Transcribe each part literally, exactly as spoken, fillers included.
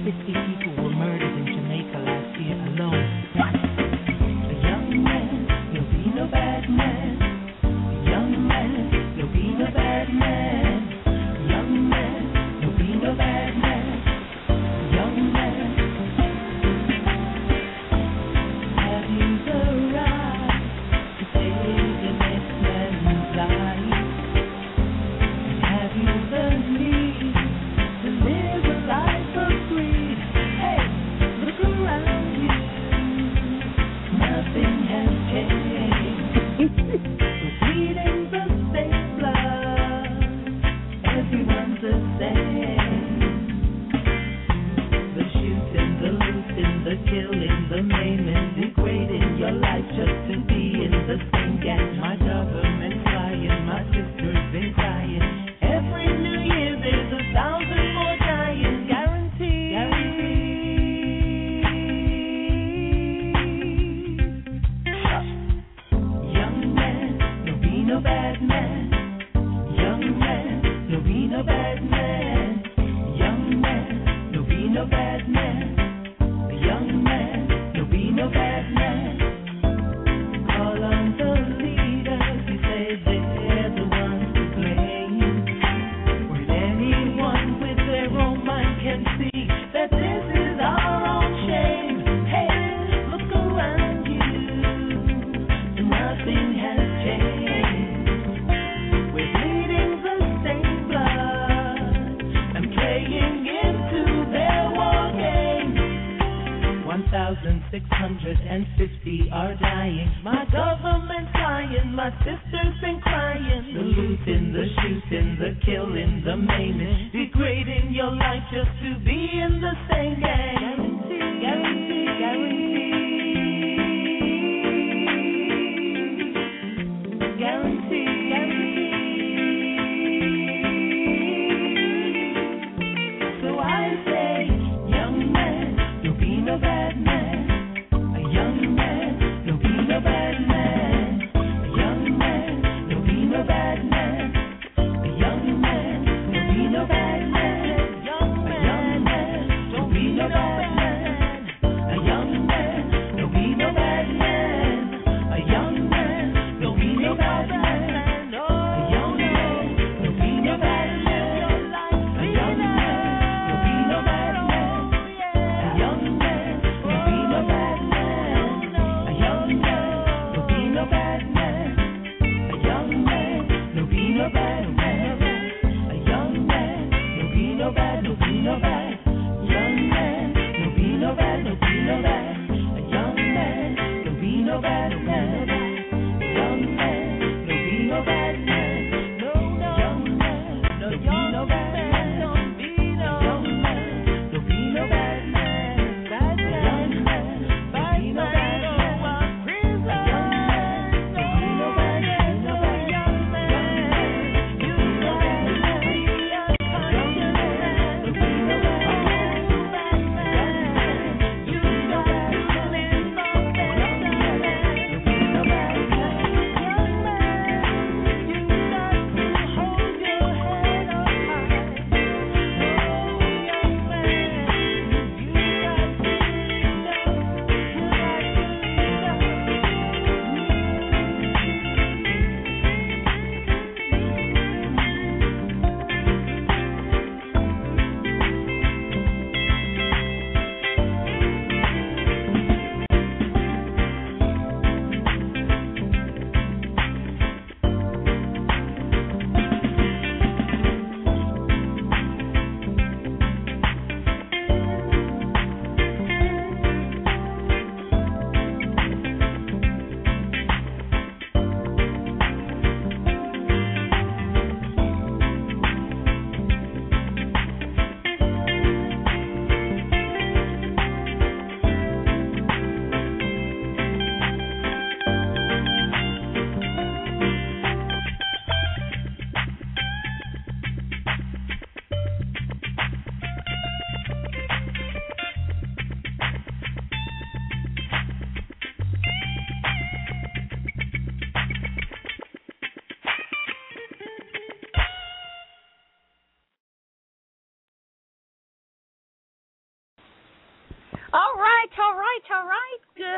fifty people were murdered in Jamaica last year alone. A young man, you'll be no bad man. A young man, you'll be no bad man. A young man, you'll be no bad man. A young man, have you the right to save the next man's life? And have you the need to live a life of greed? Hey, look around you. Nothing has changed. We're bleeding the same blood. Everyone's the same. The shooting, the looting, the killing, the maiming, degrading your life just to be in the same gang. My government's lying, my sister's been crying. Every new year there's a thousand more dying, guaranteed. Young man, no be no bad man. Young man, no be no bad man. Young man, no be no bad man. Young man, no be no bad man. Call on the leaders, you say they're the ones to blame. When anyone with their own mind can see that this is our own shame. Hey, look around you, nothing has changed. We're bleeding the same blood and playing into their war game. one thousand six hundred fifty are dying. My government's lying, my sister's been crying. The looting, the shooting, the killing, the maiming, degrading your life just to be in the same gang. Guarantee, guarantee, guarantee. Guarantee, guarantee. So I say, young man, you'll be no bad man. A young man, you'll be no bad man. A young man, you'll be no bad man. A young man, you'll be no bad man. Young man, you'll be no bad man. A young man, you'll be no bad man. A young man, you'll be no bad man. A young man, you'll be no bad man. A young man, you'll be no bad man. A young man, you'll be no bad man. A young man, you'll be no bad man. A young man, you'll be no bad man. A young man, you'll be no bad, you'll be no bad. Young man, you'll be no bad, you'll be no bad. A young man, you'll be no bad, you'll be no bad. Young man, you'll be no bad man. No, no. Young man, you'll be no bad man. Don't be no. Young man, you'll be no bad man. Bad man. Young man, you'll be no bad man. Prison. Young man, you'll be no bad man. No young man, you no bad man. Young man, you'll be no bad man. Bad man, you no bad man. Young man, you'll be no bad man.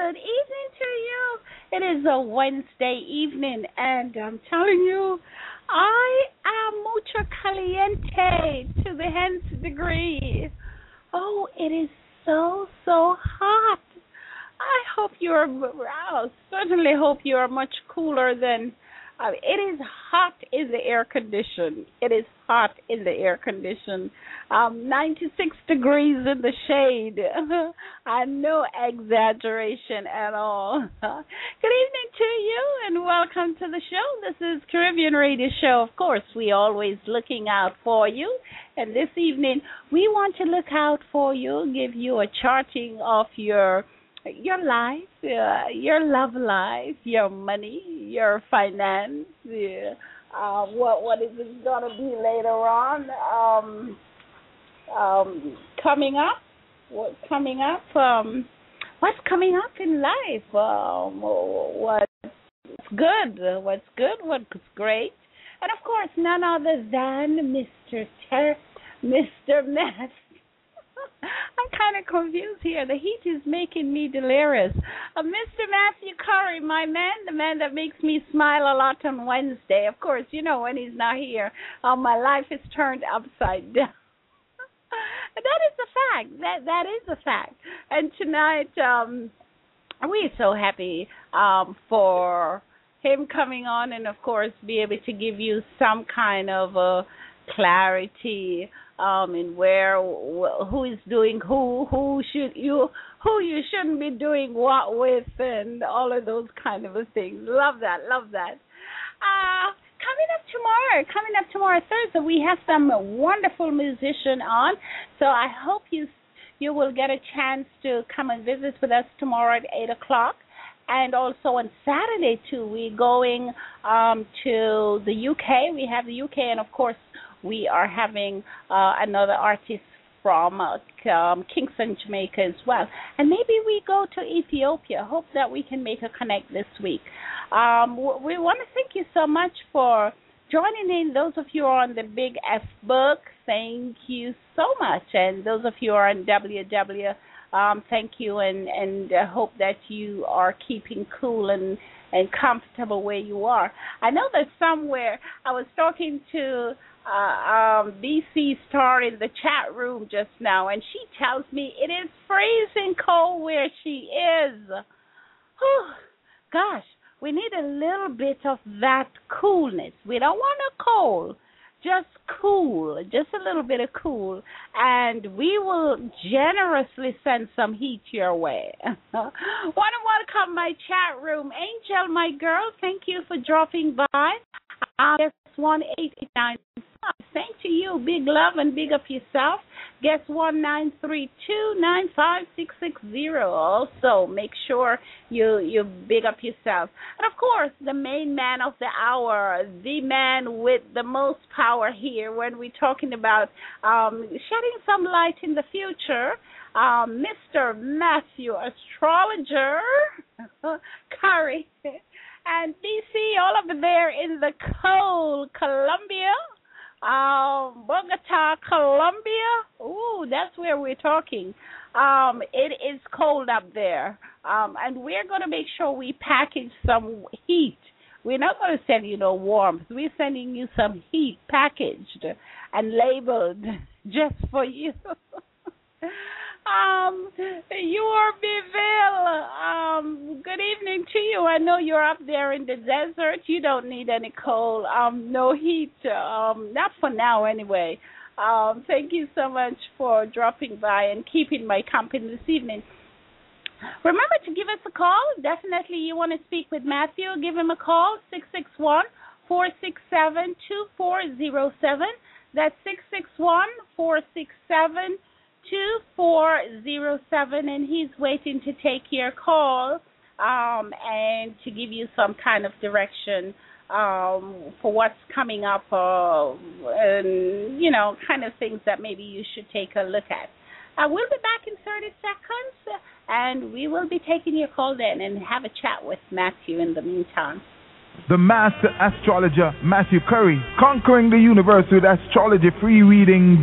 good evening to you. It is a Wednesday evening, and I'm telling you, I am mucho caliente to the nth degree. Oh, it is so, so hot. I hope you're, I certainly hope you are much cooler than, uh, it is hot in the air condition. It is hot in the air condition. Um, ninety-six degrees in the shade. And no exaggeration at all. Good evening to you and welcome to the show. This is Caribbean Radio Show. Of course, we always looking out for you. And this evening, we want to look out for you, give you a charting of your your life, uh, your love life, your money, your finance, yeah. uh, what what is it going to be later on? Um, um, coming up, what coming up? Um, what's coming up in life? Um, what's good? What's good? What's great? And of course, none other than Mister Ter- Mister Meth. I'm kind of confused here. The heat is making me delirious. Uh, Mister Matthew Curry, my man, the man that makes me smile a lot on Wednesday. Of course, you know, when he's not here, uh, my life is turned upside down. That is a fact. That That is a fact. And tonight, um, we're so happy um, for him coming on and, of course, be able to give you some kind of uh, clarity Um, and where, who is doing who, who should you, who you shouldn't be doing what with, and all of those kind of things. Love that, love that. Uh, coming up tomorrow, coming up tomorrow Thursday, we have some wonderful musician on. So I hope you you will get a chance to come and visit with us tomorrow at eight o'clock. And also on Saturday too, we're going um, to the U K. We have the U K, and of course, we are having uh, another artist from uh, um, Kingston, Jamaica as well. And maybe we go to Ethiopia. Hope that we can make a connect this week. Um, we want to thank you so much for joining in. Those of you who are on the Big F Book, thank you so much. And those of you who are on W W, um, thank you. And, and uh, hope that you are keeping cool and, and comfortable where you are. I know that somewhere I was talking to Uh, um, B C Star in the chat room just now, and she tells me it is freezing cold where she is. Whew. Gosh, we need a little bit of that coolness. We don't want a cold, just cool, just a little bit of cool, and we will generously send some heat your way. Want to welcome my chat room, Angel, my girl. Thank you for dropping by. Um, one eight eight nine. Thank to you. Big love and big up yourself. Guess one nine three two nine five six six zero. Also, make sure you you big up yourself. And of course, the main man of the hour, the man with the most power here when we're talking about um, shedding some light in the future, um, Mister Matthew, astrologer, Curry, and B C all over there in the cold Colombia. Um, Bogota, Colombia. Ooh, that's where we're talking. Um, it is cold up there, um, and we're going to make sure we package some heat. We're not going to send you no warmth. We're sending you some heat packaged and labeled just for you. Um, you are Beville. Um, good evening to you. I know you're up there in the desert. You don't need any cold, um, no heat. Um, not for now, anyway. Um, thank you so much for dropping by and keeping my company this evening. Remember to give us a call. Definitely, you want to speak with Matthew. Give him a call, six six one, four six seven, two four zero seven. That's six six one, four six seven, two four zero seven, and he's waiting to take your call um, and to give you some kind of direction um, for what's coming up, uh, and, you know, kind of things that maybe you should take a look at. Uh, we'll be back in thirty seconds, and we will be taking your call then and have a chat with Matthew in the meantime. The master astrologer, Matthew Curry, conquering the universe with astrology free readings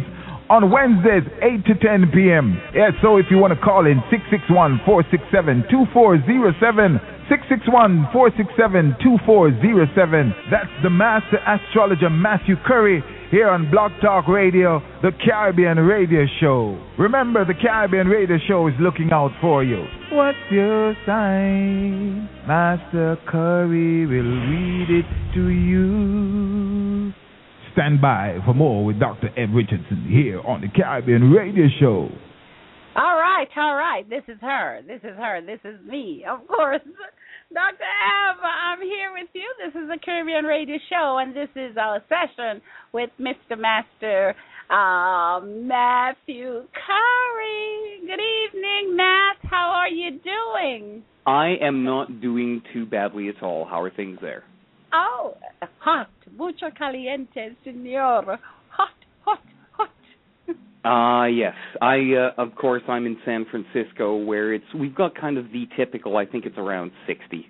on Wednesdays, eight to ten p.m. Yeah, so if you want to call in, six six one, four six seven, two four zero seven, six six one, four six seven, two four zero seven. That's the Master Astrologer Matthew Curry here on Blog Talk Radio, the Caribbean Radio Show. Remember, the Caribbean Radio Show is looking out for you. What's your sign? Master Curry will read it to you. Stand by for more with Doctor Ed Richardson here on the Caribbean Radio Show. All right, all right. This is her. This is her. This is me, of course. Doctor Eb, I'm here with you. This is the Caribbean Radio Show, and this is our session with Mister Master uh, Matthew Curry. Good evening, Matt. How are you doing? I am not doing too badly at all. How are things there? Oh, hot. Mucho caliente, senor. Hot, hot, hot. Ah, uh, yes. I, uh, of course, I'm in San Francisco, where it's we've got kind of the typical. I think it's around sixty.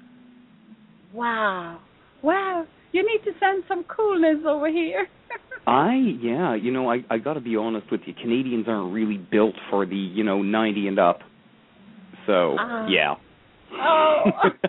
Wow, wow. You need to send some coolness over here. I, yeah. You know, I, I got to be honest with you. Canadians aren't really built for the, you know, ninety and up. So, uh, yeah. Oh.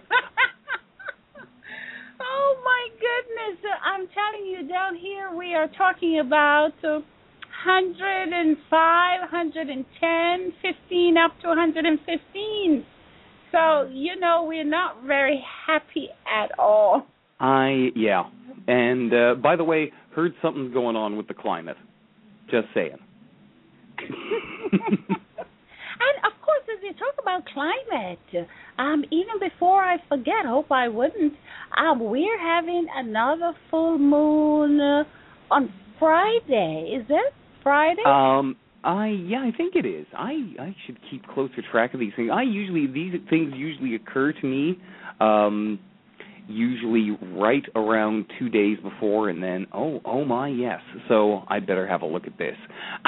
Oh, my goodness. I'm telling you, down here we are talking about uh, one hundred five, one hundred ten, fifteen, up to one hundred fifteen. So, you know, we're not very happy at all. I, yeah. And, uh, by the way, heard something's going on with the climate. Just saying. And, of course, as you talk about climate, um, even before I forget, hope I wouldn't, um, we're having another full moon uh, on Friday. Is it Friday? Um, I yeah, I think it is. I, I should keep closer track of these things. I usually these things usually occur to me, um, usually right around two days before, and then oh oh my yes. So I better have a look at this.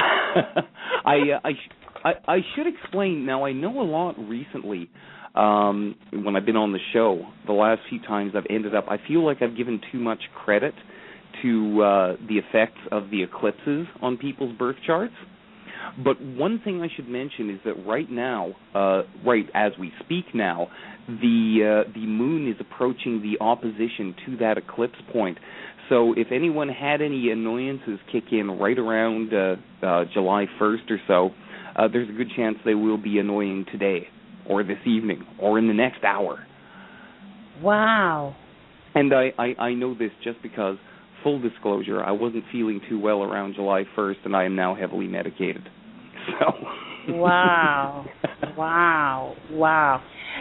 I uh, I. Sh- I, I should explain, now I know a lot recently, um, when I've been on the show, the last few times I've ended up, I feel like I've given too much credit to uh, the effects of the eclipses on people's birth charts. But one thing I should mention is that right now, uh, right as we speak now, the uh, the moon is approaching the opposition to that eclipse point. So if anyone had any annoyances kick in right around uh, uh, July first or so, Uh, there's a good chance they will be annoying today or this evening or in the next hour. Wow. And I, I, I know this just because, full disclosure, I wasn't feeling too well around July first, and I am now heavily medicated. So. Wow. Wow. Wow.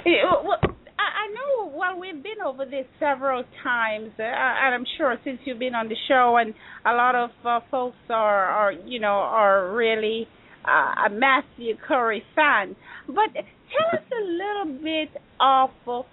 I know, well, we've been over this several times, uh, and I'm sure since you've been on the show, and a lot of uh, folks are, are, you know, are really Uh, a Matthew Curry fan. But tell us a little bit of uh,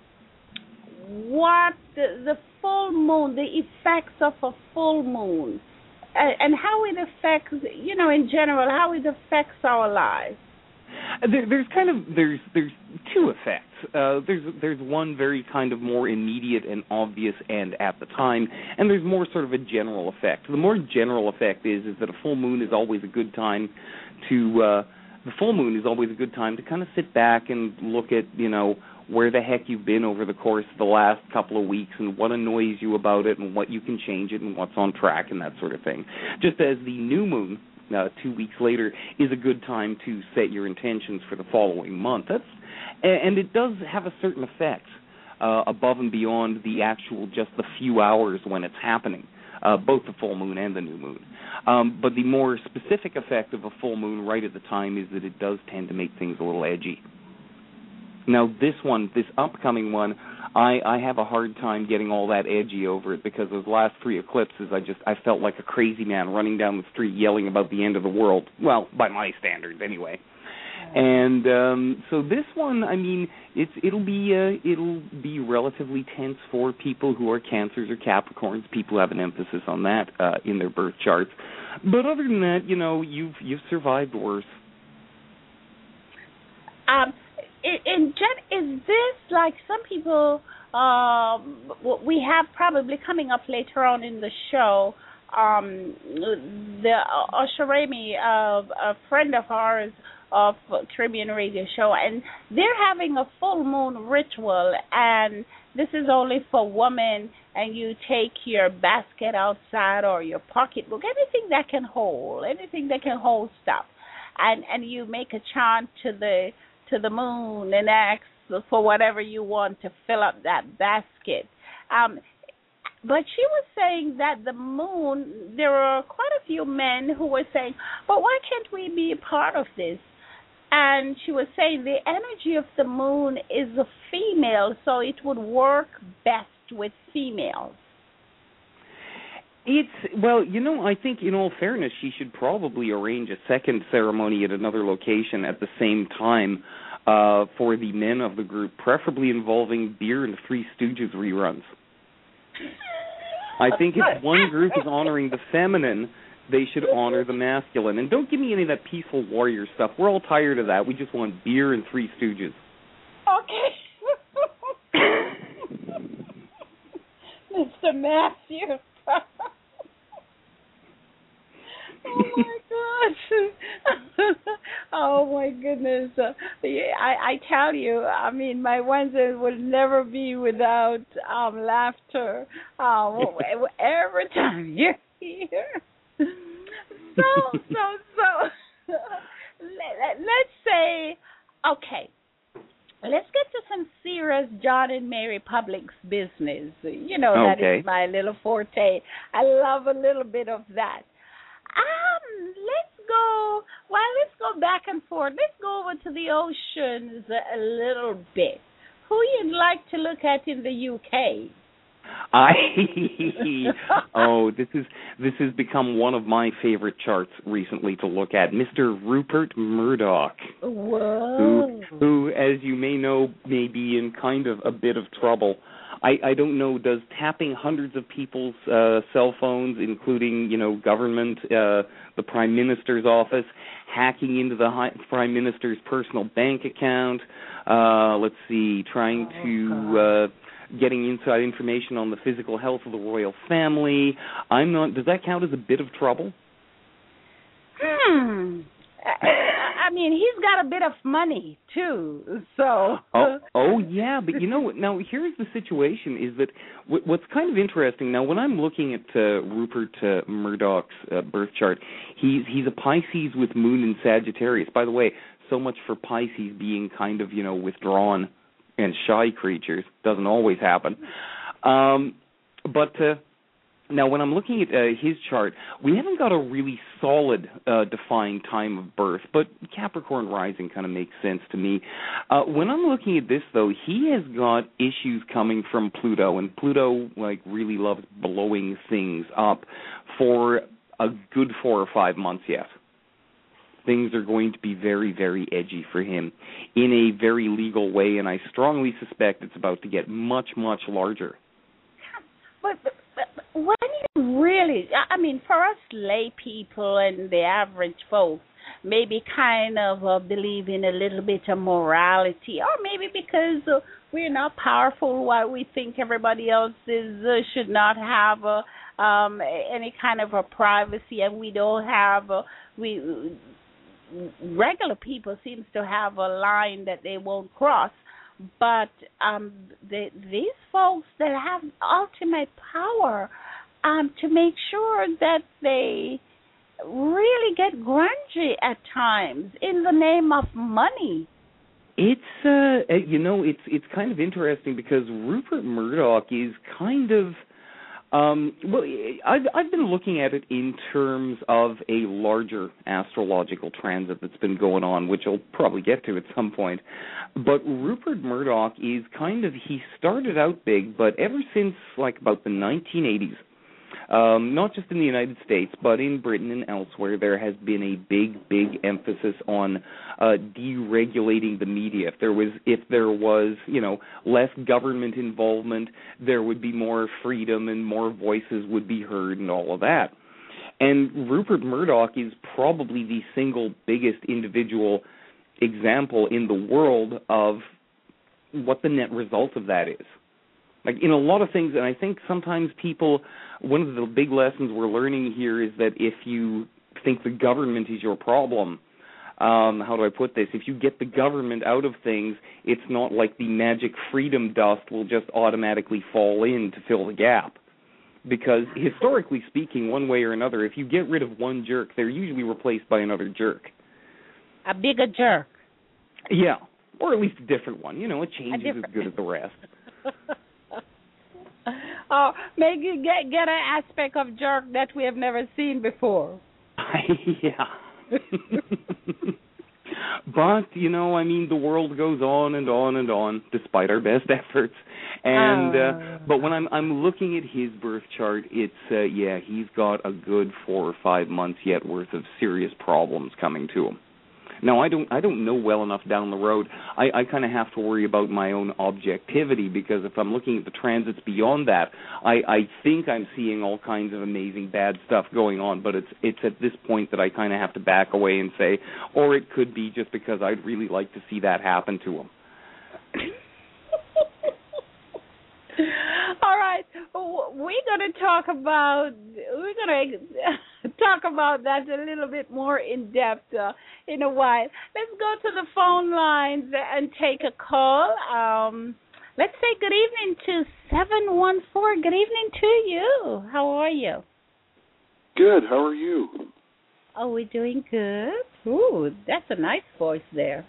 what the, the full moon, the effects of a full moon, uh, and how it affects, you know, in general, how it affects our lives. There, there's kind of there's there's two effects. Uh, there's there's one very kind of more immediate and obvious and at the time, and there's more sort of a general effect. The more general effect is is that a full moon is always a good time to uh, the full moon is always a good time to kind of sit back and look at, you know, where the heck you've been over the course of the last couple of weeks and what annoys you about it and what you can change it and what's on track and that sort of thing. Just as the new moon, uh, two weeks later, is a good time to set your intentions for the following month. That's and it does have a certain effect uh, above and beyond the actual just the few hours when it's happening. Uh, both the full moon and the new moon. Um, but the more specific effect of a full moon right at the time is that it does tend to make things a little edgy. Now, this one, this upcoming one, I, I have a hard time getting all that edgy over it because those last three eclipses, I just I felt like a crazy man running down the street yelling about the end of the world. Well, by my standards, anyway. And um, so this one, I mean, it's it'll be uh, it'll be relatively tense for people who are Cancers or Capricorns. People have an emphasis on that uh, in their birth charts. But other than that, you know, you've you've survived worse. Um, in Jen, is this like some people? Um, we have probably coming up later on in the show. um, the uh, Osharami, uh, a friend of ours of Caribbean Radio Show, and they're having a full moon ritual, and this is only for women, and you take your basket outside or your pocketbook, anything that can hold, anything that can hold stuff, and and you make a chant to the to the moon and ask for whatever you want to fill up that basket. Um, but she was saying that the moon, there were quite a few men who were saying, but why can't we be a part of this? And she was saying the energy of the moon is a female, so it would work best with females. It's, well, you know, I think in all fairness, she should probably arrange a second ceremony at another location at the same time uh, for the men of the group, preferably involving Beer and Three Stooges reruns. I think if one group is honoring the feminine, they should honor the masculine. And don't give me any of that peaceful warrior stuff. We're all tired of that. We just want Beer and Three Stooges. Okay. Mister Matthew. Oh my gosh! Oh my goodness! Uh, yeah, I, I tell you, I mean, my Wednesday will never be without um, laughter. Um, every time you're here. So, so, so. Let, let's say, okay. Let's get to some serious John and Mary Public's business. You know, okay. That is my little forte. I love a little bit of that. Um, let's go, well, let's go back and forth. Let's go over to the oceans a, a little bit. Who you'd like to look at in the U K? I oh, this is this has become one of my favorite charts recently to look at. Mister Rupert Murdoch, Whoa. who, who, as you may know, may be in kind of a bit of trouble. I, I don't know, does tapping hundreds of people's uh, cell phones, including, you know, government, uh, the Prime Minister's office, hacking into the high, Prime Minister's personal bank account, uh, let's see, trying oh, to, uh, getting inside information on the physical health of the royal family. I'm not, does that count as a bit of trouble? Hmm. I mean, he's got a bit of money, too, so... Oh, oh yeah, but you know what? Now, here's the situation, is that w- what's kind of interesting, now, when I'm looking at uh, Rupert uh, Murdoch's uh, birth chart, he's, he's a Pisces with moon in Sagittarius. By the way, so much for Pisces being kind of, you know, withdrawn and shy creatures. Doesn't always happen. Um, but... Uh, Now, when I'm looking at uh, his chart, we haven't got a really solid uh, defined time of birth, but Capricorn rising kind of makes sense to me. Uh, when I'm looking at this, though, he has got issues coming from Pluto, and Pluto, like, really loves blowing things up for a good four or five months yet. Things are going to be very, very edgy for him in a very legal way, and I strongly suspect it's about to get much, much larger. But... but when you really, I mean, for us lay people and the average folks, maybe kind of uh, believe in a little bit of morality, or maybe because uh, we're not powerful, why we think everybody else is, uh, should not have uh, um, any kind of a privacy, and we don't have, uh, we regular people seems to have a line that they won't cross. But um, the, these folks that have ultimate power um, to make sure that they really get grungy at times in the name of money. It's, uh, you know, it's it's kind of interesting because Rupert Murdoch is kind of, um, well, I've, I've been looking at it in terms of a larger astrological transit that's been going on, which I'll probably get to at some point. But Rupert Murdoch is kind of, he started out big, but ever since like about the nineteen eighties, um, not just in the United States, but in Britain and elsewhere, there has been a big, big emphasis on uh, deregulating the media. If there was, if there was, you know, less government involvement, there would be more freedom and more voices would be heard and all of that. And Rupert Murdoch is probably the single biggest individual example in the world of what the net result of that is. Like in a lot of things, and I think sometimes people, one of the big lessons we're learning here is that if you think the government is your problem, um, how do I put this? If you get the government out of things, it's not like the magic freedom dust will just automatically fall in to fill the gap. Because historically speaking, one way or another, if you get rid of one jerk, they're usually replaced by another jerk. A bigger jerk. Yeah, or at least a different one. You know, a change is as good as the rest. Oh, maybe get get an aspect of jerk that we have never seen before. Yeah. But, you know, I mean, the world goes on and on and on, despite our best efforts. And uh, uh, but when I'm I'm looking at his birth chart, it's uh, yeah, he's got a good four or five months yet worth of serious problems coming to him. Now, I don't I don't know well enough down the road. I, I kind of have to worry about my own objectivity, because if I'm looking at the transits beyond that, I, I think I'm seeing all kinds of amazing bad stuff going on, but it's it's at this point that I kind of have to back away and say, or it could be just because I'd really like to see that happen to him. All right, we're going to talk about we're going to talk about that a little bit more in depth uh, in a while. Let's go to the phone lines and take a call. Um, let's say good evening to seven one four. Good evening to you. How are you? Good. How are you? Oh, we're doing good. Ooh, that's a nice voice there.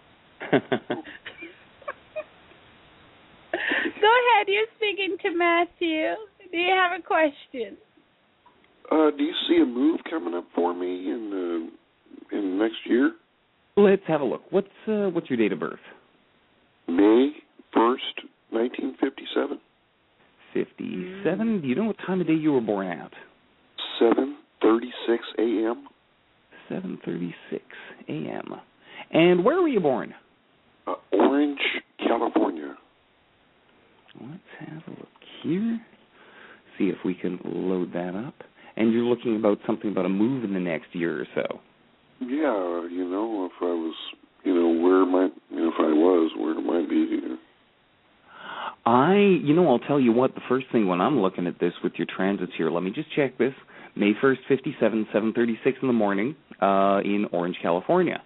Go ahead. You're speaking to Matthew. Do you have a question? Uh, do you see a move coming up for me in uh, in next year? Let's have a look. What's uh, what's your date of birth? May first, nineteen fifty-seven. Fifty-seven. Mm. Do you know what time of day you were born at? Seven thirty-six a.m. Seven thirty-six a.m. And where were you born? Uh, Orange, California. Let's have a look here. See if we can load that up. And you're looking about something about a move in the next year or so. Yeah, you know, if I was, you know, where might, you know, if I was, where it might be. You know. I, you know, I'll tell you what, the first thing when I'm looking at this with your transits here, let me just check this. May first, fifty-seven, seven thirty-six in the morning uh, in Orange, California.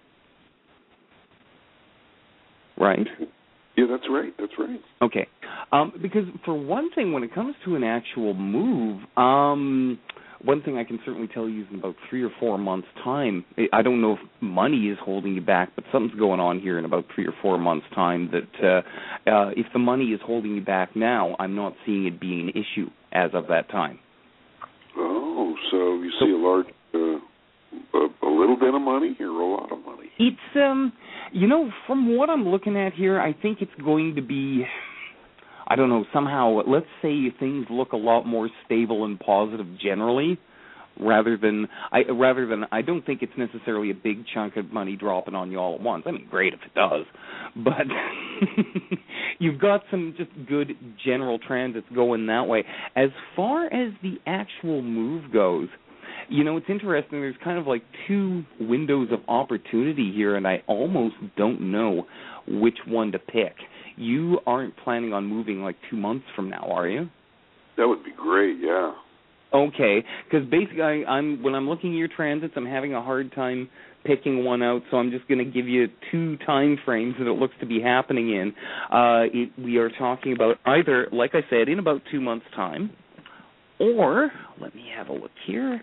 Right? Yeah, that's right. That's right. Okay. Um, because for one thing, when it comes to an actual move, um, one thing I can certainly tell you is in about three or four months' time, I don't know if money is holding you back, but something's going on here in about three or four months' time that uh, uh, if the money is holding you back now, I'm not seeing it being an issue as of that time. Oh, so you see a large, uh, a, a little bit of money or a lot of money? It's, um, you know, from what I'm looking at here, I think it's going to be, I don't know, somehow, let's say things look a lot more stable and positive generally, rather than, I rather than, I don't think it's necessarily a big chunk of money dropping on you all at once. I mean, great if it does, but you've got some just good general transits going that way. As far as the actual move goes, you know, it's interesting. There's kind of like two windows of opportunity here, and I almost don't know which one to pick. You aren't planning on moving like two months from now, are you? That would be great, yeah. Okay, because basically I, I'm when I'm looking at your transits, I'm having a hard time picking one out, so I'm just going to give you two time frames that it looks to be happening in. Uh, it, we are talking about either, like I said, in about two months' time, or, let me have a look here.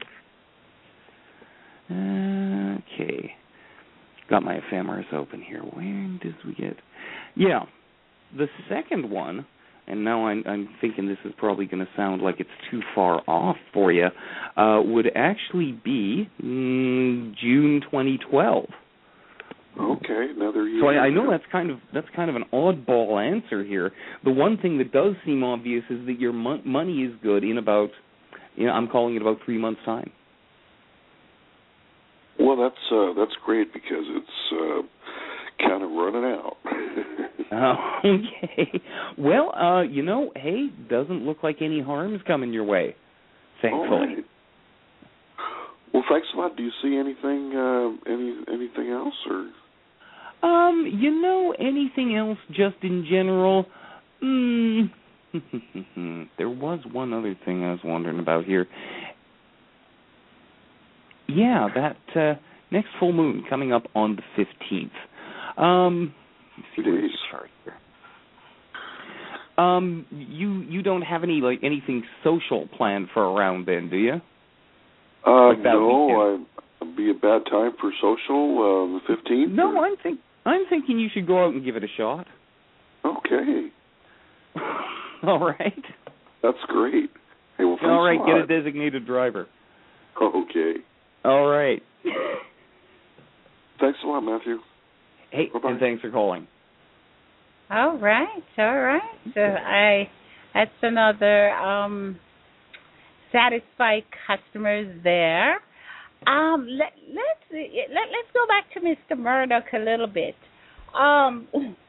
Okay, got my ephemeris open here. Where did we get? Yeah, the second one, and now I'm, I'm thinking this is probably going to sound like it's too far off for you, uh, would actually be mm, June twenty twelve. Okay, another year. So I, I know that's kind of that's kind of an oddball answer here. The one thing that does seem obvious is that your mo- money is good in about, you know, I'm calling it about three months' time. Well, that's uh, that's great because it's uh, kind of running out. Oh, okay. Well, uh, you know, hey, doesn't look like any harm's coming your way, thankfully. All right. Well, thanks a lot. Do you see anything, uh, any anything else, or? Um, you know, anything else just in general? Mm, There was one other thing I was wondering about here. Yeah, that uh, next full moon coming up on the fifteenth. Um, let's see where's the chart here. Um, you you don't have any like anything social planned for around then, do you? Uh, Like that no, I, it'd be a bad time for social. Uh, the fifteenth. No, I'm think I'm thinking you should go out and give it a shot. Okay. All right. That's great. Hey, well, thanks All right, a get lot. a designated driver. Okay. All right. Thanks a lot, Matthew. Hey, Bye-bye. and thanks for calling. All right, all right. So I, that's another um, satisfied customers there. Um, let let's let let's go back to Mister Murdoch a little bit. Um,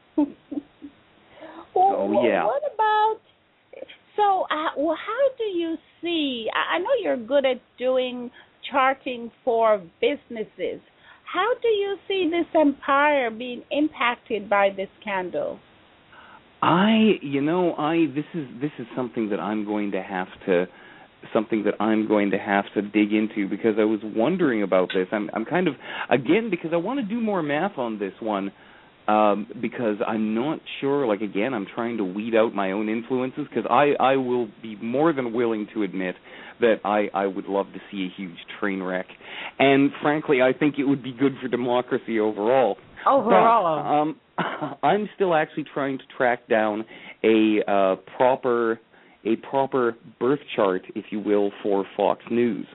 oh yeah. What about? So, uh, well, how do you see? I, I know you're good at doing charting for businesses. How do you see this empire being impacted by this scandal? I, you know, I this is this is something that I'm going to have to something that I'm going to have to dig into because I was wondering about this. I'm I'm kind of again because I want to do more math on this one um, because I'm not sure. Like again, I'm trying to weed out my own influences because I I will be more than willing to admit that I I would love to see a huge train wreck, and frankly, I think it would be good for democracy overall. Overall, but, um, I'm still actually trying to track down a uh, proper a proper birth chart, if you will, for Fox News.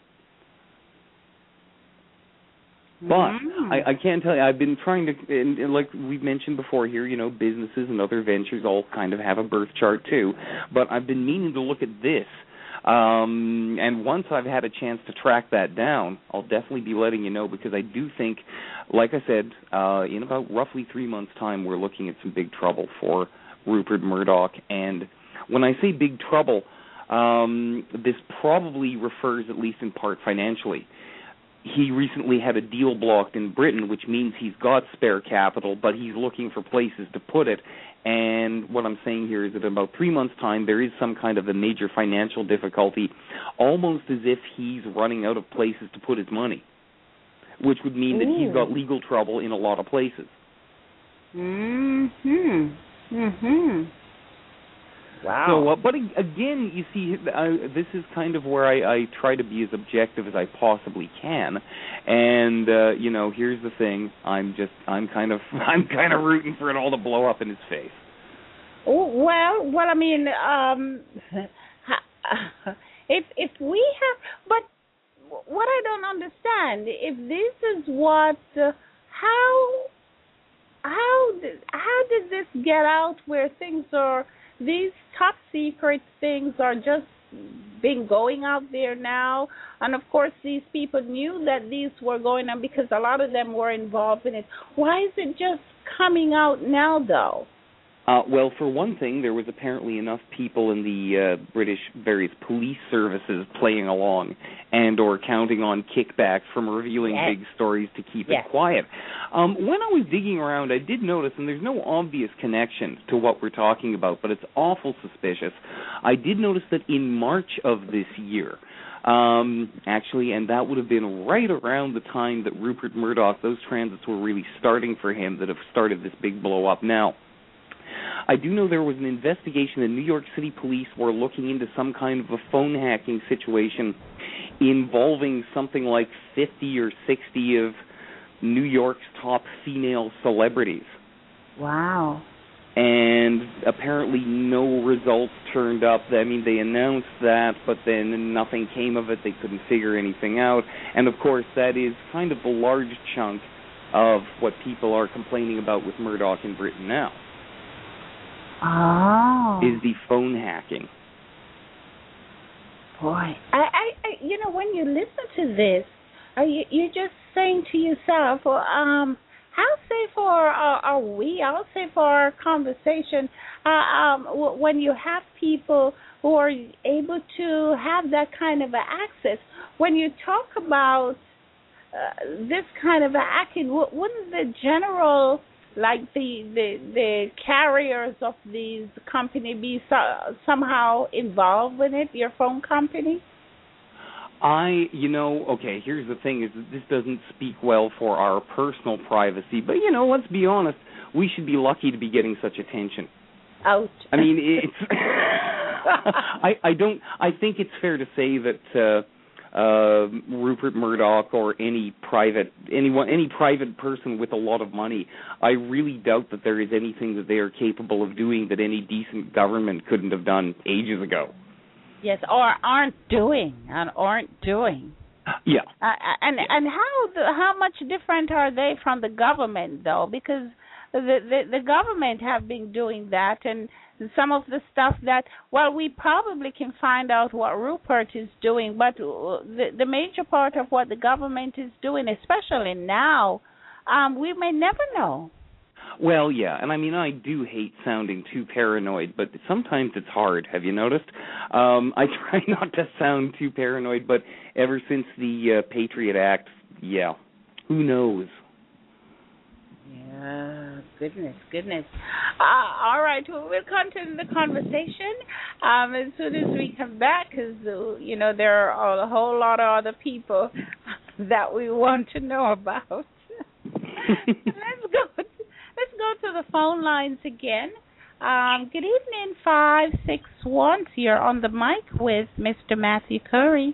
But mm. I, I can't tell you. I've been trying to, and, and like we've mentioned before here, you know, businesses and other ventures all kind of have a birth chart too. But I've been meaning to look at this. Um, and once I've had a chance to track that down, I'll definitely be letting you know because I do think, like I said, uh, in about roughly three months' time, we're looking at some big trouble for Rupert Murdoch. And when I say big trouble, um, this probably refers, at least in part, financially. He recently had a deal blocked in Britain, which means he's got spare capital, but he's looking for places to put it. And what I'm saying here is that in about three months' time, there is some kind of a major financial difficulty, almost as if he's running out of places to put his money, which would mean Ooh. that he's got legal trouble in a lot of places. Mm-hmm. Mm-hmm. Wow. So, uh, but again, you see, uh, this is kind of where I, I try to be as objective as I possibly can, and uh, you know, here's the thing: I'm just, I'm kind of, I'm kind of rooting for it all to blow up in his face. Oh, well, well, I mean, um, if if we have, but what I don't understand, if this is what, uh, how, how did, how did this get out where things are? These top secret things are just been going out there now. And, of course, these people knew that these were going on because a lot of them were involved in it. Why is it just coming out now, though? Uh, well, for one thing, there was apparently enough people in the uh, British various police services playing along and or counting on kickbacks from revealing yes. big stories to keep yes. it quiet. Um, when I was digging around, I did notice, and there's no obvious connection to what we're talking about, but it's awful suspicious. I did notice that in March of this year, um, actually, and that would have been right around the time that Rupert Murdoch, those transits were really starting for him that have started this big blow-up now. I do know there was an investigation. The New York City police were looking into some kind of a phone hacking situation involving something like fifty or sixty of New York's top female celebrities. Wow. And apparently no results turned up. I mean, they announced that, but then nothing came of it. They couldn't figure anything out. And, of course, that is kind of the large chunk of what people are complaining about with Murdoch in Britain now. Oh. Is the phone hacking. Boy. I, I, I you know, when you listen to this, are you, you're just saying to yourself, well, um, how safe are, are, are we, I'll say for our conversation, uh, um, w- when you have people who are able to have that kind of access, when you talk about uh, this kind of hacking, w- wouldn't the general like the the, the carriers of these company be so, somehow involved with it, your phone company? I, you know, okay, here's the thing is that this doesn't speak well for our personal privacy, but, you know, let's be honest, we should be lucky to be getting such attention. Ouch. I mean, it's, I, I don't, I think it's fair to say that uh, uh, Rupert Murdoch or any private, anyone, any private person with a lot of money, I really doubt that there is anything that they are capable of doing that any decent government couldn't have done ages ago. Yes, or aren't doing, and aren't doing. Yeah. Uh, and yeah. and how the, how much different are they from the government, though? Because the, the the government have been doing that, and some of the stuff that, well, we probably can find out what Rupert is doing, but the the major part of what the government is doing, especially now, um, we may never know. Well, yeah, and I mean, I do hate sounding too paranoid, but sometimes it's hard. Have you noticed? Um, I try not to sound too paranoid, but ever since the uh, Patriot Act, yeah, who knows? Yeah, goodness, goodness. Uh, all right, well, we'll continue the conversation um, as soon as we come back, because, uh, you know, there are a whole lot of other people that we want to know about. Let's go. Let's go to the phone lines again. Um, good evening, five six one. You're on the mic with Mister Matthew Curry.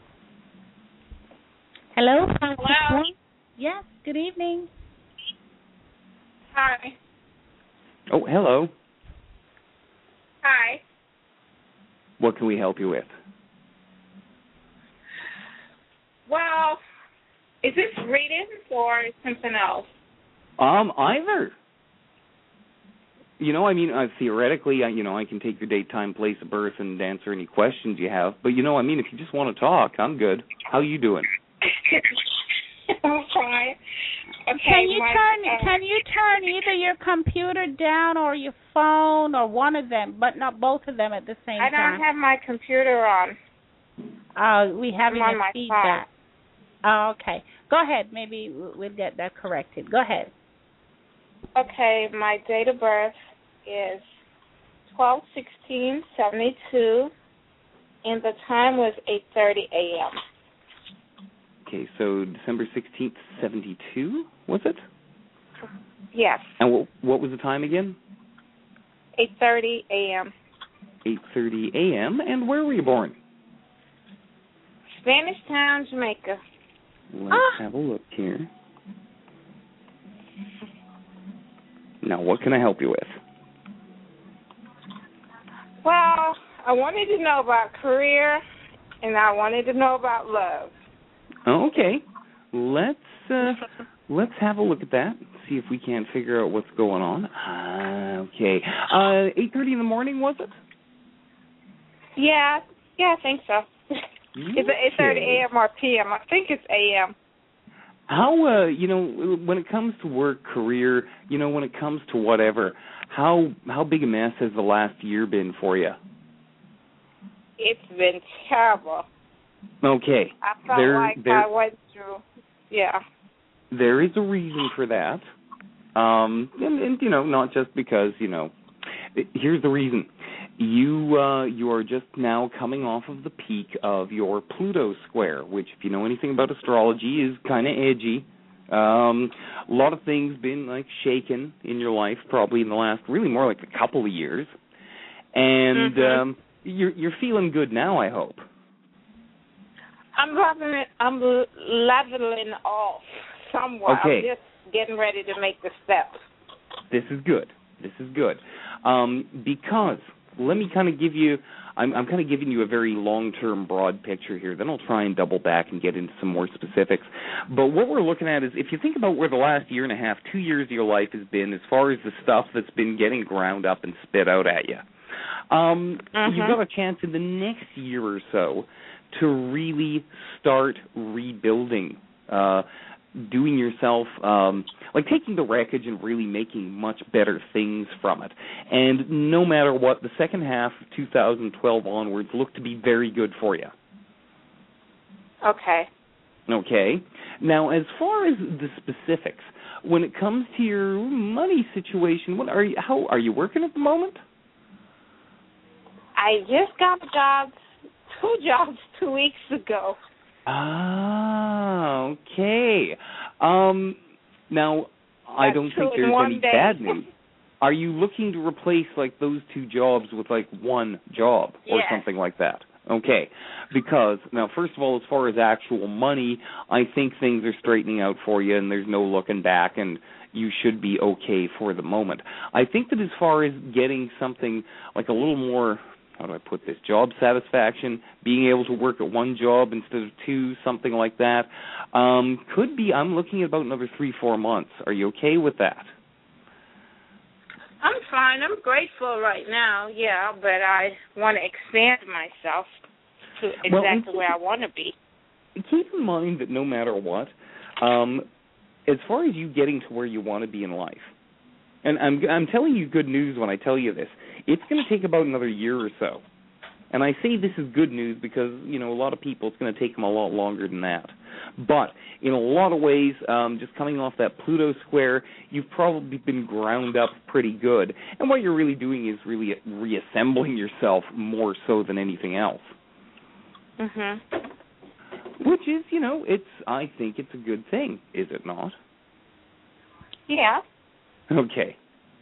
Hello, five six one. Yes, good evening. Hi. Oh, hello. Hi. What can we help you with? Well, is this reading or something else? Um, either. You know, I mean, uh, theoretically, I, you know, I can take your date, time, place of birth, and answer any questions you have. But, you know, I mean, if you just want to talk, I'm good. How you doing? I'm fine. Okay, can you my, turn uh, Can you turn either your computer down or your phone or one of them, but not both of them at the same I time? don't have my computer on. Uh, we having I'm on a my feedback. Oh, okay. Go ahead. Maybe we'll get that corrected. Go ahead. Okay, my date of birth is twelve sixteen seventy two, and the time was eight thirty a.m. Okay, so December sixteenth, seventy-two, was it? Yes. And what, what was the time again? eight thirty a.m. eight thirty a.m. And where were you born? Spanish Town, Jamaica. Let's Ah. have a look here. Now, what can I help you with? Well, I wanted to know about career, and I wanted to know about love. Okay, let's uh, let's have a look at that. See if we can't figure out what's going on. Uh, okay, uh, eight thirty in the morning, was it? Yeah, yeah, I think so. Is it eight thirty a.m. or p m? I think it's a m. How, uh, you know, when it comes to work, career, you know, when it comes to whatever, how how big a mess has the last year been for you? It's been terrible. Okay. I felt there, like there, I went through, yeah. There is a reason for that. Um, and, and, you know, not just because, you know, here's the reason. You uh, you are just now coming off of the peak of your Pluto square, which, if you know anything about astrology, is kind of edgy. Um, a lot of things been, like, shaken in your life, probably in the last, really more like a couple of years. And mm-hmm. um, you're you're feeling good now, I hope. I'm leveling, I'm leveling off somewhat. Okay. I'm just getting ready to make the steps. This is good. This is good. Um, because, let me kind of give you, I'm, I'm kind of giving you a very long-term broad picture here. Then I'll try and double back and get into some more specifics. But what we're looking at is, if you think about where the last year and a half, two years of your life has been, as far as the stuff that's been getting ground up and spit out at you, um, mm-hmm. you've got a chance in the next year or so to really start rebuilding, uh, doing yourself, um, like taking the wreckage and really making much better things from it. And no matter what, the second half of two thousand twelve onwards look to be very good for you. Okay. Okay. Now, as far as the specifics, when it comes to your money situation, what are you? How are you working at the moment? I just got a job, two jobs, two weeks ago. Ah, okay. Um, now, I That's don't two think in there's one any day. bad news. Are you looking to replace, like, those two jobs with, like, one job or Yes. something like that? Okay. Because, now, first of all, as far as actual money, I think things are straightening out for you and there's no looking back and you should be okay for the moment. I think that as far as getting something, like, a little more, how do I put this, job satisfaction, being able to work at one job instead of two, something like that, um, could be, I'm looking at about another three, four months. Are you okay with that? I'm fine. I'm grateful right now, yeah, but I want to expand myself to exactly well, where I want to be. Keep in mind that no matter what, um, as far as you getting to where you want to be in life, and I'm, I'm telling you good news when I tell you this, it's going to take about another year or so. And I say this is good news because, you know, a lot of people, it's going to take them a lot longer than that. But in a lot of ways, um, just coming off that Pluto square, you've probably been ground up pretty good. And what you're really doing is really reassembling yourself more so than anything else. Mhm. Which is, you know, it's, I think it's a good thing, is it not? Yeah. Okay.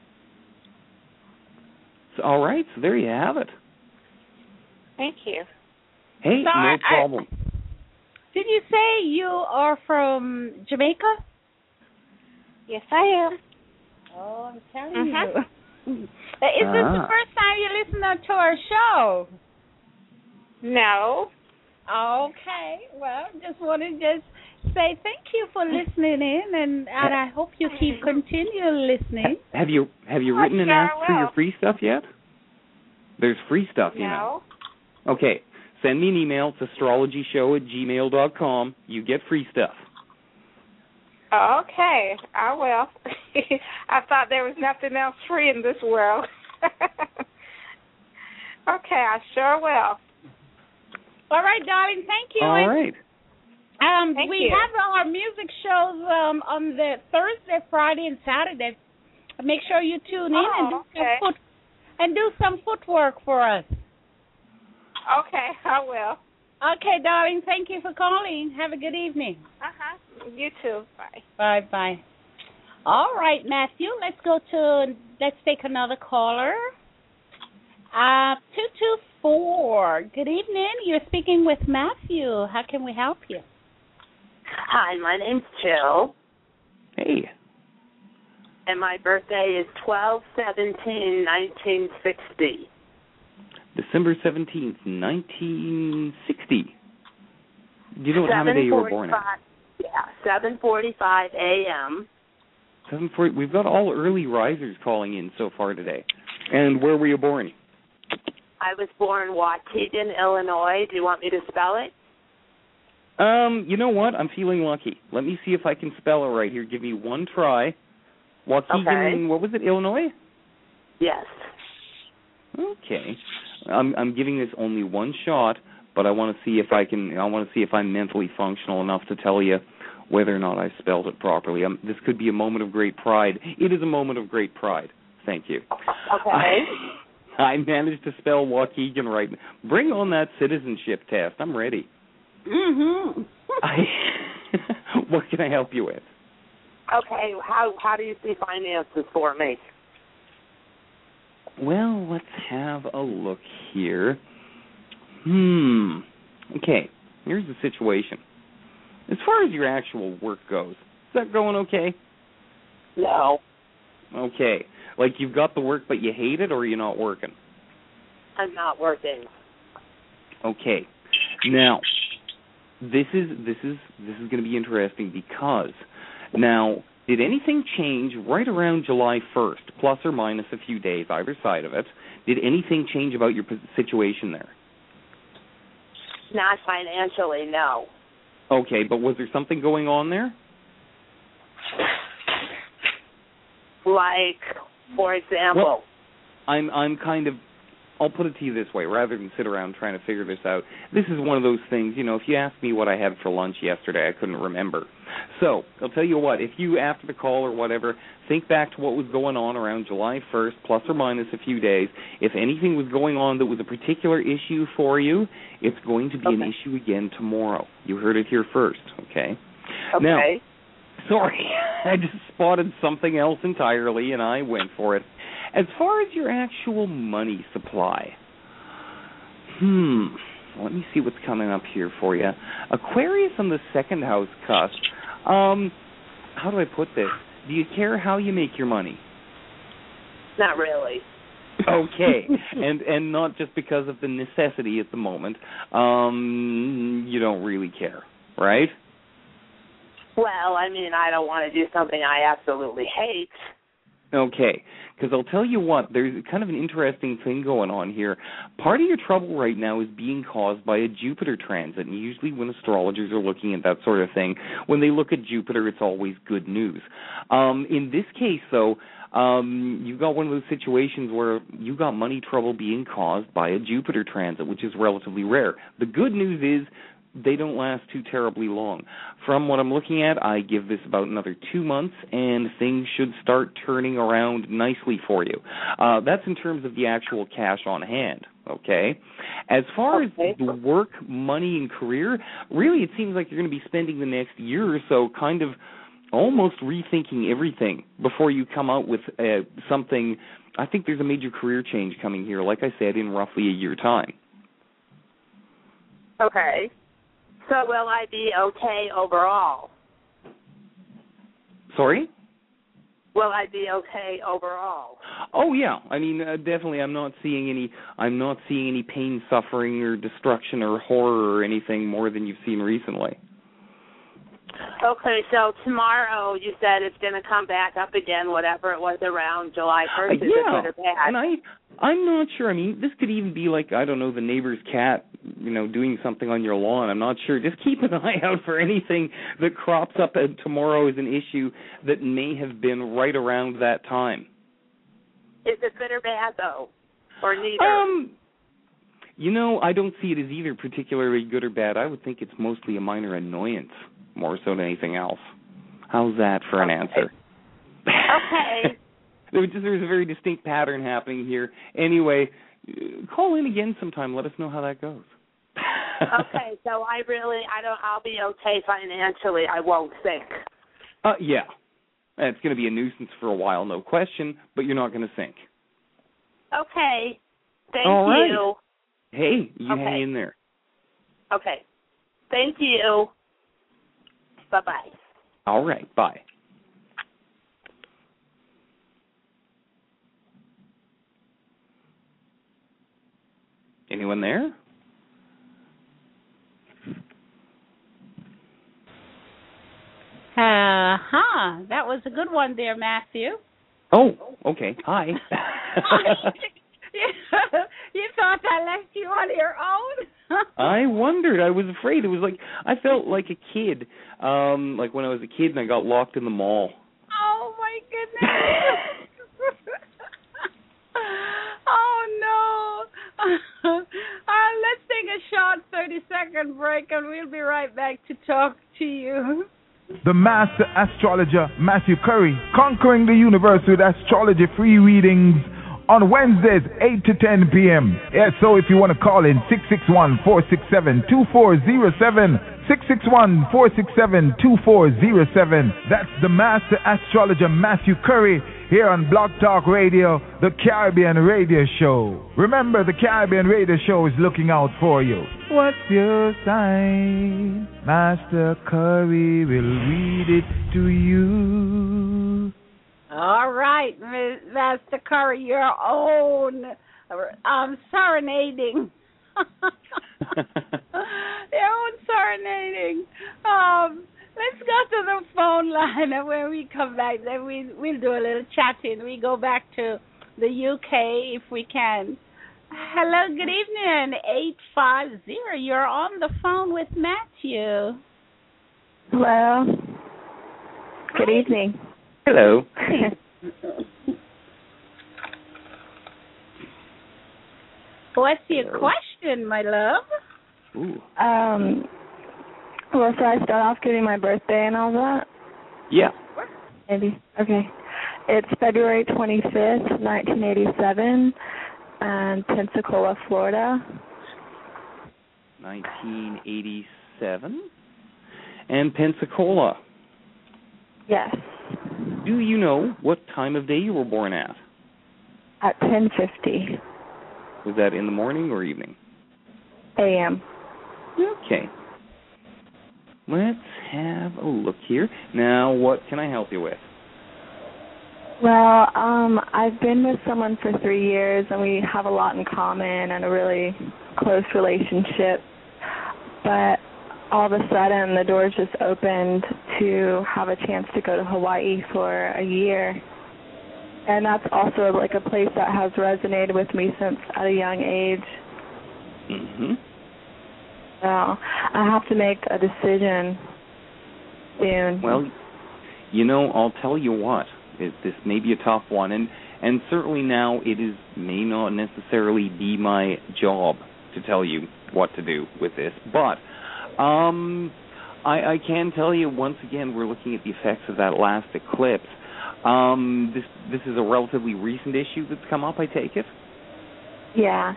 So, all right, so there you have it. Thank you. Hey, So no I- problem. Did you say you are from Jamaica? Yes, I am. Oh, I'm telling Mhm. you. Is this the Ah. first time you listen to our show? No. Okay. Well, just want to just say thank you for listening in, and, and I hope you keep continuing listening. Ha- Have you have you I written and sure asked for your will. free stuff yet? There's free stuff, you know. No. Okay, send me an email. It's astrology show at gmail dot com. You get free stuff. Okay, I will. I thought there was nothing else free in this world. Okay, I sure will. All right, darling. Thank you. All And, right. Um, Thank we you. have our music shows um, on the Thursday, Friday, and Saturday. Make sure you tune in Oh, and do okay. some foot and do some footwork for us. Okay, I will. Okay, darling. Thank you for calling. Have a good evening. Uh-huh. You too. Bye. Bye bye. All right, Matthew. Let's go to. Let's take another caller. Uh, two two four. Good evening. You're speaking with Matthew. How can we help you? Hi, my name's Jill, Hey. and my birthday is twelve seventeen nineteen sixty. December seventeenth, nineteen sixty. Do you know what time of day you were born at? Yeah, seven forty-five a.m. seven forty. We've got all early risers calling in so far today. And where were you born? I was born Waukegan, Illinois. Do you want me to spell it? Um, you know what? I'm feeling lucky. Let me see if I can spell it right here. Give me one try. Waukegan, Okay. what was it, Illinois? Yes. Okay. I'm I'm giving this only one shot, but I want to see if I can I want to see if I'm mentally functional enough to tell you whether or not I spelled it properly. Um, this could be a moment of great pride. It is a moment of great pride. Thank you. Okay. I, I managed to spell Waukegan right. Bring on that citizenship test. I'm ready. Mm-hmm. I, what can I help you with? Okay, how how do you see finances for me? Well, let's have a look here. Hmm. Okay, here's the situation. As far as your actual work goes, is that going okay? No, Okay. Like you've got the work but you hate it, or you're not working? I'm not working. Okay. Now, this is this is this is going to be interesting because now, did anything change right around July first, plus or minus a few days, either side of it? Did anything change about your p- situation there? Not financially, no. Okay, but was there something going on there? Like, for example, Well, I'm I'm kind of, I'll put it to you this way, rather than sit around trying to figure this out. This is one of those things, you know, if you asked me what I had for lunch yesterday, I couldn't remember. So, I'll tell you what, if you, after the call or whatever, think back to what was going on around July first, plus or minus a few days. If anything was going on that was a particular issue for you, it's going to be Okay. an issue again tomorrow. You heard it here first, okay? Okay. Now, sorry, I just spotted something else entirely, and I went for it. As far as your actual money supply, hmm, let me see what's coming up here for you. Aquarius on the second house cusp. Um, how do I put this? Do you care how you make your money? Not really. Okay, and and not just because of the necessity at the moment. Um, you don't really care, right? Well, I mean, I don't want to do something I absolutely hate. Okay, because I'll tell you what, there's kind of an interesting thing going on here. Part of your trouble right now is being caused by a Jupiter transit, and usually when astrologers are looking at that sort of thing, when they look at Jupiter, it's always good news. Um, in this case, though, um, you've got one of those situations where you got money trouble being caused by a Jupiter transit, which is relatively rare. The good news is they don't last too terribly long. From what I'm looking at, I give this about another two months, and things should start turning around nicely for you. Uh, that's in terms of the actual cash on hand, okay? As far Okay. as the work, money, and career, really it seems like you're going to be spending the next year or so kind of almost rethinking everything before you come out with uh, something. I think there's a major career change coming here, like I said, in roughly a year time. Okay. So will I be okay overall? Sorry? Will I be okay overall? Oh yeah, I mean uh, definitely. I'm not seeing any. I'm not seeing any pain, suffering, or destruction, or horror, or anything more than you've seen recently. Okay, so tomorrow you said it's going to come back up again, whatever it was around July first. Uh, Is yeah, it good or bad? and I, I'm not sure. I mean, this could even be like, I don't know, the neighbor's cat, you know, doing something on your lawn. I'm not sure. Just keep an eye out for anything that crops up uh, tomorrow as an issue that may have been right around that time. Is it good or bad, though? Or neither? Um, you know, I don't see it as either particularly good or bad. I would think it's mostly a minor annoyance, more so than anything else. How's that for an Okay. answer? Okay. There was just, there's a very distinct pattern happening here. Anyway, uh, call in again sometime. Let us know how that goes. Okay, so I really, I don't, I'll be okay financially. I won't sink. Uh, yeah. It's going to be a nuisance for a while, no question, but you're not going to sink. Okay. Thank All right. you. Hey, you Okay. hang in there. Okay. Thank you. Bye-bye. All right, bye. Anyone there? Uh-huh. That was a good one there, Matthew. Oh, okay. Hi. You thought I left you on your own? I wondered. I was afraid. It was like I felt like a kid, um, like when I was a kid and I got locked in the mall. Oh, my goodness. Oh, no. Uh, let's take a short thirty-second break, and we'll be right back to talk to you. The master astrologer Matthew Curry, conquering the universe with astrology free readings on Wednesdays, eight to ten p.m. Yeah, so if you want to call in, six six one, four six seven, two four zero seven, six six one, four six seven, two four zero seven. That's the master astrologer Matthew Curry here on Blog Talk Radio, the Caribbean Radio Show. Remember, the Caribbean Radio Show is looking out for you. What's your sign? Master Curry will read it to you. All right, Master Curry, your own um, serenading. Your own serenading. Um, let's go to the phone line, and when we come back, then we, we'll do a little chatting. We go back to the U K if we can. Hello, good evening, eight five zero. You're on the phone with Matthew. Hello. Good Hi. evening. Hello. What's your question, my love? Ooh. Um, Well, so I start off giving my birthday and all that? Yeah. Maybe. Okay. It's February twenty-fifth, nineteen eighty-seven, and Pensacola, Florida. nineteen eighty-seven? And Pensacola. Yes. Do you know what time of day you were born at? At ten fifty. Was that in the morning or evening? A M. Okay. Let's have a look here. Now, what can I help you with? Well, um, I've been with someone for three years, and we have a lot in common and a really close relationship. But all of a sudden, the doors just opened to have a chance to go to Hawaii for a year. And that's also like a place that has resonated with me since at a young age. Mm-hmm. So I have to make a decision soon. Well, you know, I'll tell you what. It, this may be a tough one, and and certainly now it is may not necessarily be my job to tell you what to do with this, but um, I, I can tell you once again we're looking at the effects of that last eclipse. Um, this this is a relatively recent issue that's come up, I take it? Yeah.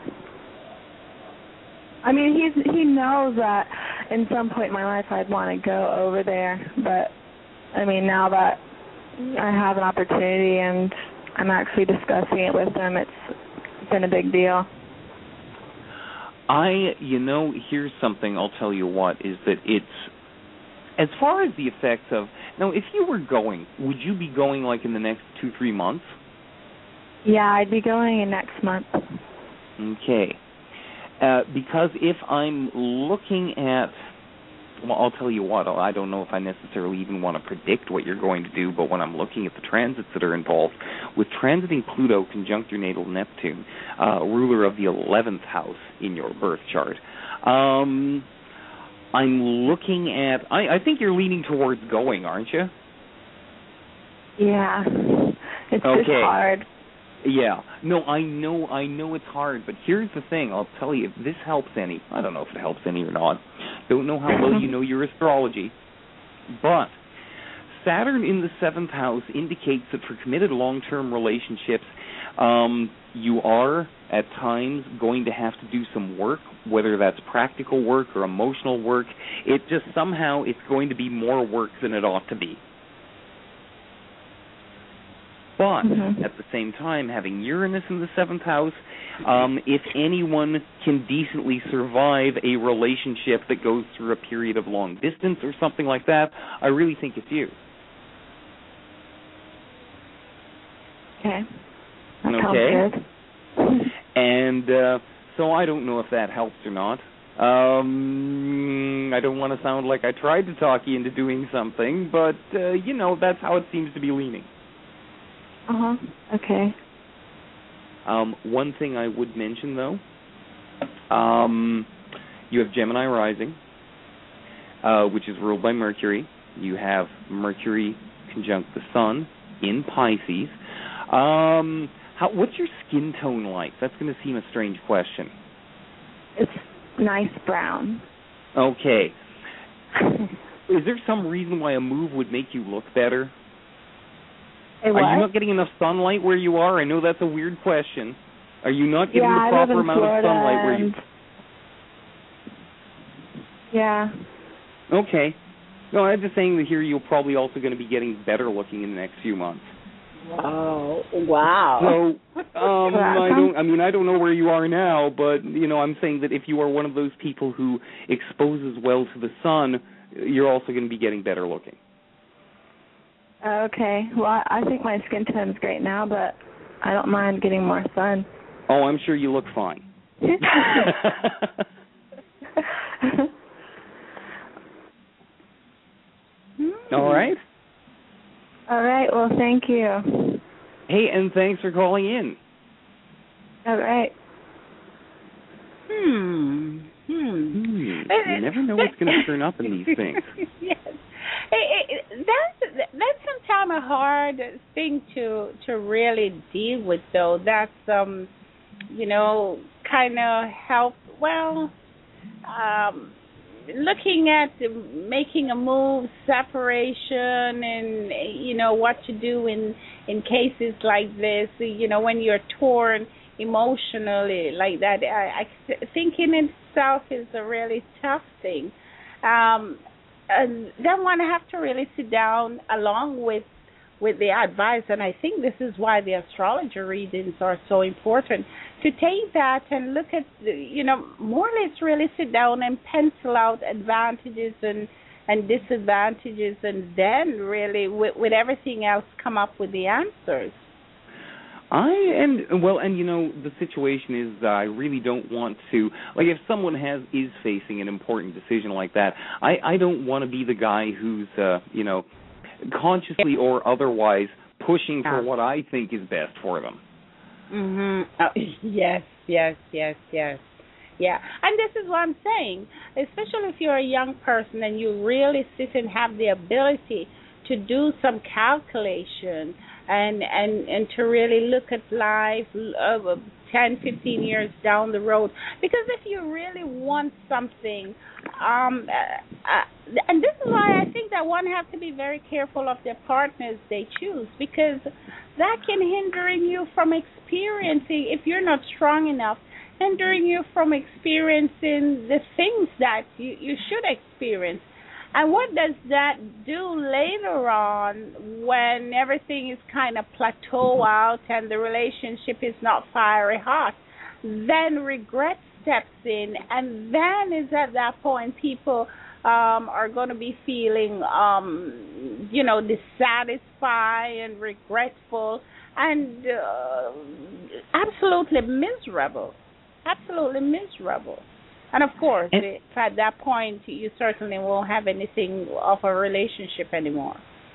I mean, he's he knows that in some point in my life I'd want to go over there, but I mean, now that I have an opportunity and I'm actually discussing it with him, it's been a big deal. I, you know, here's something I'll tell you what, is that it's, as far as the effects of, now if you were going, would you be going like in the next two, three months? Yeah, I'd be going in next month. Okay. Uh, because if I'm looking at, well, I'll tell you what, I don't know if I necessarily even want to predict what you're going to do, but when I'm looking at the transits that are involved, with transiting Pluto conjunct your natal Neptune, uh, ruler of the eleventh house in your birth chart, um, I'm looking at, I, I think you're leaning towards going, aren't you? Yeah. It's okay. just hard. Yeah. No, I know I know it's hard, but here's the thing. I'll tell you, if this helps any, I don't know if it helps any or not. Don't know how well you know your astrology. But Saturn in the seventh house indicates that for committed long-term relationships, um, you are at times going to have to do some work, whether that's practical work or emotional work. It just somehow it's going to be more work than it ought to be. But mm-hmm. at the same time, having Uranus in the seventh house, um, if anyone can decently survive a relationship that goes through a period of long distance or something like that, I really think it's you. Okay. That okay. sounds good. And uh, so I don't know if that helps or not. Um, I don't want to sound like I tried to talk you into doing something, but, uh, you know, that's how it seems to be leaning. Uh-huh. Okay. Um, one thing I would mention, though, um, you have Gemini rising, uh, which is ruled by Mercury. You have Mercury conjunct the Sun in Pisces. Um, how, what's your skin tone like? That's going to seem a strange question. It's nice brown. Okay. Is there some reason why a move would make you look better? Hey, are you not getting enough sunlight where you are? I know that's a weird question. Are you not getting yeah, the proper amount Florida of sunlight where you... Yeah. Okay. No, I'm just saying that here you're probably also going to be getting better looking in the next few months. Oh, wow. So, um, I don't, I mean, I don't know where you are now, but, you know, I'm saying that if you are one of those people who exposes well to the sun, you're also going to be getting better looking. Okay. Well, I think my skin tone's great now, but I don't mind getting more sun. Oh, I'm sure you look fine. All right. All right. Well, thank you. Hey, and thanks for calling in. All right. Hmm. Hmm. hmm. You never know what's going to turn up in these things. Yes. It, it, that's that's sometimes a hard thing to to really deal with, though. That's um, you know, kind of help. Well, um, looking at making a move, separation, and you know what to do in in cases like this. You know, when you're torn emotionally like that, I, I think in itself is a really tough thing. Um, and then one have to really sit down along with with the advice, and I think this is why the astrologer readings are so important, to take that and look at, you know, more or less really sit down and pencil out advantages and, and disadvantages, and then really, with, with everything else, come up with the answers. I and well, and you know, the situation is uh, I really don't want to, like, if someone has is facing an important decision like that, I, I don't want to be the guy who's, uh, you know, consciously or otherwise pushing for what I think is best for them. Mhm. Oh, yes, yes, yes, yes. Yeah. And this is what I'm saying, especially if you're a young person and you really sit and have the ability to do some calculation and and and to really look at life uh, ten, fifteen years down the road. Because if you really want something, um, uh, uh, and this is why I think that one has to be very careful of the partners they choose, because that can hinder you from experiencing, if you're not strong enough, hindering you from experiencing the things that you, you should experience. And what does that do later on when everything is kind of plateau out and the relationship is not fiery hot? Then regret steps in, and then is at that point people um, are going to be feeling, um, you know, dissatisfied and regretful and uh, absolutely miserable, absolutely miserable. And, of course, and, if at that point you certainly won't have anything of a relationship anymore.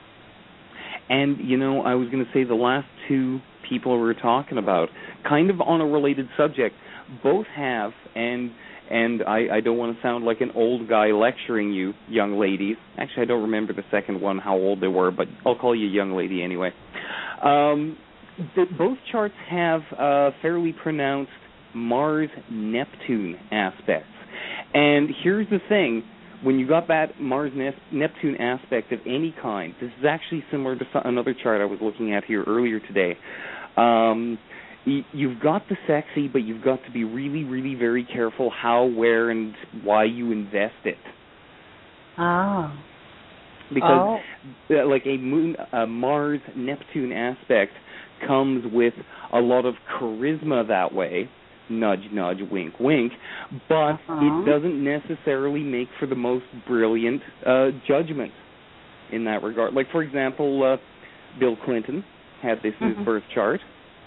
And, you know, I was going to say the last two people we were talking about, kind of on a related subject, both have, and and I, I don't want to sound like an old guy lecturing you, young ladies. Actually, I don't remember the second one, how old they were, but I'll call you young lady anyway. Um, the, both charts have uh, fairly pronounced Mars-Neptune aspects. And here's the thing, when you got that Mars-Neptune aspect of any kind, this is actually similar to another chart I was looking at here earlier today. Um, you've got the sexy, but you've got to be really, really very careful how, where, and why you invest it. Oh. Because oh. like a moon, a Mars-Neptune aspect comes with a lot of charisma that way. Nudge, nudge, wink, wink, but uh-huh. it doesn't necessarily make for the most brilliant uh, judgment in that regard. Like, for example, uh, Bill Clinton had this in mm-hmm. his birth chart.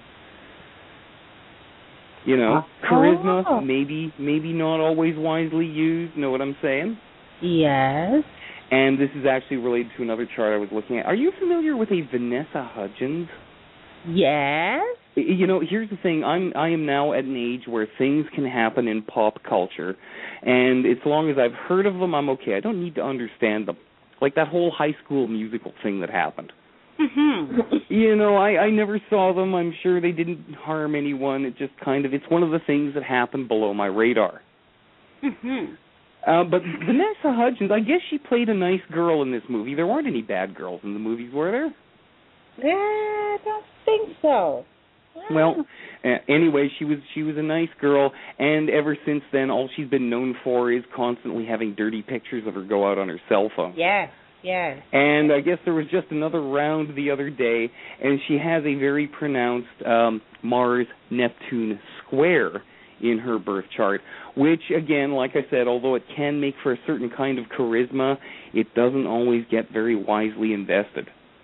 You know, uh-huh. charisma, maybe maybe not always wisely used, know what I'm saying? Yes. And this is actually related to another chart I was looking at. Are you familiar with a Vanessa Hudgens? Yes. You know, here's the thing. I'm I am now at an age where things can happen in pop culture, and as long as I've heard of them, I'm okay. I don't need to understand them. Like that whole High School Musical thing that happened. Mm-hmm. You know, I, I never saw them. I'm sure they didn't harm anyone. It just kind of, it's one of the things that happened below my radar. Mm-hmm. Uh, but Vanessa Hudgens, I guess she played a nice girl in this movie. There weren't any bad girls in the movies, were there? Yeah, I don't think so. Well, uh, anyway, she was she was a nice girl, and ever since then, all she's been known for is constantly having dirty pictures of her go out on her cell phone. Yes, yes. And I guess there was just another round the other day, and she has a very pronounced um, Mars-Neptune square in her birth chart, which, again, like I said, although it can make for a certain kind of charisma, it doesn't always get very wisely invested.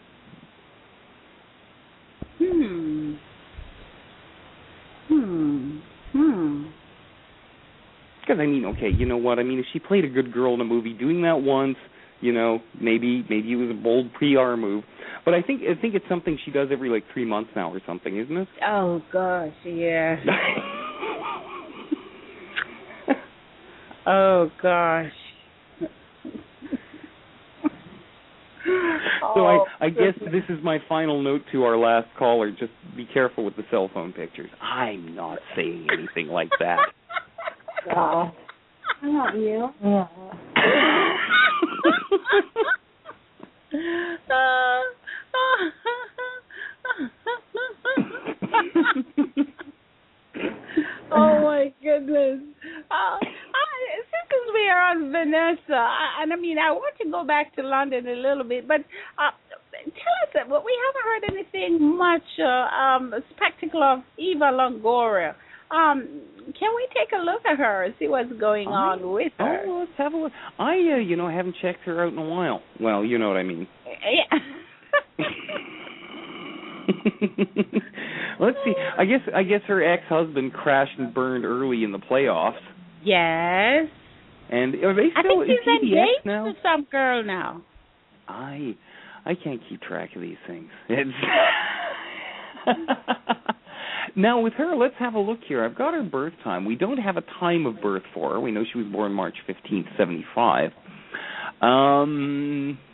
Hmm. Hmm. Hmm. Because, I mean, okay, you know what? I mean, if she played a good girl in a movie, doing that once, you know, maybe maybe it was a bold P R move. But I think I think it's something she does every, like, three months now or something, isn't it? Oh, gosh, yeah. Oh, gosh. So I, I guess this is my final note to our last caller. Just be careful with the cell phone pictures. I'm not saying anything like that. Uh, I love you. Yeah. Oh my goodness! Uh, I, since we are on Vanessa, I, and I mean, I want to go back to London a little bit, but uh, tell us that well, we haven't heard anything much uh, um, spectacle of Eva Longoria. Um, can we take a look at her and see what's going on I, with her? Oh, let's have a look. I, uh, you know, haven't checked her out in a while. Well, you know what I mean. Yeah. Let's see. I guess I guess her ex-husband crashed and burned early in the playoffs. Yes. And are they still I think he's engaged now? to some girl now. I I can't keep track of these things. It's Now, with her, let's have a look here. I've got her birth time. We don't have a time of birth for her. We know she was born March fifteenth, seventy-five. Um.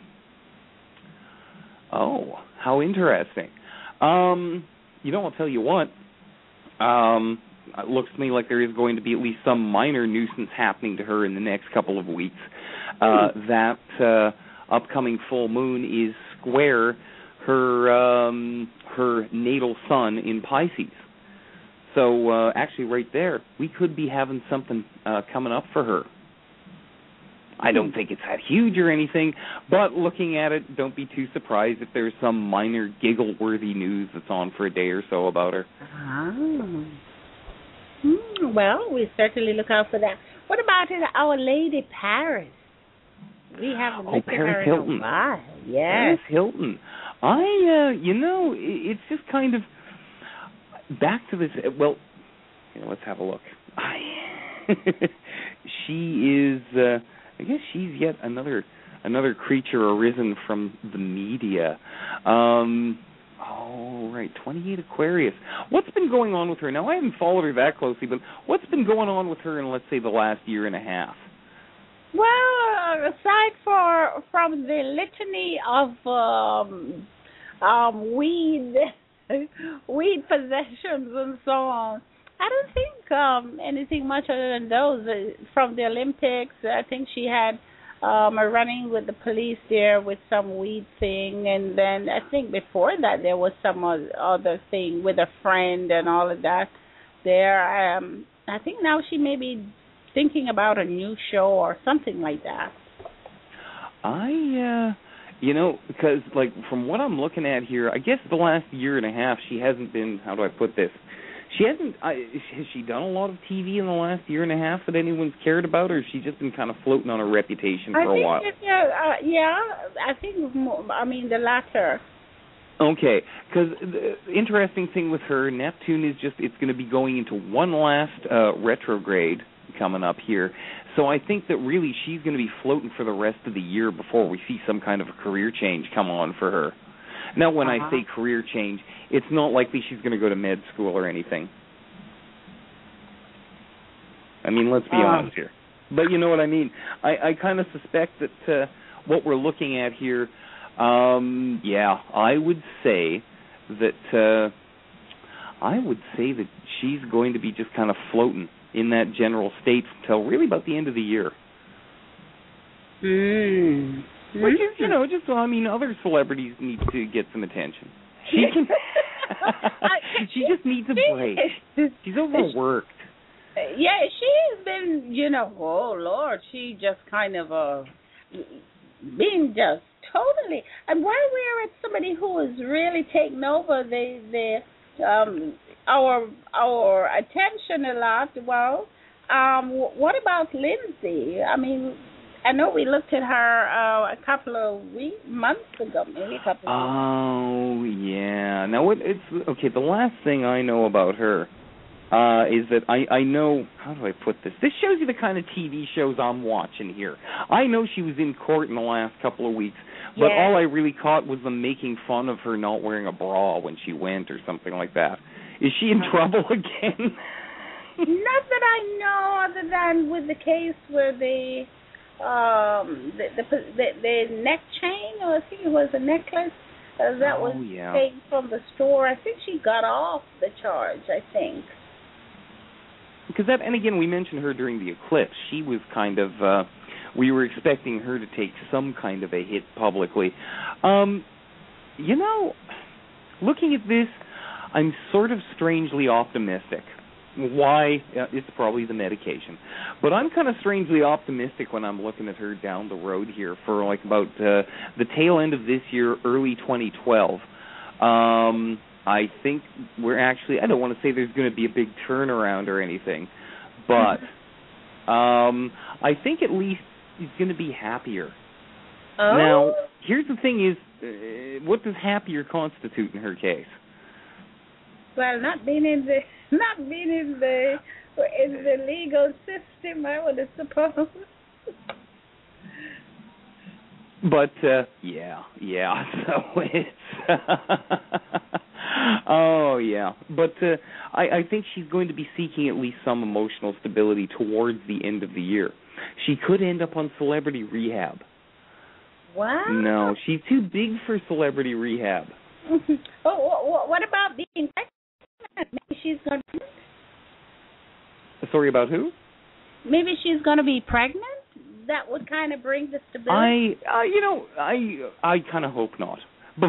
Oh, how interesting. Um, you know, I'll tell you what. Um, it looks to me like there is going to be at least some minor nuisance happening to her in the next couple of weeks. Uh, that uh, upcoming full moon is square her um, her natal sun in Pisces. So uh, actually, right there, we could be having something uh, coming up for her. I don't think it's that huge or anything, but looking at it, don't be too surprised if there's some minor giggle-worthy news that's on for a day or so about her. Oh. Hmm, well, we certainly look out for that. What about Our Lady Paris? We haven't oh, looked at Paris her Hilton. in a while. Yes. Paris Hilton. I, uh, you know, it's just kind of back to this. Well, you know, let's have a look. She is. Uh, I guess she's yet another another creature arisen from the media. Um, oh, right, twenty-eight Aquarius. What's been going on with her? Now, I haven't followed her that closely, but what's been going on with her in, let's say, the last year and a half? Well, aside for from the litany of um, um, weed, weed possessions and so on, I don't think um, anything much other than those. Uh, from the Olympics, I think she had um, a running with the police there with some weed thing, and then I think before that there was some other thing with a friend and all of that there. Um, I think now she may be thinking about a new show or something like that. I, uh, you know, because, like, from what I'm looking at here, I guess the last year and a half she hasn't been, how do I put this, She hasn't. I, has she done a lot of T V in the last year and a half that anyone's cared about, or has she just been kind of floating on her reputation for I a think while? That, yeah, uh, yeah, I think. More, I mean, the latter. Okay, because the interesting thing with her, Neptune is just—it's going to be going into one last uh, retrograde coming up here. So I think that really she's going to be floating for the rest of the year before we see some kind of a career change come on for her. Now, when uh-huh. I say career change, it's not likely she's going to go to med school or anything. I mean, let's be uh, honest here. But you know what I mean. I, I kind of suspect that uh, what we're looking at here, um, yeah, I would say that uh, I would say that she's going to be just kind of floating in that general state until really about the end of the year. Mm. Which is, you know, just, I mean, other celebrities need to get some attention. She can, she just needs a break. She's overworked. Yeah, she's been, you know, oh, Lord, she just kind of uh, being just totally, and while we're at somebody who is really taking over the, the um, our our attention a lot, well, um, what about Lindsay? I mean, I know we looked at her uh, a couple of weeks, months ago, maybe a couple of Oh, yeah. Now, what, it's okay, the last thing I know about her uh, is that I, I know, how do I put this? This shows you the kind of T V shows I'm watching here. I know she was in court in the last couple of weeks, but yeah. all I really caught was them making fun of her not wearing a bra when she went or something like that. Is she in trouble again? Not that I know, other than with the case where they... Um, the, the the the neck chain, or I think it was a necklace uh, that oh, was yeah. taken from the store. I think she got off the charge. I think because that, and again, we mentioned her during the eclipse. She was kind of uh, we were expecting her to take some kind of a hit publicly. Um, you know, looking at this, I'm sort of strangely optimistic. Why? Uh, it's probably the medication. But I'm kind of strangely optimistic when I'm looking at her down the road here for like about uh, the tail end of this year, early twenty twelve. Um, I think we're actually, I don't want to say there's going to be a big turnaround or anything, but um, I think at least he's going to be happier. Oh. Now, here's the thing is, uh, what does happier constitute in her case? Well, not being in the not being in the in the legal system, I would suppose. But uh, yeah, yeah. So it's oh yeah. But uh, I, I think she's going to be seeking at least some emotional stability towards the end of the year. She could end up on Celebrity Rehab. Wow. No, she's too big for Celebrity Rehab. Oh, what about being pregnant? Maybe she's going to... Sorry, about who? Maybe she's going to be pregnant? That would kind of bring the stability? I, uh, you know, I I kind of hope not. But,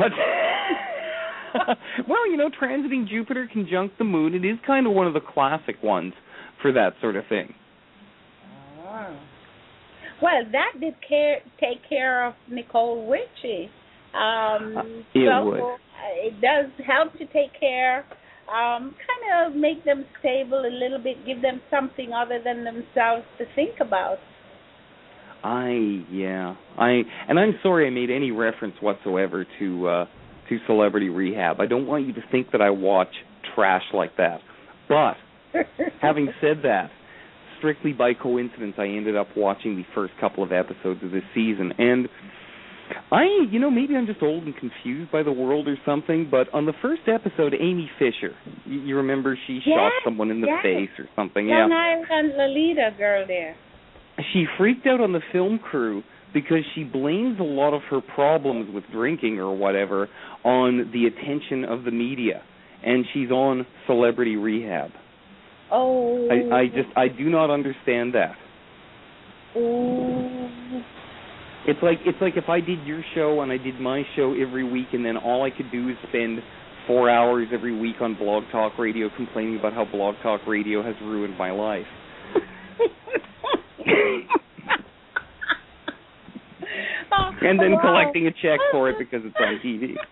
well, you know, transiting Jupiter conjunct the moon, it is kind of one of the classic ones for that sort of thing. Oh. Well, that did care, take care of Nicole Richie. Um, uh, it so would. It does help to take care... Um, kind of make them stable a little bit, give them something other than themselves to think about. I, yeah. I And I'm sorry I made any reference whatsoever to uh, to Celebrity Rehab. I don't want you to think that I watch trash like that. But, having said that, strictly by coincidence, I ended up watching the first couple of episodes of this season. And I, you know, maybe I'm just old and confused by the world or something, but on the first episode, Amy Fisher, you, you remember she yes, shot someone in the yes. face or something, Long yeah. Island Lolita girl there. She freaked out on the film crew because she blames a lot of her problems with drinking or whatever on the attention of the media, and she's on Celebrity Rehab. Oh. I, I just, I do not understand that. Oh. It's like it's like if I did your show and I did my show every week, and then all I could do is spend four hours every week on Blog Talk Radio complaining about how Blog Talk Radio has ruined my life. And then wow. collecting a check for it because it's on T V.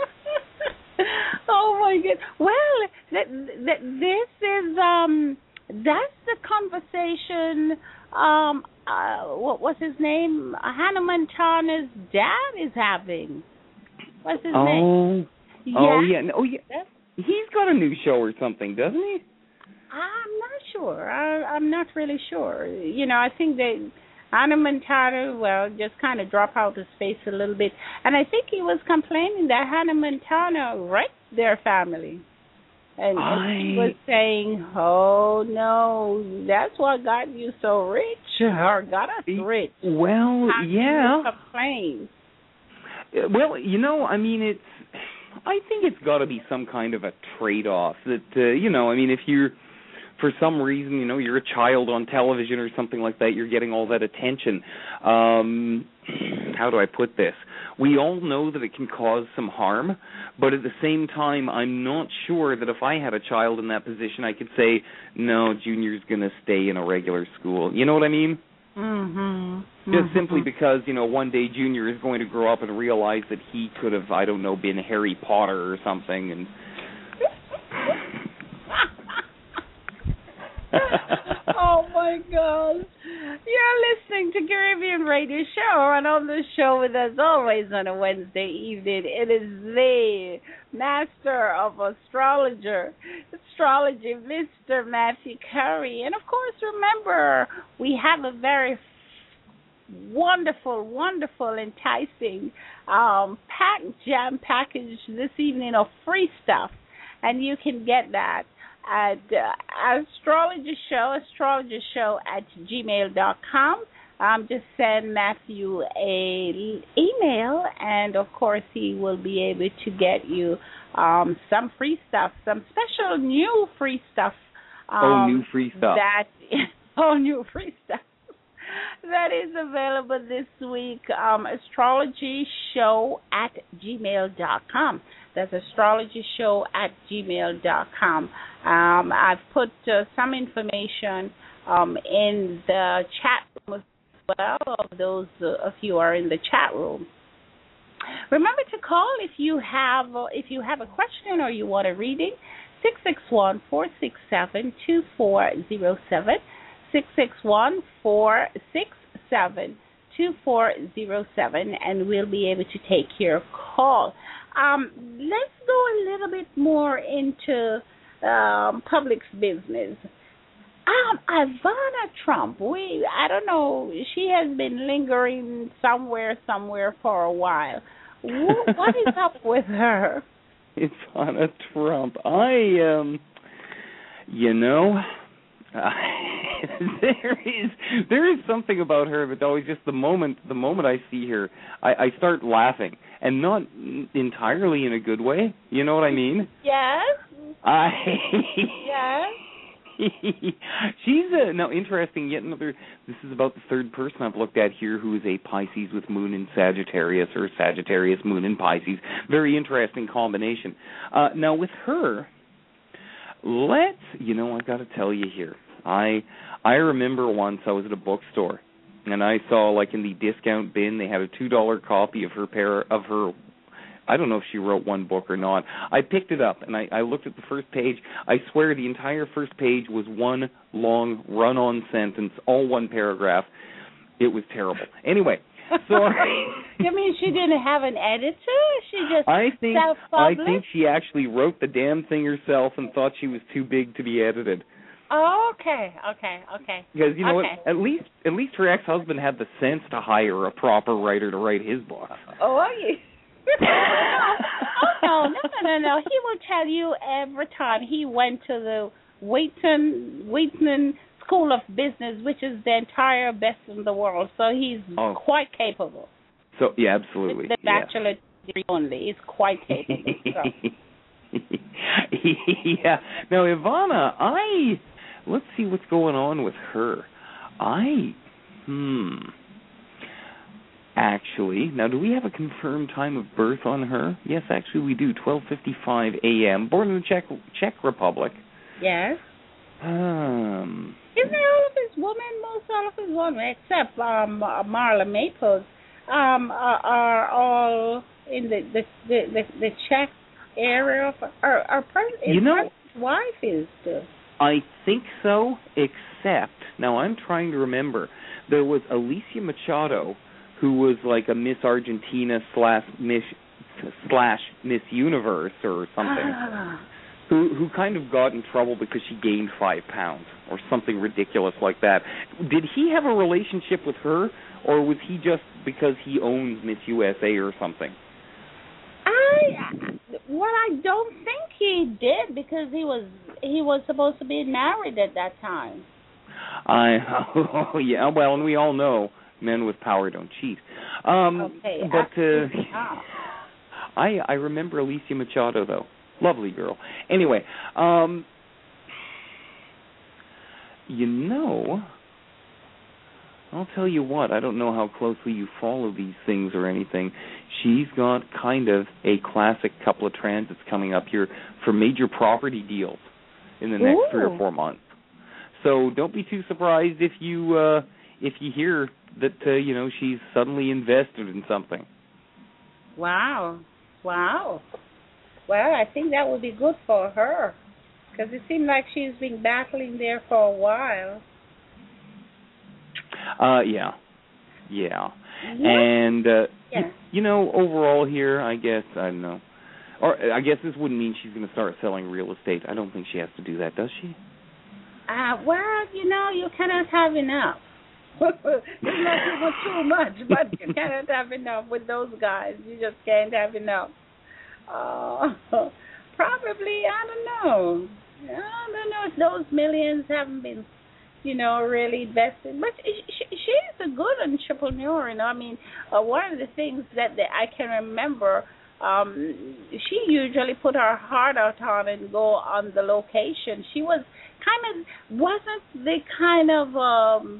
Oh my God! Well, th- th- this is um, that's the conversation. Um, uh, what was his name? Hannah Montana's dad is having. What's his oh. name? Oh, yeah. yeah. Oh, yeah. He's got a new show or something, doesn't he? I'm not sure. I, I'm not really sure. You know, I think that Hannah Montana, well, just kind of drop out of space a little bit. And I think he was complaining that Hannah Montana wrecked their family. And, I... and he was saying, oh, no, that's what got you so rich, or got us rich. Well, How yeah. can you complain? Well, you know, I mean, it's, I think it's got to be some kind of a trade-off that, uh, you know, I mean, if you're, for some reason, you know, you're a child on television or something like that, you're getting all that attention. Um, how do I put this? We all know that it can cause some harm, but at the same time, I'm not sure that if I had a child in that position, I could say, no, Junior's going to stay in a regular school. You know what I mean? Mm-hmm. Just mm-hmm. simply because, you know, one day Junior is going to grow up and realize that he could have, I don't know, been Harry Potter or something, and... Oh my God! You're listening to Caribbean Radio Show, and on the show with us always on a Wednesday evening, it is the master of astrologer, astrology, Mister Matthew Curry. And of course, remember, we have a very wonderful, wonderful, enticing um, pack jam package this evening of free stuff, and you can get that at uh, astrology show, astrology show at gmail dot com. Um, just send Matthew a email, and of course he will be able to get you um, some free stuff, some special new free stuff. Um, oh, new free stuff. That oh, new free stuff that is available this week. Um, astrology show at gmail dot com. That's astrology show at gmail dot com. Um, I've put uh, some information um, in the chat room as well. Of those uh, of you are in the chat room. Remember to call if you have uh, if you have a question or you want a reading. six six one, four six seven, two four zero seven. six six one, four six seven, two four zero seven, and we'll be able to take your call. Um, let's go a little bit more into um, public's business. Um, Ivana Trump, we I don't know, she has been lingering somewhere, somewhere for a while. What is up with her? Ivana Trump. I, um, you know... Uh, there is there is something about her, but always just the moment the moment I see her, I, I start laughing, and not entirely in a good way. You know what I mean? Yes. I yes. She's a, now interesting. Yet another. This is about the third person I've looked at here who is a Pisces with Moon in Sagittarius, or Sagittarius Moon in Pisces. Very interesting combination. Uh, now with her. Let's, you know, I've got to tell you here. I I remember once I was at a bookstore, and I saw, like, in the discount bin, they had a two dollar copy of her pair of her. I don't know if she wrote one book or not. I picked it up, and I, I looked at the first page. I swear the entire first page was one long run-on sentence, all one paragraph. It was terrible. Anyway. So you mean she didn't have an editor? She just I think self-published? I think she actually wrote the damn thing herself and thought she was too big to be edited. Oh, okay, okay, okay. Because you know okay. what? At least at least her ex-husband had the sense to hire a proper writer to write his book. Oh, yeah. oh no, no, no, no, no. He will tell you every time he went to the Wheaton Wheaton School of Business, which is the entire best in the world. So he's oh. quite capable. So yeah, absolutely. The yeah. bachelor degree only is quite capable. So. yeah. Now Ivana, I let's see what's going on with her. I hmm. Actually, now do we have a confirmed time of birth on her? Yes, actually we do. twelve fifty-five a.m. Born in the Czech Czech Republic. Yes. Um. Isn't all of his women, most all of his women, except um, Marla Maples, um, are, are all in the the the, the, the Czech area? Of, our our president, you know, his wife is too. I think so, except now I'm trying to remember. There was Alicia Machado, who was like a Miss Argentina slash Miss slash Miss Universe or something. Ah. Who who kind of got in trouble because she gained five pounds or something ridiculous like that. Did he have a relationship with her, or was he just because he owns Miss U S A or something? I well, I don't think he did because he was he was supposed to be married at that time. I oh yeah, well, and we all know men with power don't cheat. Um, okay, but uh, I I remember Alicia Machado though. Lovely girl. Anyway, um, you know, I'll tell you what, I don't know how closely you follow these things or anything. She's got kind of a classic couple of transits coming up here for major property deals in the next Ooh. three or four months. So don't be too surprised if you uh, if you hear that, uh, you know, she's suddenly invested in something. Wow. Wow. Well, I think that would be good for her, because it seemed like she's been battling there for a while. Uh, yeah, yeah, yeah. and uh, yeah. you, you know, overall here, I guess I don't know, or I guess this wouldn't mean she's going to start selling real estate. I don't think she has to do that, does she? Uh, well, you know, you cannot have enough. It's not even too much, but you cannot have enough with those guys. You just can't have enough. Uh, probably, I don't know. I don't know if those millions haven't been, you know, really invested. But she, she is a good entrepreneur, you know. I mean, uh, one of the things that, that I can remember, um, she usually put her heart out on and go on the location. She was kind of, wasn't the kind of um,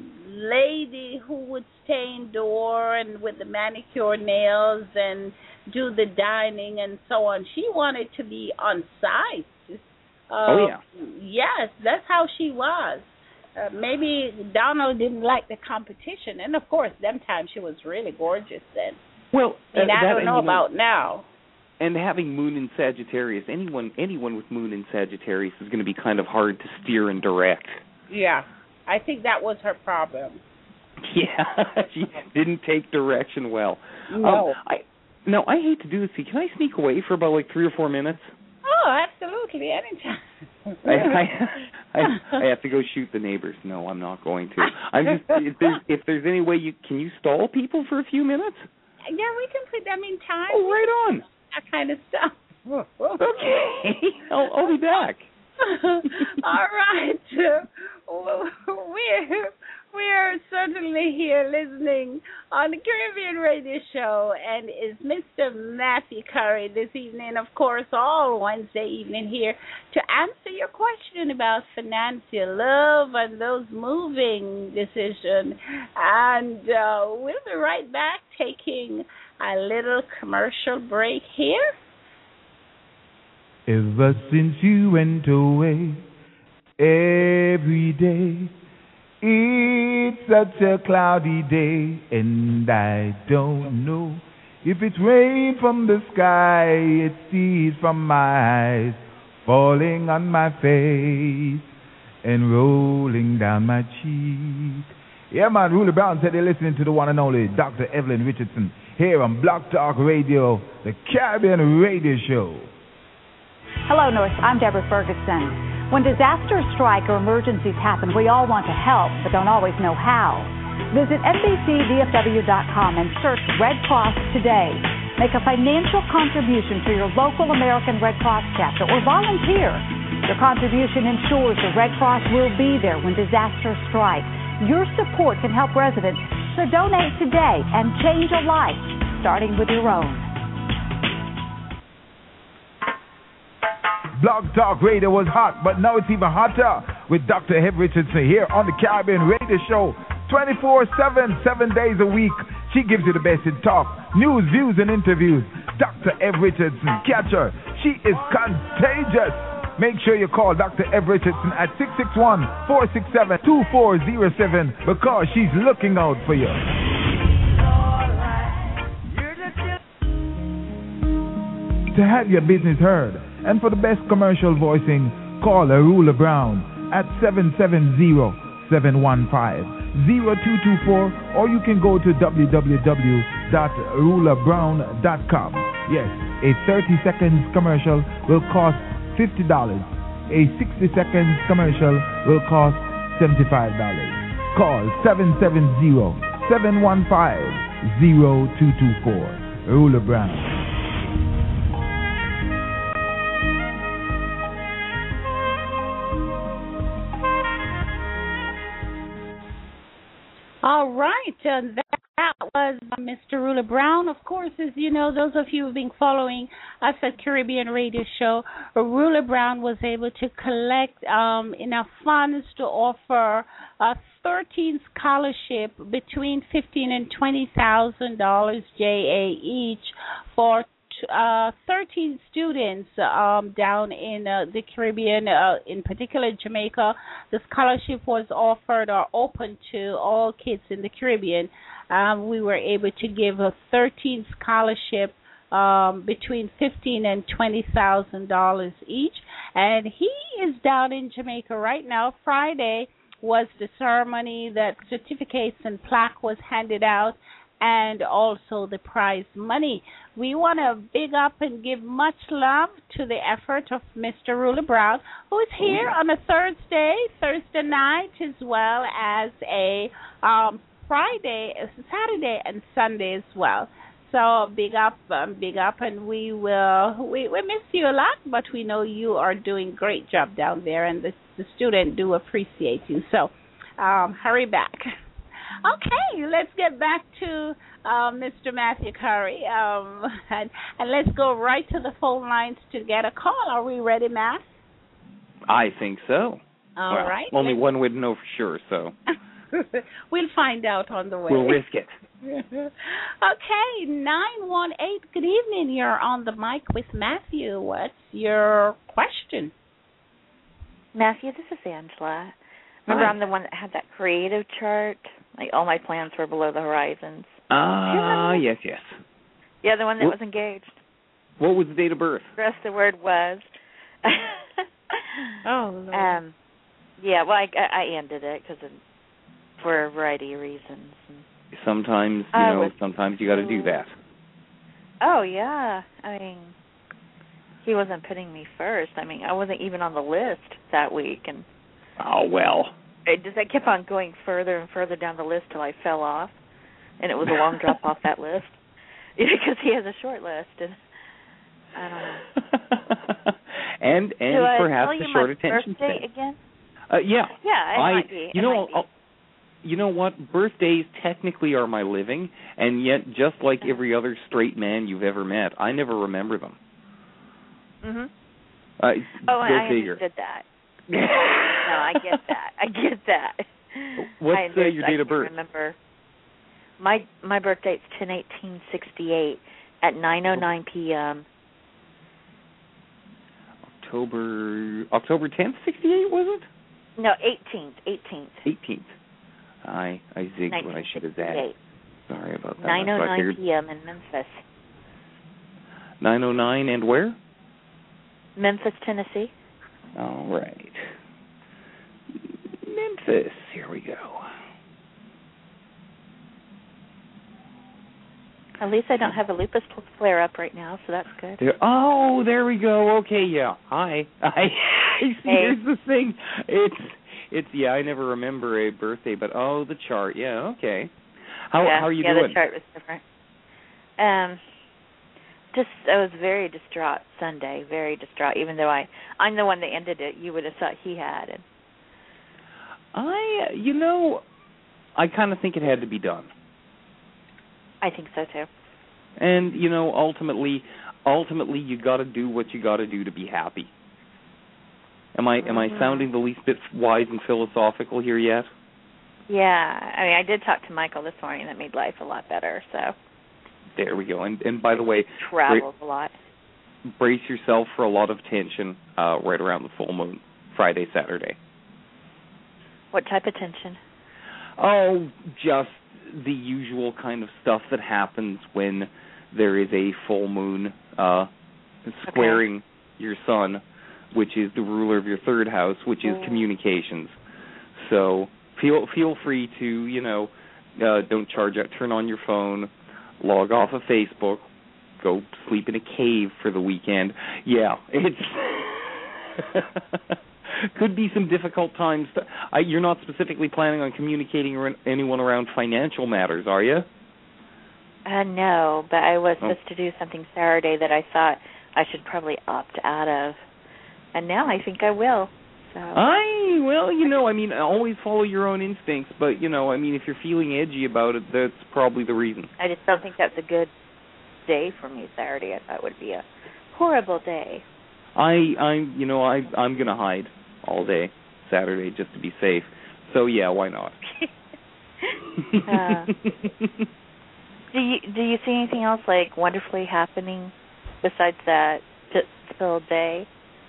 lady who would stay indoor and with the manicure nails and do the dining and so on. She wanted to be on site. Uh, oh, yeah. Yes, that's how she was. Uh, maybe Donald didn't like the competition. And, of course, them times she was really gorgeous then. Well, and uh, I that, don't know and, about know, now. And having Moon in Sagittarius, anyone anyone with Moon in Sagittarius is going to be kind of hard to steer and direct. Yeah, I think that was her problem. Yeah, she didn't take direction well. No. Um, I, no, I hate to do this. Can I sneak away for about like three or four minutes? Oh, absolutely, anytime. I, I, I I have to go shoot the neighbors. No, I'm not going to. I'm just if there's, if there's any way you can you stall people for a few minutes? Yeah, we can put them in time. Oh, right on. That kind of stuff. Okay, I'll, I'll be back. All right. Well, we're we're certainly here listening on the Caribbean Radio Show, and is Mister Matthew Curry this evening, of course, all Wednesday evening here to answer your question about financial love and those moving decisions. And uh, we'll be right back taking a little commercial break here. Ever since you went away, every day it's such a cloudy day, and I don't know if it's rain from the sky, it's tears from my eyes falling on my face and rolling down my cheek. Yeah, man, Ruler Brown said they're listening to the one and only Doctor Evelyn Richardson here on Blog Talk Radio, the Caribbean Radio Show. Hello, North. I'm Deborah Ferguson. When disasters strike or emergencies happen, we all want to help, but don't always know how. Visit N B C V F W dot com and search Red Cross today. Make a financial contribution to your local American Red Cross chapter or volunteer. Your contribution ensures the Red Cross will be there when disasters strike. Your support can help residents, so donate today and change a life, starting with your own. Blog Talk Radio was hot, but now it's even hotter with Doctor Hev Richardson here on the Caribbean Radio Show. twenty-four seven, seven days a week. She gives you the best in talk, news, views, and interviews. Doctor Hev Richardson, catch her. She is contagious. Make sure you call Doctor Hev Richardson at six six one, four six seven, two four zero seven because she's looking out for you. To have your business heard, and for the best commercial voicing, call Arula Brown at seven seven zero, seven one five, zero two two four, or you can go to w w w dot arula brown dot com. Yes, a thirty seconds commercial will cost fifty dollars. A sixty seconds commercial will cost seventy-five dollars. Call seven seven zero, seven one five, zero two two four. Arula Brown. All right, uh, that, that was Mister Rula Brown. Of course, as you know, those of you who have been following us at Caribbean Radio Show, Rula Brown was able to collect um, enough funds to offer a thirteen scholarship between fifteen and twenty thousand dollars J A each for Uh, thirteen students um, down in uh, the Caribbean, uh, in particular Jamaica. The scholarship was offered or open to all kids in the Caribbean. Um, we were able to give a thirteen scholarship um, between fifteen and twenty thousand dollars each. And he is down in Jamaica right now. Friday was the ceremony that certificates and plaque was handed out, and also the prize money. We want to big up and give much love to the effort of Mister Rula Brown, who is here on a Thursday, Thursday night, as well as a um, Friday, Saturday, and Sunday as well. So big up, um, big up, and we will, we, we miss you a lot, but we know you are doing a great job down there, and the, the students do appreciate you. So um, hurry back. Okay, let's get back to uh, Mister Matthew Curry, um, and, and let's go right to the phone lines to get a call. Are we ready, Matt? I think so. All well, right. Only one would know for sure, so. We'll find out on the way. We'll risk it. Okay, nine one eight, good evening. You're on the mic with Matthew. What's your question? Matthew, this is Angela. Remember, Hi. I'm the one that had that creative chart? Like, all my plans were below the horizons. Ah, uh, yes, yes. Yeah, the one that what, was engaged. What was the date of birth? The rest of the word was. Oh, Lord. Um, yeah, well, I, I ended it because for a variety of reasons. Sometimes, you I know, was sometimes you got to do that. Oh, yeah. I mean, he wasn't putting me first. I mean, I wasn't even on the list that week. And oh, well. It just I kept on going further and further down the list till I fell off. And it was a long drop off that list. Because he has a short list. And I don't know. and and Do I perhaps tell you a short my attention birthday span. again? Uh, yeah. Yeah, it I, might be. You it know, might be. I'll, you know what? Birthdays technically are my living, and yet, just like every other straight man you've ever met, I never remember them. Mhm. Uh, oh, go I figure. understood that. No, I get that. I get that. What's I uh, your date of birth? Remember, my my birthday's ten eighteen sixty eight at nine oh nine p.m. October October tenth, sixty eight, was it? No, eighteenth, eighteenth. Eighteenth. I I zigged what I should have said. Sorry about that. Nine oh nine p.m. in Memphis. Nine oh nine and where? Memphis, Tennessee. All right. Memphis. Here we go. At least I don't have a lupus flare up right now, so that's good. There, oh, there we go. Okay, yeah. Hi. I, I see. Hey. Here's the thing. It's it's yeah. I never remember a birthday, but oh, the chart. Yeah. Okay. How yeah, how are you yeah, doing? Yeah, the chart was different. Um, just I was very distraught Sunday. Very distraught. Even though I I'm the one that ended it, you would have thought he had it. I you know, I kind of think it had to be done. I think so too. And you know, ultimately, ultimately, you got to do what you got to do to be happy. Am I mm-hmm. am I sounding the least bit wise and philosophical here yet? Yeah, I mean, I did talk to Michael this morning. That made life a lot better. So there we go. And and by the way, travels bra- a lot. Brace yourself for a lot of tension uh, right around the full moon, Friday, Saturday. What type of tension? Oh, just the usual kind of stuff that happens when there is a full moon uh, squaring okay. your sun, which is the ruler of your third house, which is mm. communications. So feel feel free to, you know, uh, don't charge out, turn on your phone, log off of Facebook, go sleep in a cave for the weekend. Yeah, it's... Could be some difficult times. To, I, you're not specifically planning on communicating with anyone around financial matters, are you? Uh, no, but I was oh. supposed to do something Saturday that I thought I should probably opt out of, and now I think I will. So. I well, you know, I mean, always follow your own instincts, but you know, I mean, if you're feeling edgy about it, that's probably the reason. I just don't think that's a good day for me. Saturday, I thought would be a horrible day. I, I'm, you know, I, I'm gonna hide all day Saturday just to be safe. So yeah, why not? uh, do you do you see anything else like wonderfully happening besides that typical day?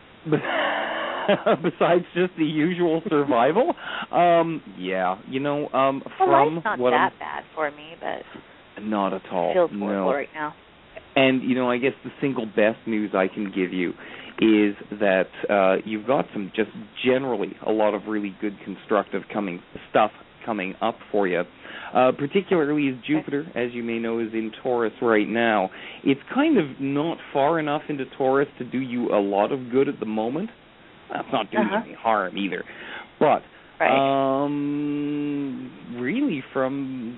Besides just the usual survival? um, yeah, you know, um, well, from life's not what that I'm, bad for me, but not at all. It feels no. horrible right now. And you know, I guess the single best news I can give you is that uh, you've got some just generally a lot of really good constructive coming stuff coming up for you. Uh, particularly as Jupiter, as you may know, is in Taurus right now. It's kind of not far enough into Taurus to do you a lot of good at the moment. That's not doing uh-huh. you any harm either. But right. um, really from...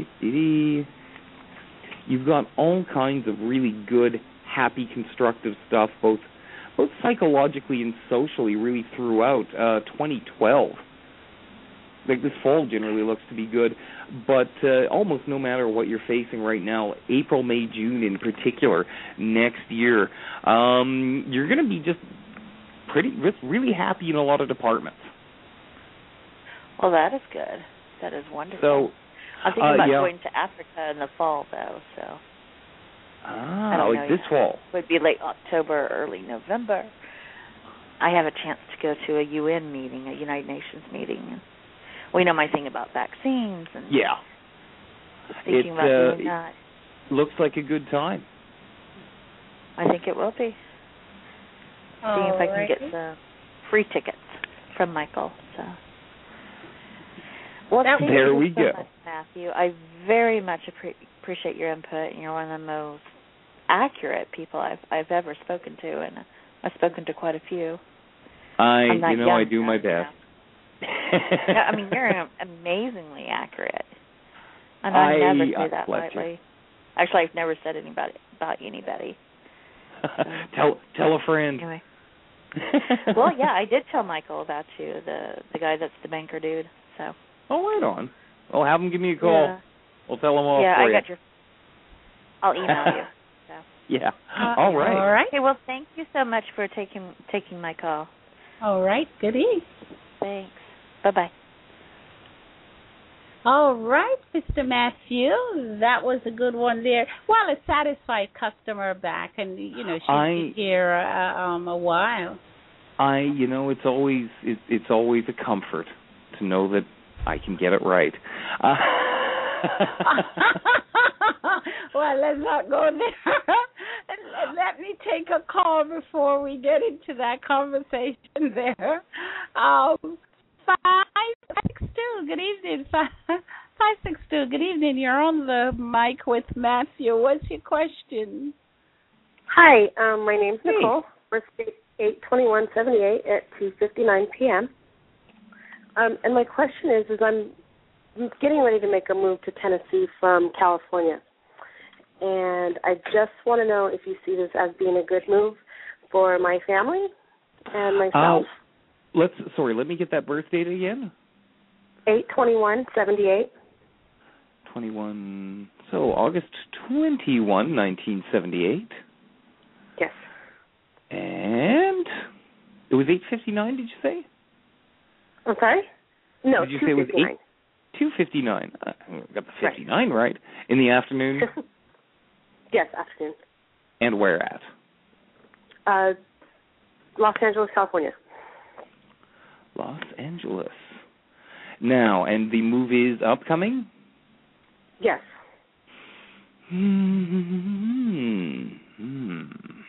You've got all kinds of really good, happy, constructive stuff, both both psychologically and socially, really throughout uh, twenty twelve. Like this fall generally looks to be good, but uh, almost no matter what you're facing right now, April, May, June in particular, next year, um, you're going to be just pretty, just really happy in a lot of departments. Well, that is good. That is wonderful. So, I'm thinking uh, about yeah. going to Africa in the fall, though. So. Ah, I don't like know this yet. fall. It would be late October, early November. I have a chance to go to a U N meeting, a United Nations meeting. And we know my thing about vaccines. And Yeah. thinking It, about uh, doing that. Looks like a good time. I think it will be. Seeing if I can get some free tickets from Michael. So. Well, thank there you we so go. much, Matthew. I very much appre- appreciate your input. You're one of the most accurate people I've I've ever spoken to, and I've spoken to quite a few. I, I'm not you know, young I do enough, my you know. best. No, I mean, you're amazingly accurate, and I, I never say uh, that bless lightly. Actually, I've never said anybody about anybody. So. tell tell a friend. Anyway. Well, yeah, I did tell Michael about you, the the guy that's the banker dude. So. Oh, right on. Well, have him give me a call. Yeah. We'll tell him off yeah, for I you. got your. I'll email you. So. Yeah. Uh, all right. All right. Okay. Well, thank you so much for taking taking my call. All right. Goodie. Thanks. Bye bye. All right, Mister Matthew, that was a good one there. Well, a satisfied customer back, and you know she's I- been here uh, um, a while. I, you know, it's always it, it's always a comfort to know that I can get it right. Uh, Well, let's not go there. Let me take a call before we get into that conversation there. Um, five six two. Good evening. Five, five six two. Good evening. You're on the mic with Matthew. What's your question? Hi, um, my name's Hey. Nicole. Birthday eight twenty one seventy eight at two fifty nine p.m. Um, and my question is, is I'm getting ready to make a move to Tennessee from California, and I just want to know if you see this as being a good move for my family and myself. uh, let's sorry. Let me get that birth date again. eight twenty one seventy eight. Twenty-one. So August twenty-one, nineteen seventy-eight. Yes. And it was eight fifty-nine. Did you say? I'm sorry. No, Did you say it was two fifty nine. Two fifty-nine. I got the fifty-nine right. In the afternoon. Yes, afternoon. And where at? Uh, Los Angeles, California. Los Angeles. Now, and the move is upcoming? Yes. Hmm. Hmm.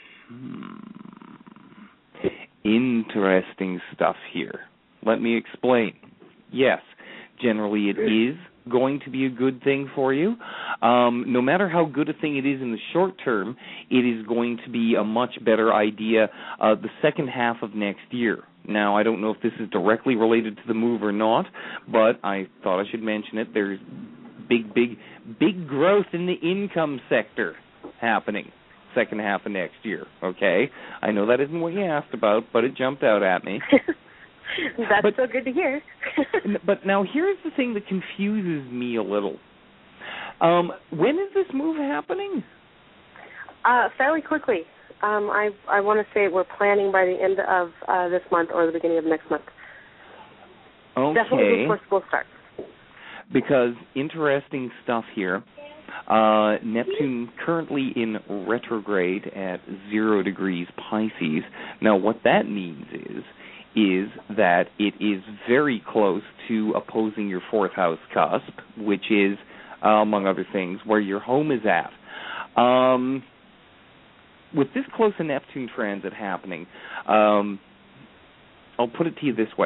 Interesting stuff here. Let me explain. Yes, generally it is going to be a good thing for you. Um, no matter how good a thing it is in the short term, it is going to be a much better idea uh, the second half of next year. Now, I don't know if this is directly related to the move or not, but I thought I should mention it. There's big, big, big growth in the income sector happening second half of next year, okay? I know that isn't what you asked about, but it jumped out at me. That's but, so good to hear. But now here's the thing that confuses me a little. Um, when is this move happening? Uh, fairly quickly. Um, I I want to say we're planning by the end of uh, this month or the beginning of next month. Okay. Definitely before school starts. Because interesting stuff here. Uh, Neptune currently in retrograde at zero degrees Pisces. Now, what that means is is that it is very close to opposing your fourth house cusp, which is, uh, among other things, where your home is at. Um, with this close a Neptune transit happening, um, I'll put it to you this way.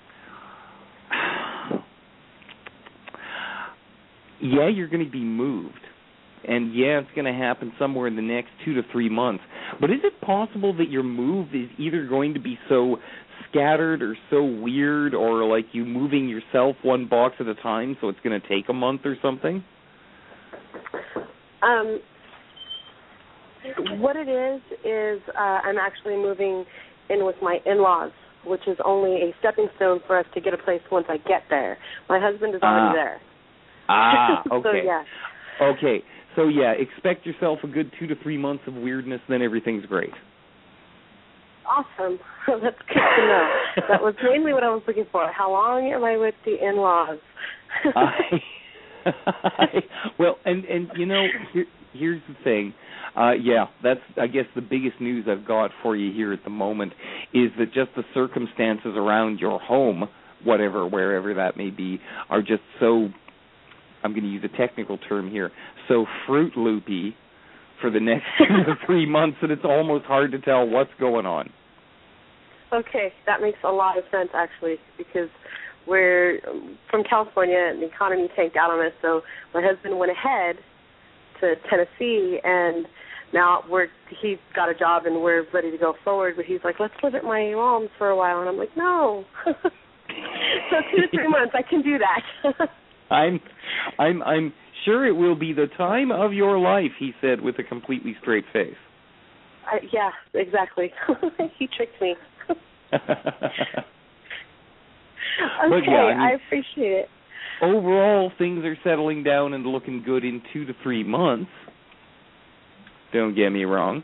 Yeah, you're going to be moved. And yeah, it's going to happen somewhere in the next two to three months. But is it possible that your move is either going to be so scattered or so weird, or like you moving yourself one box at a time, so it's going to take a month or something? Um, what it is is uh, I'm actually moving in with my in-laws, which is only a stepping stone for us to get a place once I get there. My husband is already Ah. there. Ah, okay. So, yeah. Okay, so yeah, expect yourself a good two to three months of weirdness, then everything's great. Awesome. That's good to know. That was mainly what I was looking for. How long am I with the in-laws? I, I, well, and and you know, here, here's the thing. Uh, yeah, that's I guess the biggest news I've got for you here at the moment is that just the circumstances around your home, whatever, wherever that may be, are just so. I'm going to use a technical term here. So Fruit Loopy for the next two to three months that it's almost hard to tell what's going on. Okay, that makes a lot of sense actually, because we're from California and the economy tanked out on us. So my husband went ahead to Tennessee, and now we're he's got a job and we're ready to go forward. But he's like, let's live at my mom's for a while, and I'm like, no. So two to three months, I can do that. I'm, I'm, I'm sure it will be the time of your life, he said with a completely straight face. I, yeah, exactly. He tricked me. Okay, yeah, I, mean, I appreciate it. Overall, things are settling down and looking good in two to three months. Don't get me wrong.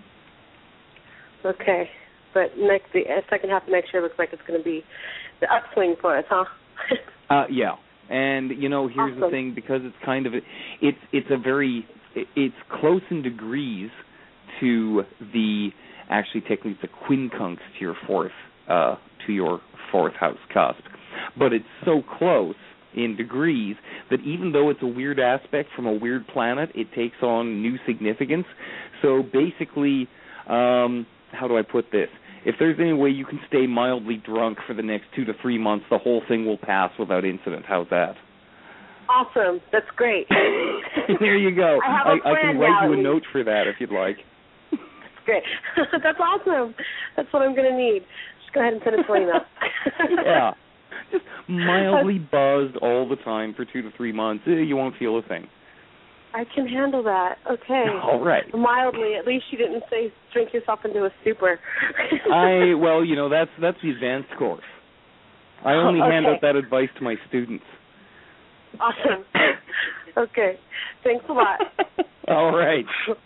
Okay, but next the second half of next year looks like it's going to be the upswing for us, huh? uh, yeah, and you know, here's awesome. the thing, because it's kind of a, it's it's a very it's close in degrees to the actually technically it's a quincunx to your fourth uh, to your fourth house cusp, but it's so close in degrees that even though it's a weird aspect from a weird planet, it takes on new significance. So basically, um, how do I put this? If there's any way you can stay mildly drunk for the next two to three months, the whole thing will pass without incident. How's that? Awesome. That's great. There you go. I, have a I, I can write now. you a note for that if you'd like. That's great. That's awesome. That's what I'm going to need. Just go ahead and send it to me now. Yeah. Just mildly buzzed all the time for two to three months. Eh, you won't feel a thing. I can handle that. Okay. All right. Mildly. At least you didn't say drink yourself into a stupor. I well, you know, that's that's the advanced course. I only okay. hand out that advice to my students. Awesome. Okay. Thanks a lot. All right.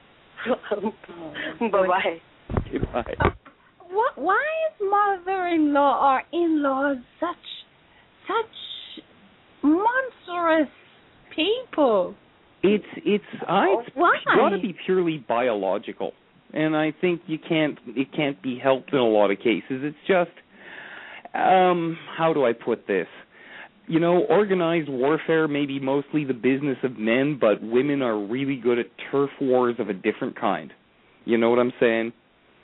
Bye-bye. Goodbye. Uh, what, why is mother-in-law or in-laws such such monstrous people? It's it's I it's Why? got to be purely biological, and I think you can't it can't be helped in a lot of cases. It's just um how do I put this? You know, organized warfare may be mostly the business of men, but women are really good at turf wars of a different kind. You know what I'm saying?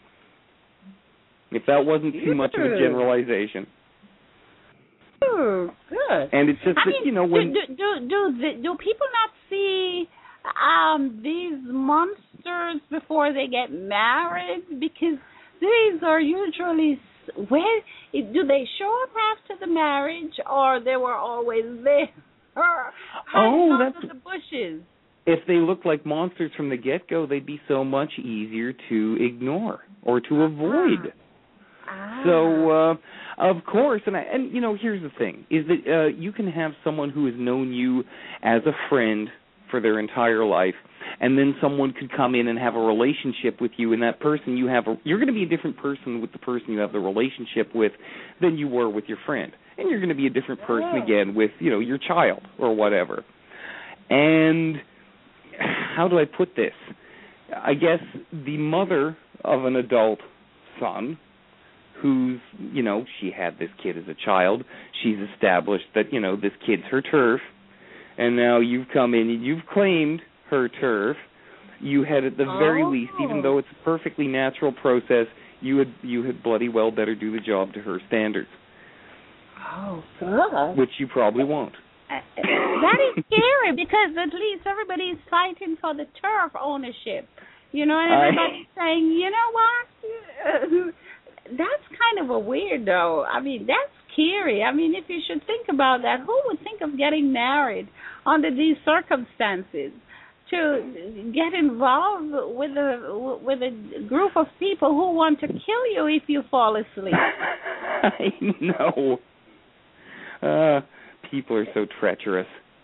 If that wasn't too much of a generalization. Oh, good. And it's just I that, mean, you know, when... Do, do, do, do, do people not see um, these monsters before they get married? Because these are usually... Where do they show up after the marriage, or they were always there? Oh, that's the bushes. If they look like monsters from the get-go, they'd be so much easier to ignore or to avoid. Ah. So, uh, of course, and I, and you know, here's the thing: is that uh, you can have someone who has known you as a friend for their entire life, and then someone could come in and have a relationship with you, and that person you have, a, you're going to be a different person with the person you have the relationship with than you were with your friend, and you're going to be a different person Oh. again with, you know, your child or whatever. And how do I put this? I guess the mother of an adult son who's, you know, she had this kid as a child, she's established that, you know, this kid's her turf, and now you've come in and you've claimed her turf. You had, at the oh. very least, even though it's a perfectly natural process, you had you had bloody well better do the job to her standards. Oh, God. Which you probably won't. Uh, that is scary, because at least everybody's fighting for the turf ownership. You know, and everybody's I... saying, you know what, that's kind of a weirdo. I mean, that's scary. I mean, if you should think about that, who would think of getting married under these circumstances? To get involved with a with a group of people who want to kill you if you fall asleep. I know. Uh, people are so treacherous.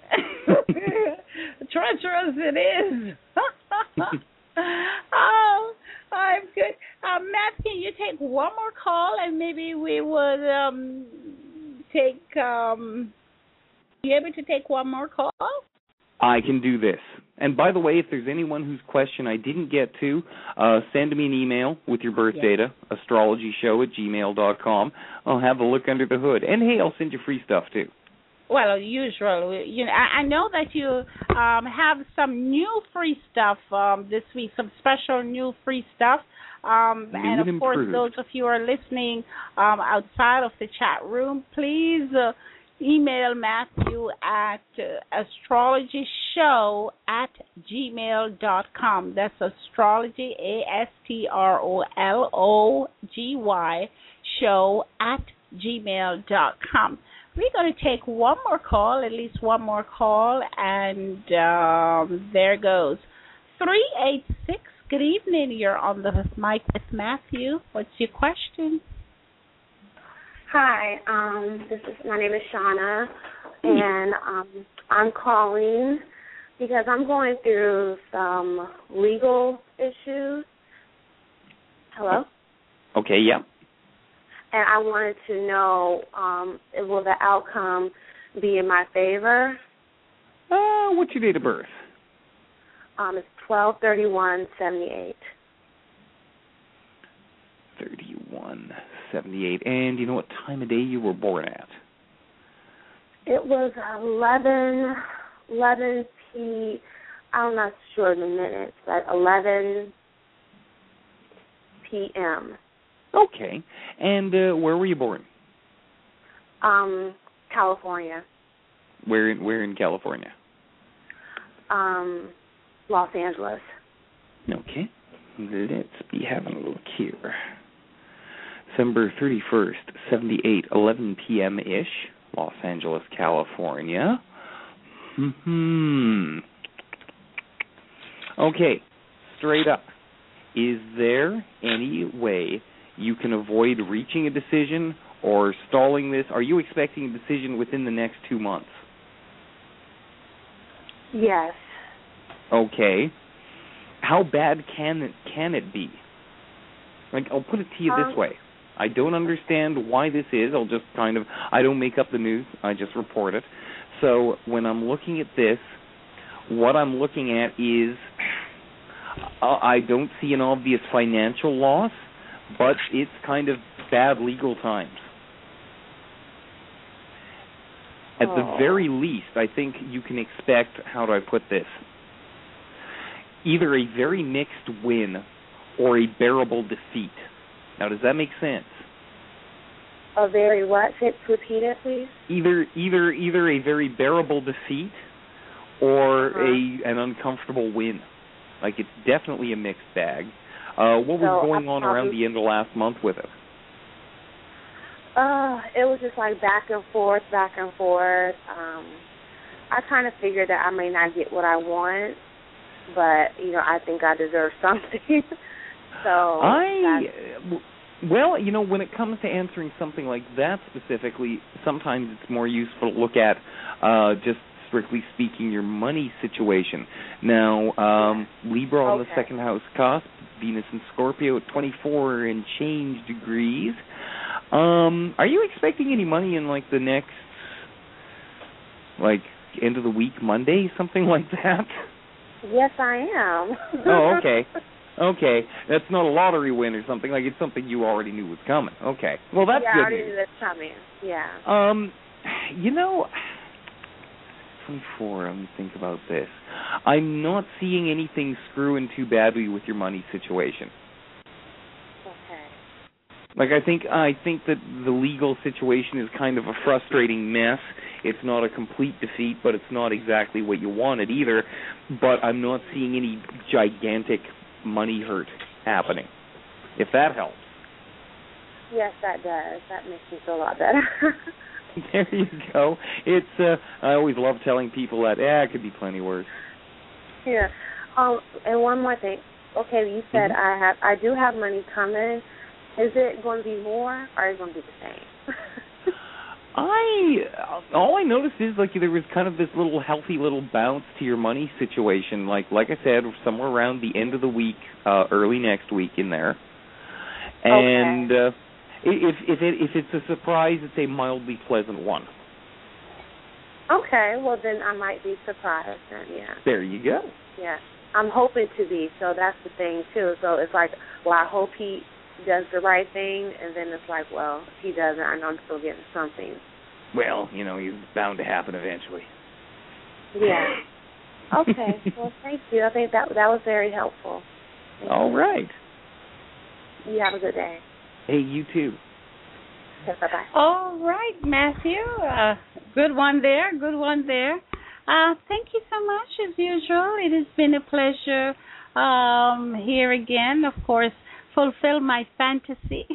Treacherous it is. Oh, I'm good. Um, Matt, can you take one more call, and maybe we would um, take um, you able to take one more call? I can do this. And by the way, if there's anyone whose question I didn't get to, uh, send me an email with your birth Yes. data, astrology show at gmail dot com. I'll have a look under the hood. And, hey, I'll send you free stuff, too. Well, usual. You know, I, I know that you um, have some new free stuff um, this week, some special new free stuff. Um, New and, of and course, improved. those of you who are listening um, outside of the chat room, please uh, email Matthew at uh, astrologyshow at gmail dot com. That's astrology, A S T R O L O G Y, show at gmail dot com. We're going to take one more call, at least one more call, and um, there goes. three eight six, good evening. You're on the mic with Matthew. What's your question? Hi, um, this is my name is Shauna, and um, I'm calling because I'm going through some legal issues. Hello? Okay, yeah. And I wanted to know, um, will the outcome be in my favor? Uh, what's your date of birth? Um, it's twelve thirty-one seventy-eight. thirty-one seventy-eight. And do you know what time of day you were born at? It was eleven, eleven p. I'm not sure the minutes, but eleven p.m. Okay. And uh, where were you born? Um, California. Where in, where in California? Um, Los Angeles. Okay. Let's be having a look here. December thirty-first, seventy-eight, eleven p.m.-ish, Los Angeles, California. Hmm. Okay. Straight up. Is there any way you can avoid reaching a decision or stalling this? Are you expecting a decision within the next two months? Yes. Okay. How bad can it can it be? Like, I'll put it to you Um, this way. I don't understand why this is. I'll just kind of, I don't make up the news. I just report it. So when I'm looking at this, what I'm looking at is uh, I don't see an obvious financial loss, but it's kind of bad legal times. At the Oh. very least, I think you can expect, how do I put this, either a very mixed win or a bearable defeat. Now, does that make sense? A very what? Repeat it, please. Either either either a very bearable defeat or Uh-huh. a an uncomfortable win. Like, it's definitely a mixed bag. Uh, what was So, going I on around probably- the end of last month with it? Uh, it was just like back and forth, back and forth. Um, I kind of figured that I may not get what I want, but you know, I think I deserve something. so I, well, you know, when it comes to answering something like that specifically, sometimes it's more useful to look at uh, just strictly speaking your money situation. Now, um, Libra on Okay. the second house cusp, Venus and Scorpio at twenty-four and change degrees. Um, are you expecting any money in like the next, like end of the week, Monday, something like that? Yes, I am. Oh, okay. Okay. That's not a lottery win or something. Like, it's something you already knew was coming. Okay. Well, that's yeah, good I already news. knew that's coming. Yeah. Um, you know, twenty-four, let me think about this. I'm not seeing anything screwing too badly with your money situation. Okay. Like, I think I think that the legal situation is kind of a frustrating mess. It's not a complete defeat, but it's not exactly what you wanted either. But I'm not seeing any gigantic money hurt happening, if that helps. Yes, that does. That makes me feel a lot better. There you go. It's uh, I always love telling people that, yeah, it could be plenty worse. Yeah. Um, and one more thing. Okay, you said Mhm. I have, I do have money coming. Is it going to be more, or is it going to be the same? I all I noticed is like there was kind of this little healthy little bounce to your money situation. Like like I said, somewhere around the end of the week, uh, early next week in there. And Okay. uh, if if it if it's a surprise, it's a mildly pleasant one. Okay, well then I might be surprised then, yeah. There you go. Yeah. I'm hoping to be, so that's the thing too. So it's like, well, I hope he does the right thing, and then it's like, well, if he doesn't, I know I'm still getting something. Well, you know, it's bound to happen eventually. Yeah. Okay. Well, thank you. I think that that was very helpful. Thank All you. right. You have a good day. Hey, you too. Okay, bye-bye. All right, Matthew. Uh, good one there. Good one there. Uh, thank you so much, as usual. It has been a pleasure um, here again. Of course, fulfill my fantasy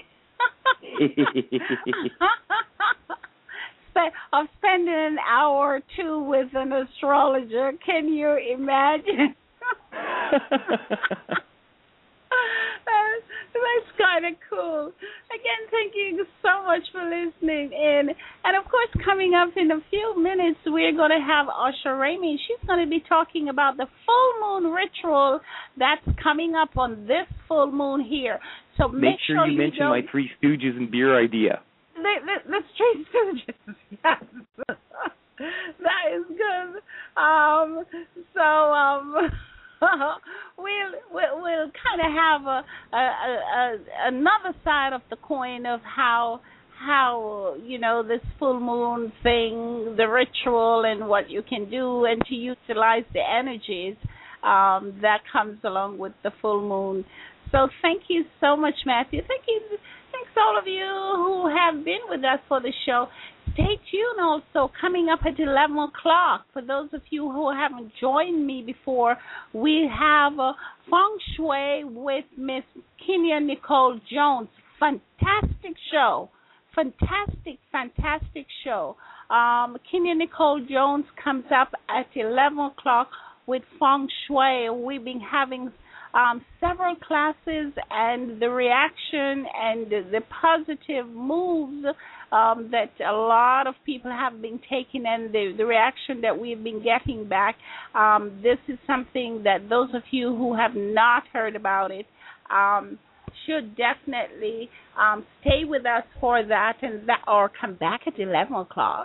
of spending an hour or two with an astrologer. Can you imagine? That's kind of cool. Again, thank you so much for listening in. And, of course, coming up in a few minutes, we're going to have Asha Ramey. She's going to be talking about the full moon ritual that's coming up on this full moon here. So make, make sure, Oh, sure you, you mention don't... my Three Stooges and beer idea. The, the, the Three Stooges, yes. That is good. Um, so, um... we'll, we'll we'll kind of have a, a, a another side of the coin of how how you know this full moon thing, the ritual, and what you can do, and to utilize the energies um, that comes along with the full moon. So thank you so much, Matthew. Thank you. Thanks all of you who have been with us for the show. Stay tuned also, coming up at eleven o'clock. For those of you who haven't joined me before, we have a Feng Shui with Miss Kenya Nicole Jones. Fantastic show. Fantastic, fantastic show. Um, Kenya Nicole Jones comes up at eleven o'clock with Feng Shui. We've been having Um, several classes, and the reaction and the, the positive moves um, that a lot of people have been taking, and the, the reaction that we've been getting back. Um, this is something that those of you who have not heard about it um, should definitely um, stay with us for that, and that, or come back at eleven o'clock,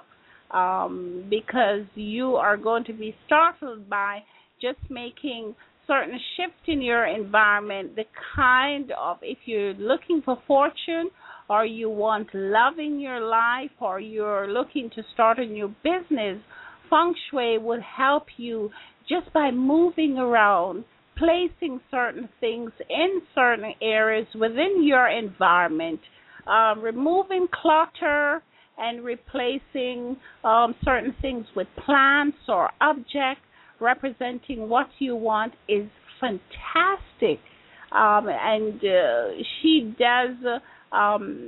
um, because you are going to be startled by just making certain shift in your environment, the kind of, if you're looking for fortune, or you want love in your life, or you're looking to start a new business, Feng Shui would help you just by moving around, placing certain things in certain areas within your environment, uh, removing clutter and replacing um, certain things with plants or objects representing what you want is fantastic. Um, and uh, she does uh,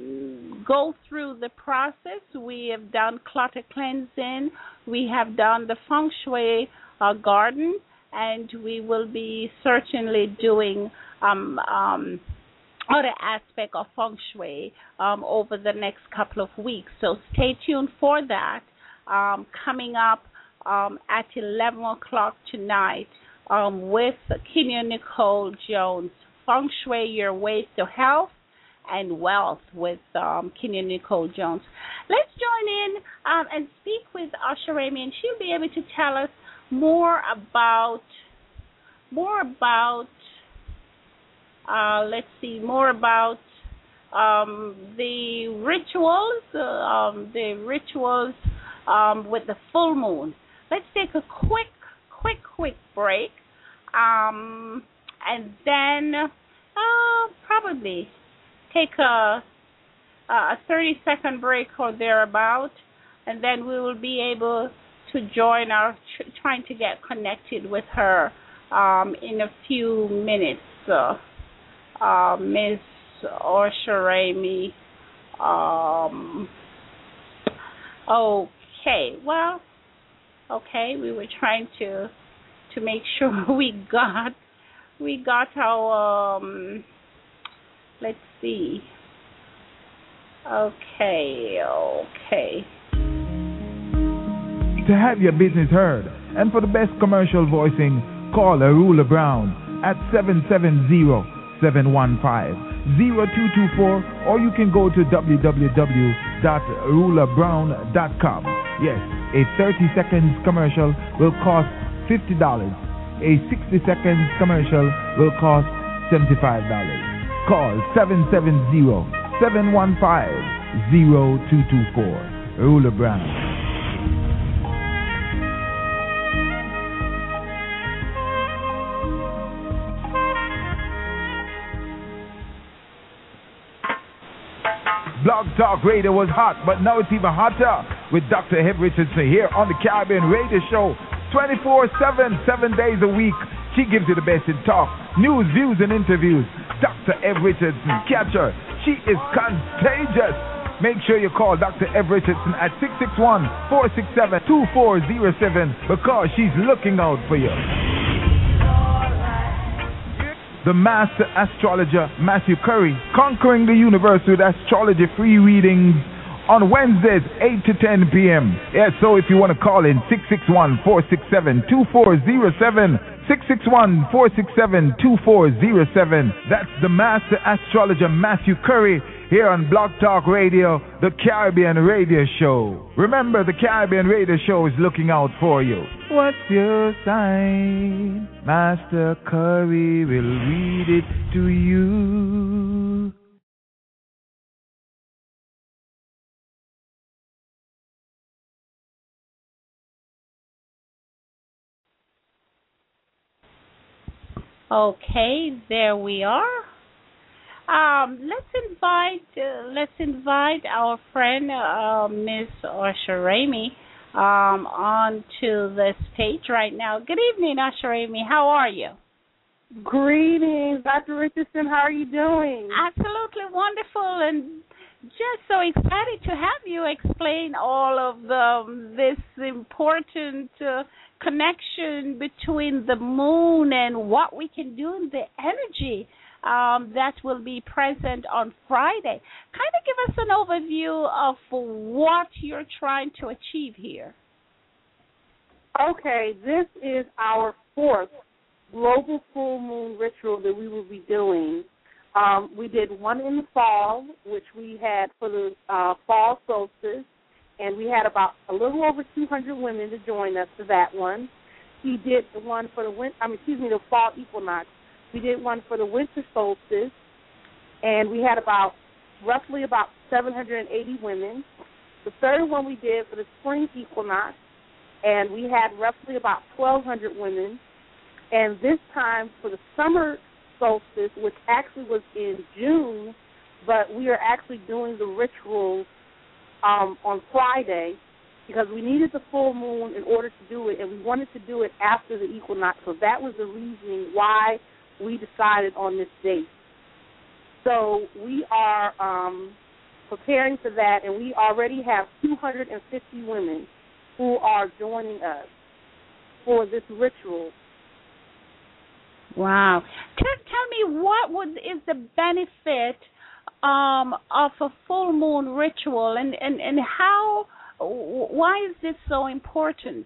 um, go through the process. We have done clutter cleansing. We have done the Feng Shui uh, garden, and we will be certainly doing um, um, other aspect of Feng Shui um, over the next couple of weeks. So stay tuned for that. Um, coming up Um, at eleven o'clock tonight um, with Kenya Nicole Jones, Feng Shui, Your Way to Health and Wealth with um, Kenya Nicole Jones. Let's join in um, and speak with Asha Ramey, and she'll be able to tell us more about, more about, uh, let's see, more about um, the rituals, uh, um, the rituals um, with the full moon. Let's take a quick, quick, quick break, um, and then uh, probably take a a thirty-second break or thereabout, and then we will be able to join our tr- trying to get connected with her um, in a few minutes. Uh, uh, Miss Asha Ramey. Um, okay, well. Okay, we were trying to to make sure we got we got our um, let's see. Okay, okay. To have your business heard and for the best commercial voicing, call Arula Brown at seven seven zero, seven one five, zero two two four, or you can go to w w w dot arula brown dot com. Yes. A thirty seconds commercial will cost fifty dollars. A sixty seconds commercial will cost seventy-five dollars. Call seven seven zero, seven one five, zero two two four. Ruler Brown. Blog Talk Radio was hot, but now it's even hotter with Doctor Heb Richardson here on the Caribbean Radio Show twenty-four seven, seven days a week. She gives you the best in talk, news, views, and interviews. Doctor Heb Richardson, catch her. She is contagious. Make sure you call Doctor Heb Richardson at six six one, four six seven, two four zero seven because she's looking out for you. The master astrologer Matthew Curry, conquering the universe with astrology free readings on Wednesdays eight to ten p.m. Yeah, so if you want to call in six six one, four six seven, two four zero seven, six six one, four six seven, two four zero seven. That's the master astrologer Matthew Curry here on Blog Talk Radio, the Caribbean Radio Show. Remember, the Caribbean Radio Show is looking out for you. What's your sign? Master Curry will read it to you. Okay, there we are. Um, let's invite uh, let's invite our friend uh, Miss Osharami um, onto the stage right now. Good evening, Osharami. How are you? Greetings, Doctor Richardson. How are you doing? Absolutely wonderful, and just so excited to have you explain all of the, this important uh, connection between the moon and what we can do in the energy um, that will be present on Friday. Kind of give us an overview of what you're trying to achieve here. Okay, this is our fourth global full moon ritual that we will be doing. Um, we did one in the fall, which we had for the uh, fall solstice, and we had about a little over two hundred women to join us for that one. We did the one for the win- I mean, excuse me, the fall equinox. We did one for the winter solstice, and we had about roughly about seven hundred eighty women. The third one we did for the spring equinox, and we had roughly about twelve hundred women. And this time for the summer solstice, which actually was in June, but we are actually doing the rituals um, on Friday because we needed the full moon in order to do it, and we wanted to do it after the equinox. So that was the reasoning why we decided on this date. So we are um, preparing for that, and we already have two hundred fifty women who are joining us for this ritual. Wow. Tell, tell me, what would is the benefit um, of a full moon ritual, and, and, and how, why is this so important?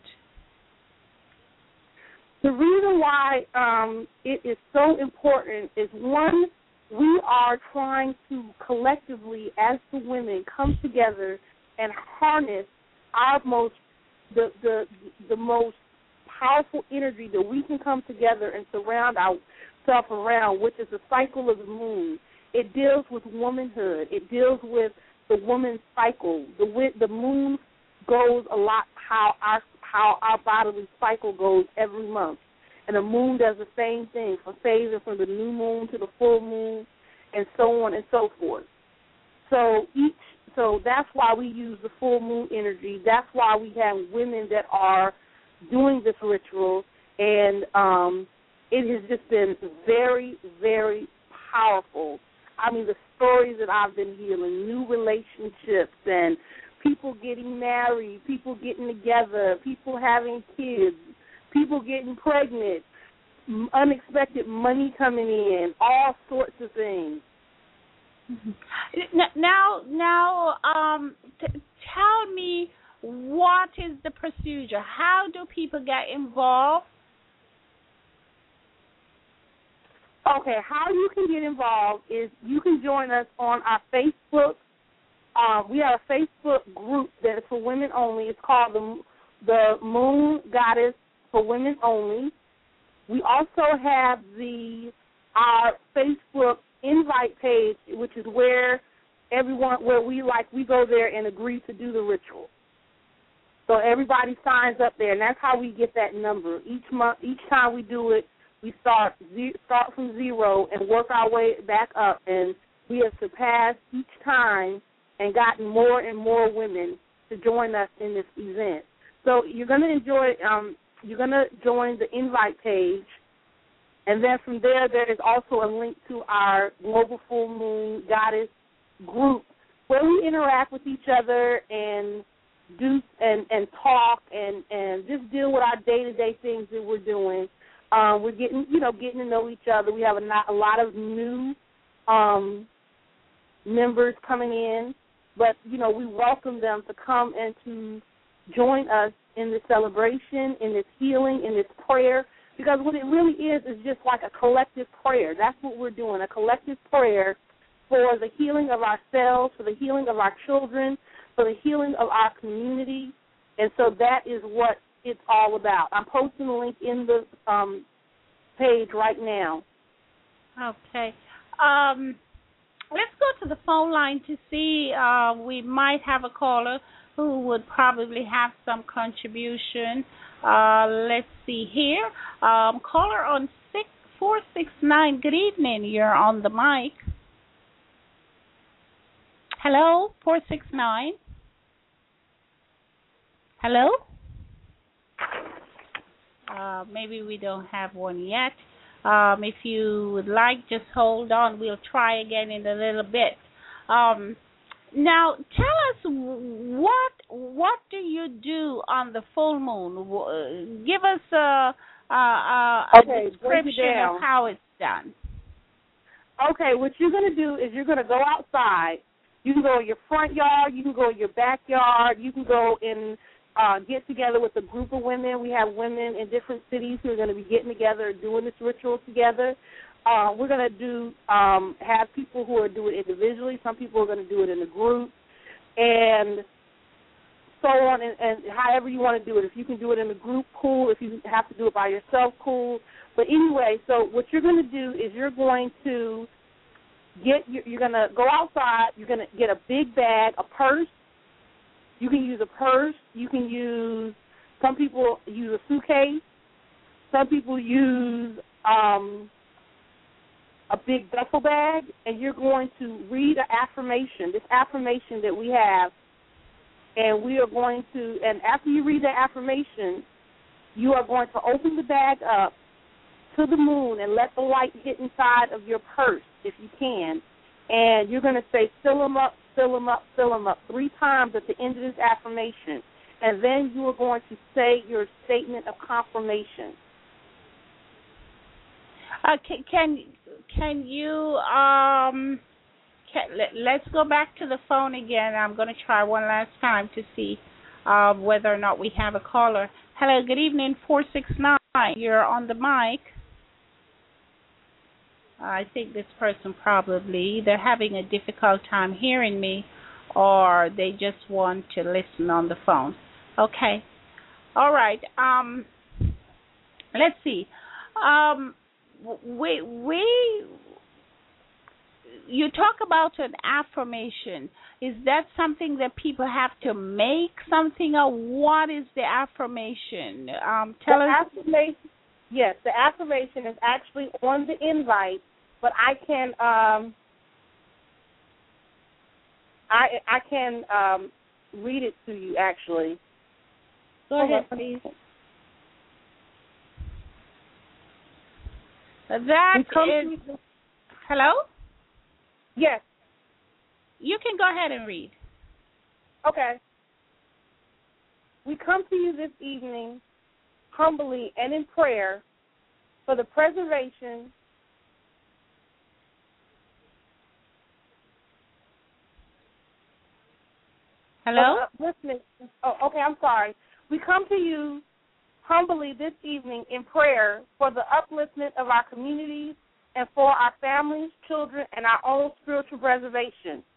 The reason why um, it is so important is, one, we are trying to collectively, as the women, come together and harness our most, the the, the most powerful energy that we can come together and surround ourselves around, which is the cycle of the moon. It deals with womanhood. It deals with the woman's cycle. The the moon goes a lot how our how our bodily cycle goes every month, and the moon does the same thing from phasing from the new moon to the full moon, and so on and so forth. So each so that's why we use the full moon energy. That's why we have women that are doing this ritual, and um, it has just been very, very powerful. I mean, the stories that I've been hearing, new relationships, and people getting married, people getting together, people having kids, people getting pregnant, unexpected money coming in, all sorts of things. Now, now, um, t- tell me, what is the procedure? How do people get involved? Okay, how you can get involved is you can join us on our Facebook. Um, we have a Facebook group that is for women only. It's called the the Moon Goddess for women only. We also have the our Facebook invite page, which is where everyone, where we like, we go there and agree to do the ritual. So everybody signs up there, and that's how we get that number. Each month, each time we do it, we start ze- start from zero and work our way back up, and we have surpassed each time and gotten more and more women to join us in this event. So you're going to enjoy. Um, you're going to join the invite page, and then from there, there is also a link to our Global Full Moon Goddess group where we interact with each other and do and, and talk and, and just deal with our day-to-day things that we're doing. Um, we're getting, you know, getting to know each other. We have a, not, a lot of new um, members coming in, but, you know, we welcome them to come and to join us in this celebration, in this healing, in this prayer, because what it really is is just like a collective prayer. That's what we're doing, a collective prayer for the healing of ourselves, for the healing of our children, for the healing of our community, and so that is what it's all about. I'm posting a link in the um, page right now. Okay. Um, let's go to the phone line to see. Uh, we might have a caller who would probably have some contribution. Uh, let's see here. Um, caller on six four six nine. Good evening. You're on the mic. Hello, four six nine. Hello? Uh, maybe we don't have one yet. Um, if you would like, just hold on. We'll try again in a little bit. Um, now, tell us what what do you do on the full moon? Give us a, a, a, a okay, description of how it's done. Okay, what you're going to do is you're going to go outside. You can go in your front yard. You can go in your backyard. You can go in, uh, get together with a group of women. We have women in different cities who are going to be getting together and doing this ritual together. Uh, we're going to do um, have people who are doing it individually. Some people are going to do it in a group, and so on, and, and however you want to do it. If you can do it in a group, cool. If you have to do it by yourself, cool. But anyway, so what you're going to do is you're going to get you're going to go outside. You're going to get a big bag, a purse. You can use a purse. You can use. Some people use a suitcase. Some people use. Um, a big duffel bag, and you're going to read an affirmation, this affirmation that we have, and we are going to, and after you read that affirmation, you are going to open the bag up to the moon and let the light hit inside of your purse, if you can, and you're going to say, fill them up, fill them up, fill them up, three times at the end of this affirmation, and then you are going to say your statement of confirmation. Uh, can, can can you um can, let, let's go back to the phone again. I'm going to try one last time to see uh, whether or not we have a caller. Hello, good evening, four six nine. You're on the mic. I think this person probably they're having a difficult time hearing me, or they just want to listen on the phone. Okay, all right. Um, let's see. Um. We we you talk about an affirmation. Is that something that people have to make something, or what is the affirmation? Um, tell the us. Affirmation, yes, the affirmation is actually on the invite, but I can um I I can um read it to you actually. Go ahead, please. That is. To, hello? Yes. You can go ahead and read. Okay. We come to you this evening humbly and in prayer for the preservation Hello? Listening. Oh, okay, I'm sorry. We come to you humbly this evening in prayer for the upliftment of our communities and for our families, children, and our own spiritual preservation.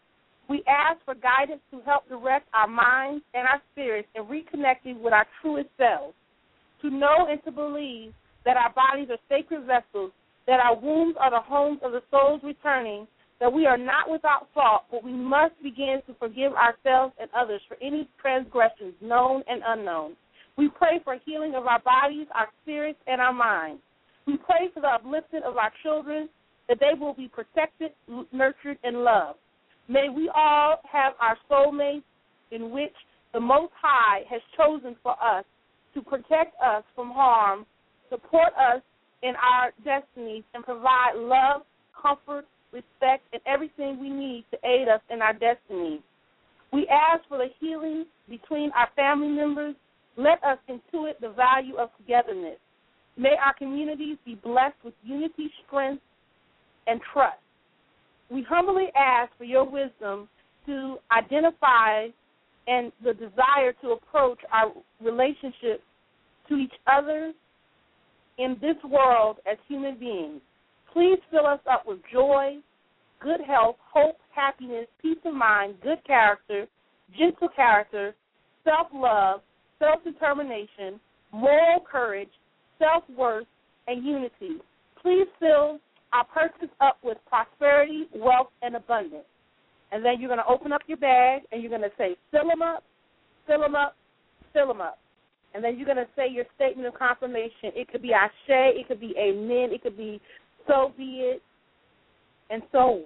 We ask for guidance to help direct our minds and our spirits in reconnecting with our truest selves, to know and to believe that our bodies are sacred vessels, that our wombs are the homes of the souls returning, that we are not without fault, but we must begin to forgive ourselves and others for any transgressions known and unknown. We pray for healing of our bodies, our spirits, and our minds. We pray for the uplifting of our children, that they will be protected, nurtured, and loved. May we all have our soulmates in which the Most High has chosen for us to protect us from harm, support us in our destinies, and provide love, comfort, respect, and everything we need to aid us in our destinies. We ask for the healing between our family members. Let us intuit the value of togetherness. May our communities be blessed with unity, strength, and trust. We humbly ask for your wisdom to identify and the desire to approach our relationships to each other in this world as human beings. Please fill us up with joy, good health, hope, happiness, peace of mind, good character, gentle character, self-love, self-determination, moral courage, self-worth, and unity. Please fill our purses up with prosperity, wealth, and abundance. And then you're going to open up your bag, and you're going to say, fill them up, fill them up, fill them up. And then you're going to say your statement of confirmation. It could be ashe, it could be amen, it could be so be it, and so on.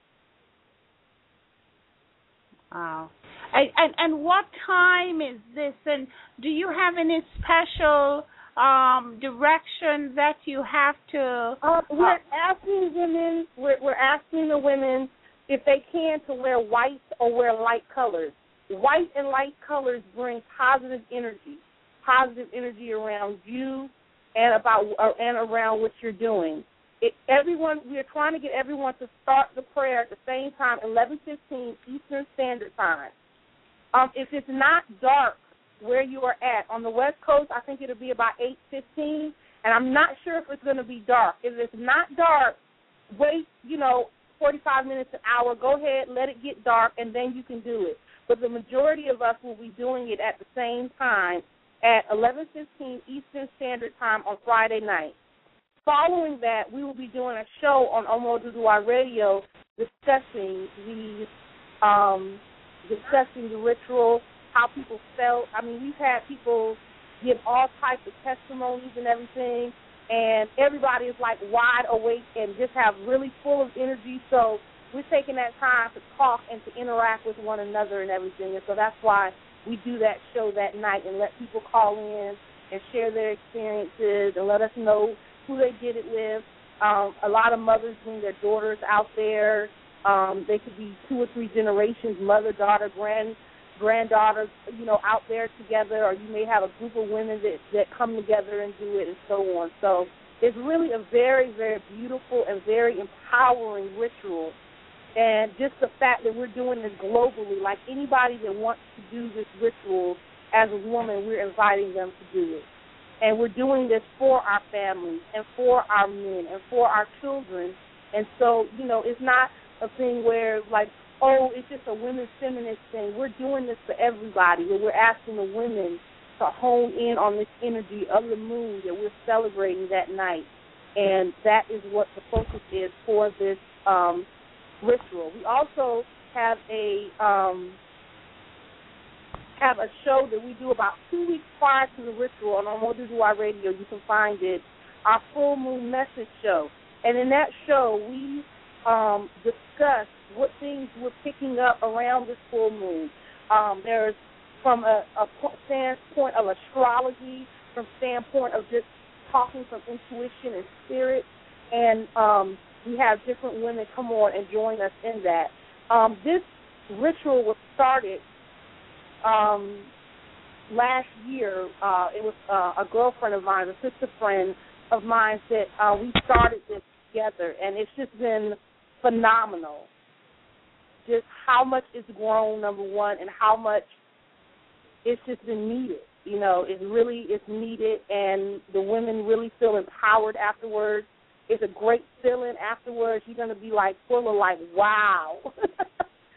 Wow. And, and, and what time is this? And do you have any special um, direction that you have to? Uh, we're asking women. We're, we're asking the women if they can to wear white or wear light colors. White and light colors bring positive energy, positive energy around you and about uh, and around what you're doing. It, everyone, we are trying to get everyone to start the prayer at the same time, eleven fifteen Eastern Standard Time. Um, if it's not dark where you are at on the West Coast, I think it'll be about eight fifteen, and I'm not sure if it's going to be dark. If it's not dark, wait, you know, forty-five minutes, an hour. Go ahead, let it get dark, and then you can do it. But the majority of us will be doing it at the same time at eleven fifteen Eastern Standard Time on Friday night. Following that, we will be doing a show on Omoduduwa Radio discussing the um, discussing the ritual, how people felt. I mean, we've had people give all types of testimonies and everything, and everybody is like wide awake and just have really full of energy. So we're taking that time to talk and to interact with one another and everything. And so that's why we do that show that night and let people call in and share their experiences and let us know who they did it with. Um, a lot of mothers bring their daughters out there. Um, they could be two or three generations, mother, daughter, grand, granddaughter, you know, out there together, or you may have a group of women that, that come together and do it and so on. So it's really a very, very beautiful and very empowering ritual. And just the fact that we're doing this globally, like anybody that wants to do this ritual as a woman, we're inviting them to do it. And we're doing this for our families and for our men and for our children. And so, you know, it's not a thing where, like, oh, it's just a women's feminist thing. We're doing this for everybody. We're asking the women to hone in on this energy of the moon that we're celebrating that night. And that is what the focus is for this um, ritual. We also have a um, have a show that we do about two weeks prior to the ritual on Omoduduwa Radio. You can find it, our Full Moon Message Show. And in that show, we um, discuss what things we're picking up around this full moon. Um, there's from a, a standpoint of astrology, from standpoint of just talking from intuition and spirit, and um, we have different women come on and join us in that. Um, this ritual was started um, last year. Uh, it was uh, a girlfriend of mine, a sister friend of mine, that uh, we started this together, and it's just been phenomenal. Just how much it's grown, number one, and how much it's just been needed. You know, it's really, it's needed, and the women really feel empowered afterwards. It's a great feeling afterwards. You're going to be, like, full of, like, wow.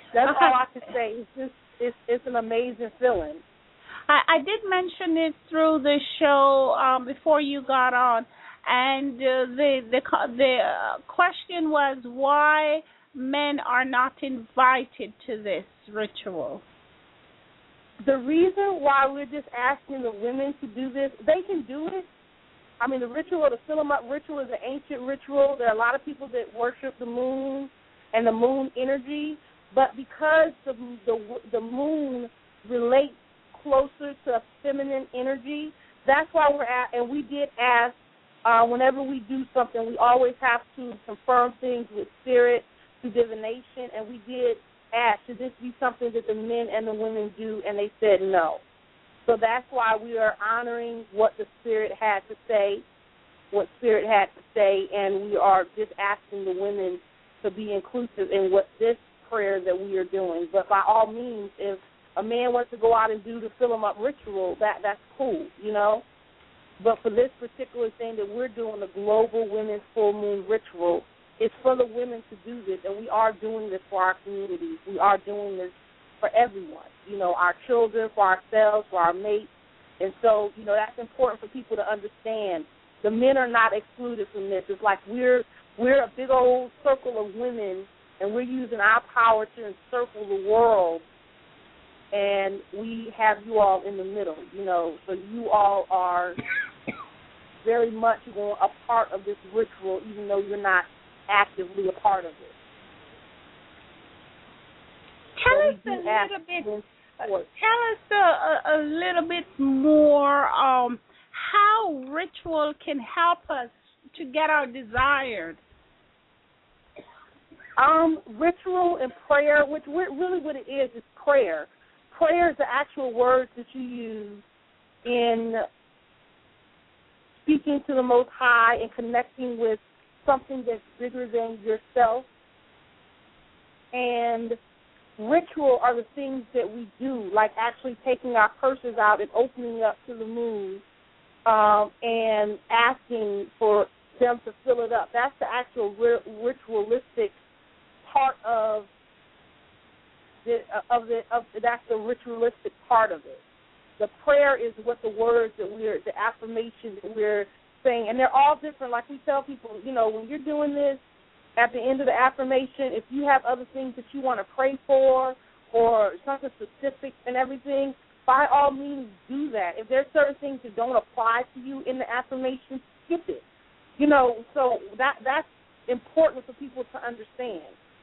That's all I can say. It's just it's it's an amazing feeling. I, I did mention it through the show um, before you got on, and uh, the the the uh, question was why men are not invited to this ritual. The reason why we're just asking the women to do this, they can do it. I mean, the ritual, the fill 'em up ritual is an ancient ritual. There are a lot of people that worship the moon and the moon energy, but because the the, the moon relates closer to feminine energy, that's why we're at, and we did ask, uh, whenever we do something, we always have to confirm things with spirit, through divination, and we did ask, should this be something that the men and the women do, and they said no. So that's why we are honoring what the spirit had to say, what spirit had to say, and we are just asking the women to be inclusive in what this prayer that we are doing. But by all means, if a man wants to go out and do the fill 'em up ritual, that that's cool, you know. But for this particular thing that we're doing, the Global Women's Full Moon Ritual, it's for the women to do this, and we are doing this for our communities. We are doing this for everyone, you know, our children, for ourselves, for our mates. And so, you know, that's important for people to understand. The men are not excluded from this. It's like we're we're a big old circle of women, and we're using our power to encircle the world, and we have you all in the middle, you know. So you all are very much going a part of this ritual, even though you're not actively a part of it. Tell us a little bit. Uh, tell us a, a, a little bit more. Um, how ritual can help us to get our desired. Um, ritual and prayer, which really what it is is prayer. Prayer is the actual words that you use in speaking to the Most High and connecting with something that's bigger than yourself. And ritual are the things that we do, like actually taking our purses out and opening up to the moon um, and asking for them to fill it up. That's the actual ri- ritualistic part of the, of the of that's the ritualistic part of it. The prayer is what the words that we're, the affirmation that we're saying, and they're all different. Like we tell people, you know, when you're doing this, at the end of the affirmation, if you have other things that you want to pray for or something specific and everything, by all means do that. If there's certain things that don't apply to you in the affirmation, skip it. You know, so that that's important for people to understand.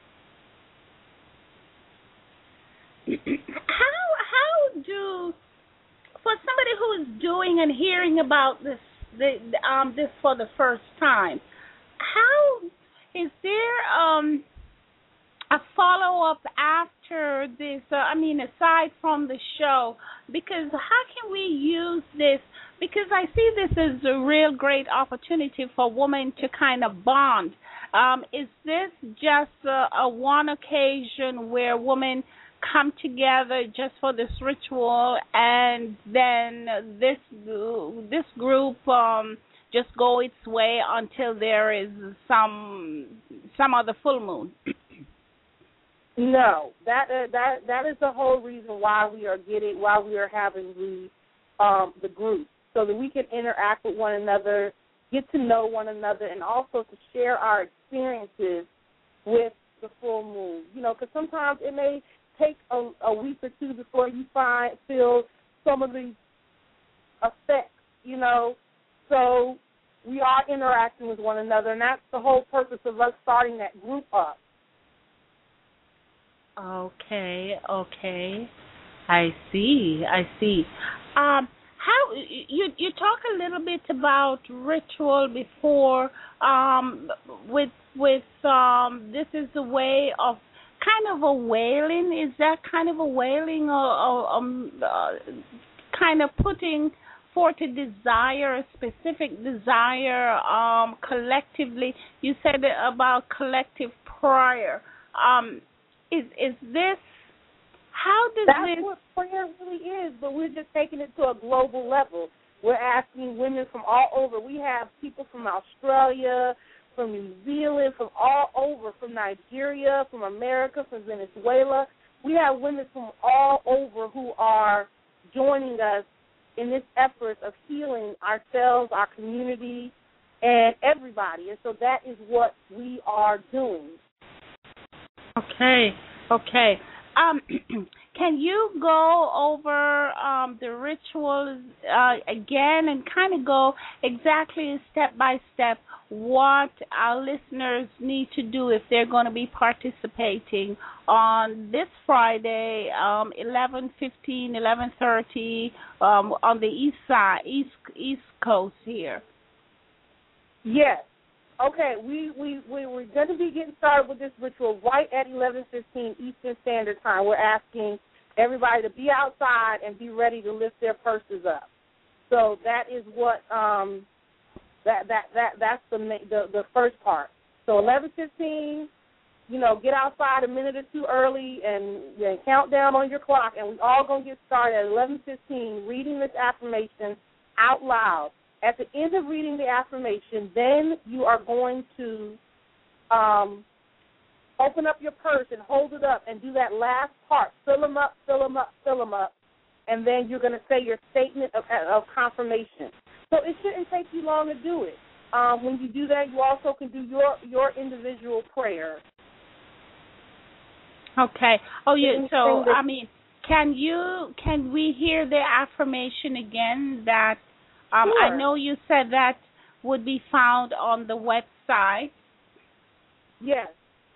How how do for somebody who is doing and hearing about this the um this for the first time, how is there um, a follow-up after this, uh, I mean, aside from the show? Because how can we use this? Because I see this as a real great opportunity for women to kind of bond. Um, is this just a, a one occasion where women come together just for this ritual and then this, this group... Um, just go its way until there is some some other full moon? No, that uh, that that is the whole reason why we are getting why we are having the um, the group, so that we can interact with one another, get to know one another, and also to share our experiences with the full moon. You know, because sometimes it may take a, a week or two before you find feel some of the effects. You know. So we are interacting with one another, and that's the whole purpose of us starting that group up. Okay, okay. I see, I see. Um, how you you talk a little bit about ritual before um, with with um, this is a way of kind of a wailing. Is that kind of a wailing or, or um, uh, kind of putting forth a desire, a specific desire, um, collectively? You said about collective prayer. Um, is is this, how does That's this... That's what prayer really is, but we're just taking it to a global level. We're asking women from all over. We have people from Australia, from New Zealand, from all over, from Nigeria, from America, from Venezuela. We have women from all over who are joining us in this effort of healing ourselves, our community, and everybody. And so that is what we are doing. Okay, okay. Um, can you go over um, the rituals uh, again and kind of go exactly step by step what our listeners need to do if they're going to be participating on this Friday, um, eleven fifteen, eleven thirty, um, on the east side, east east coast here? Yes. Okay, we, we, we we're going to be getting started with this ritual right at eleven fifteen Eastern Standard Time. We're asking everybody to be outside and be ready to lift their purses up. So that is what um, that that that that's the the, the first part. So eleven fifteen, you know, get outside a minute or two early and, and count down on your clock, and we all gonna get started at eleven fifteen, reading this affirmation out loud. At the end of reading the affirmation, then you are going to um, open up your purse and hold it up and do that last part. Fill them up, fill them up, fill them up, and then you're going to say your statement of, of confirmation. So it shouldn't take you long to do it. Um, when you do that, you also can do your, your individual prayer. Okay. Oh, yeah. So, I mean, can you can we hear the affirmation again that Um, sure. I know you said that would be found on the website. Yes.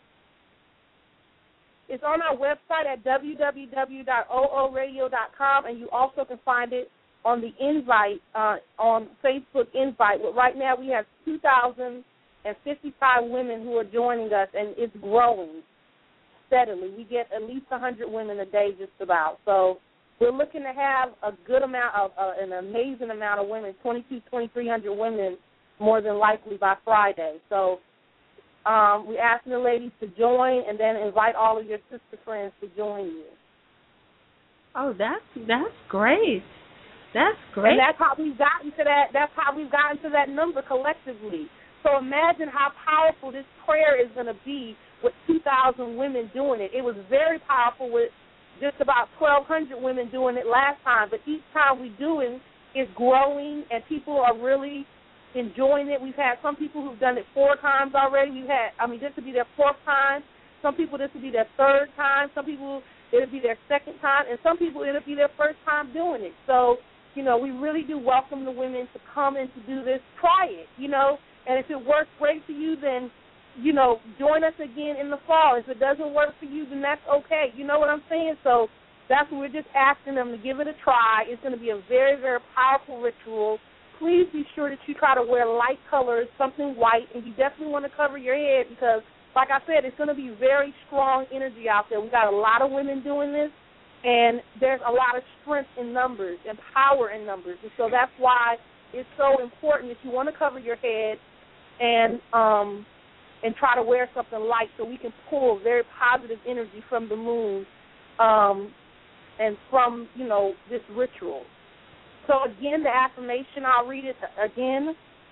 It's on our website at w w w dot o o radio dot com, and you also can find it on the invite, uh, on Facebook invite. But right now we have two thousand fifty-five women who are joining us, and it's growing steadily. We get at least one hundred women a day just about. So we're looking to have a good amount of, uh, an amazing amount of women, twenty-two, twenty-three hundred women more than likely by Friday. So um, we're asking the ladies to join and then invite all of your sister friends to join you. Oh, that's that's great. That's great. And that's how we've gotten to that. That's how we've gotten to that number collectively. So imagine how powerful this prayer is going to be with two thousand women doing it. It was very powerful with just about twelve hundred women doing it last time, but each time we do it, it's growing, and people are really enjoying it. We've had some people who've done it four times already. We've had, I mean, this will be their fourth time. Some people, this will be their third time. Some people, it'll be their second time, and some people, it'll be their first time doing it. So, you know, we really do welcome the women to come and to do this. Try it, you know, and if it works great for you, then you know, join us again in the fall. If it doesn't work for you, then that's okay. You know what I'm saying? So that's what we're just asking them to give it a try. It's going to be a very, very powerful ritual. Please be sure that you try to wear light colors, something white, and you definitely want to cover your head because, like I said, it's going to be very strong energy out there. We've got a lot of women doing this, and there's a lot of strength in numbers and power in numbers. And so that's why it's so important that you want to cover your head and um, and try to wear something light so we can pull very positive energy from the moon um, and from, you know, this ritual. So, again, the affirmation, I'll read it again.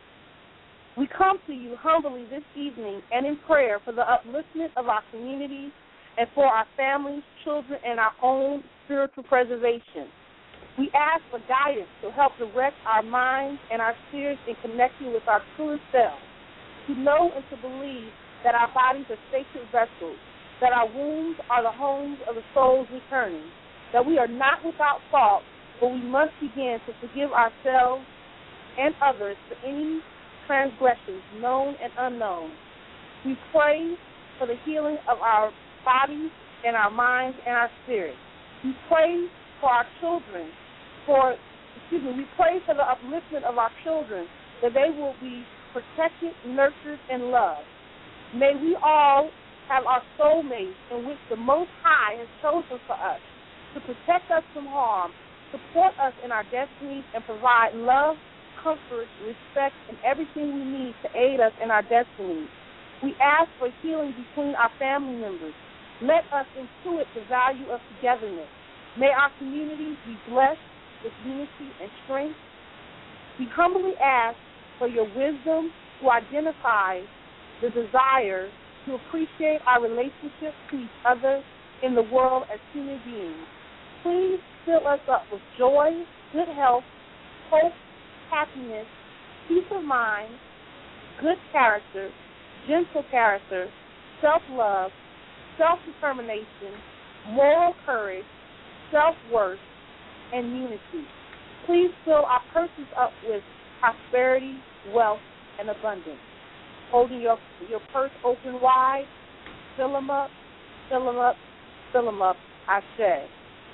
We come to you humbly this evening and in prayer for the upliftment of our community and for our families, children, and our own spiritual preservation. We ask for guidance to help direct our minds and our spirits in connecting with our truest selves, to know and to believe that our bodies are sacred vessels, that our wombs are the homes of the souls returning, that we are not without fault, but we must begin to forgive ourselves and others for any transgressions, known and unknown. We pray for the healing of our bodies and our minds and our spirits. We pray for our children, for, excuse me, we pray for the upliftment of our children, that they will be protected, nurtured, and loved. May we all have our soulmates in which the Most High has chosen for us to protect us from harm, support us in our destinies, and provide love, comfort, respect, and everything we need to aid us in our destinies. We ask for healing between our family members. Let us intuit the value of togetherness. May our communities be blessed with unity and strength. We humbly ask for your wisdom to identify the desire to appreciate our relationship to each other in the world as human beings. Please fill us up with joy, good health, hope, happiness, peace of mind, good character, gentle character, self-love, self-determination, moral courage, self-worth, and unity. Please fill our purses up with prosperity, wealth, and abundance. Holding your your purse open wide, fill them up, fill them up, fill them up, Ashe.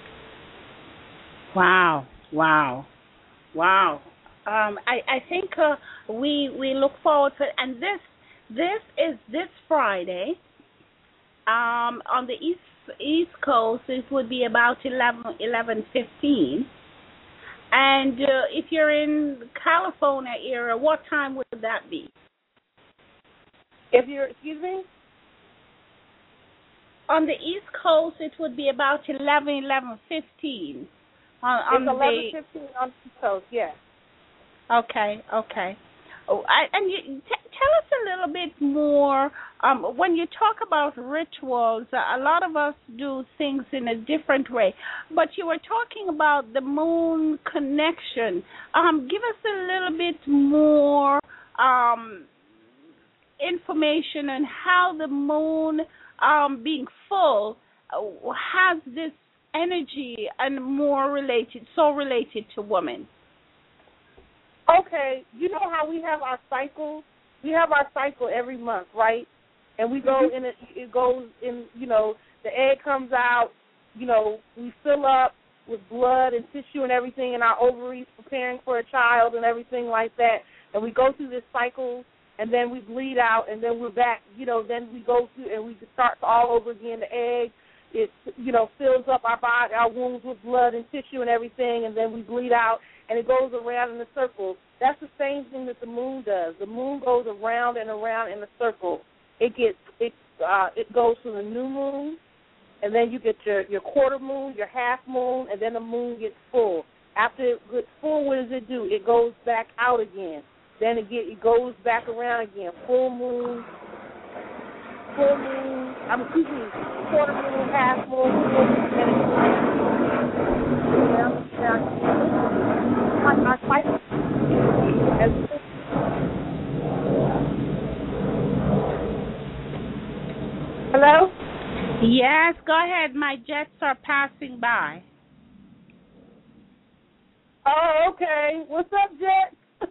Wow, wow, wow. Um, I, I think uh, we we look forward to it. And this this is this Friday. Um, on the east east coast, it would be about eleven eleven fifteen. And uh, if you're in the California area, what time would that be? If you're, excuse me? On the East Coast, it would be about eleven eleven fifteen. On, on it's eleven fifteen on the East Coast, yes. Okay, okay. Oh, I, and you, t- tell us a little bit more. Um, when you talk about rituals, a lot of us do things in a different way. But you were talking about the moon connection. Um, give us a little bit more um, information on how the moon, um, being full, uh, has this energy and more related, so related to women. Okay, you know how we have our cycle? We have our cycle every month, right? And we go Mm-hmm. in, it, it goes in, you know, the egg comes out, you know, we fill up with blood and tissue and everything in our ovaries preparing for a child and everything like that. And we go through this cycle, and then we bleed out, and then we're back, you know, then we go through and we start all over again. The egg, it, you know, fills up our body, our wounds with blood and tissue and everything, and then we bleed out. And it goes around in a circle. That's the same thing that the moon does. The moon goes around and around in a circle. It gets it uh, it goes to the new moon, and then you get your, your quarter moon, your half moon, and then the moon gets full. After it gets full, what does it do? It goes back out again. Then it get it goes back around again. Full moon, full moon. I'm excuse me, quarter moon, half moon, full moon, and it goes down. I fight. Hello? Yes, go ahead. My jets are passing by. Oh, okay. What's up, Jet?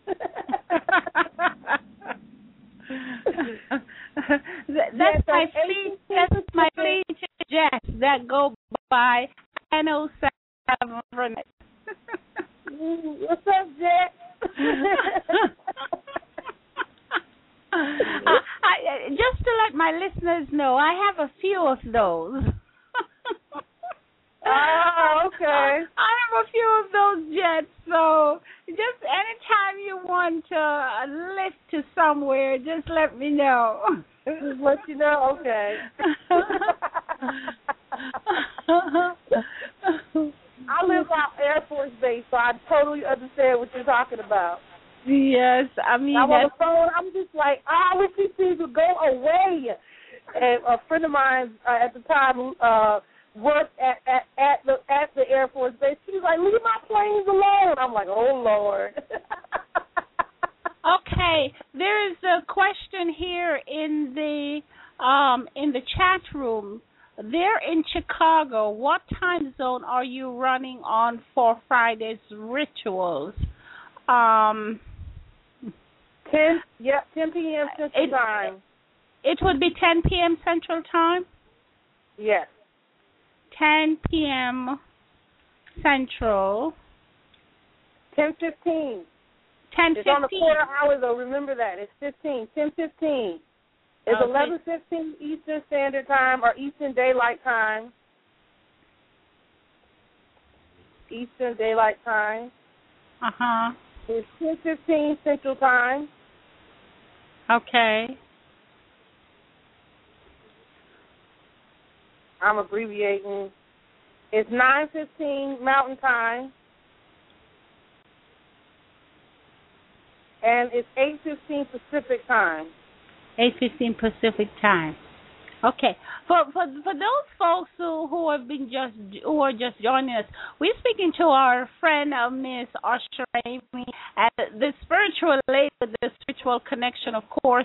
That's my fleet. That's my fleet jets that go by nine oh seven. What's up, Jet? uh, I, just to let my listeners know, I have a few of those. Oh, okay. I have a few of those jets, so just anytime you want to lift to somewhere, just let me know. Just let you know, okay. I live out Air Force Base, so I totally understand what you're talking about. Yes, I mean, I'm on the phone. I'm just like, I wish these things would go away. And a friend of mine uh, at the time uh, worked at, at at the at the Air Force Base. She was like, "Leave my planes alone." I'm like, "Oh Lord." Okay, there is a question here in the um, in the chat room. They're in Chicago. What time zone are you running on for Friday's rituals? Um, ten. Yep, ten p.m. Central it, Time. It would be ten p.m. Central Time? Yes. ten p.m. Central. ten fifteen. ten fifteen. It's on the quarter hour, though. Remember that. It's fifteen. ten fifteen. It's okay. eleven fifteen Eastern Standard Time or Eastern Daylight Time. Eastern Daylight Time. Uh-huh. It's ten fifteen Central Time. Okay. I'm abbreviating. It's nine fifteen Mountain Time. And it's eight fifteen Pacific Time. eight fifteen Pacific time. Okay. For for for those folks who, who have been just who are just joining us, we're speaking to our friend uh, Miss Usher Amy, at the spiritual lady with the spiritual connection, of course.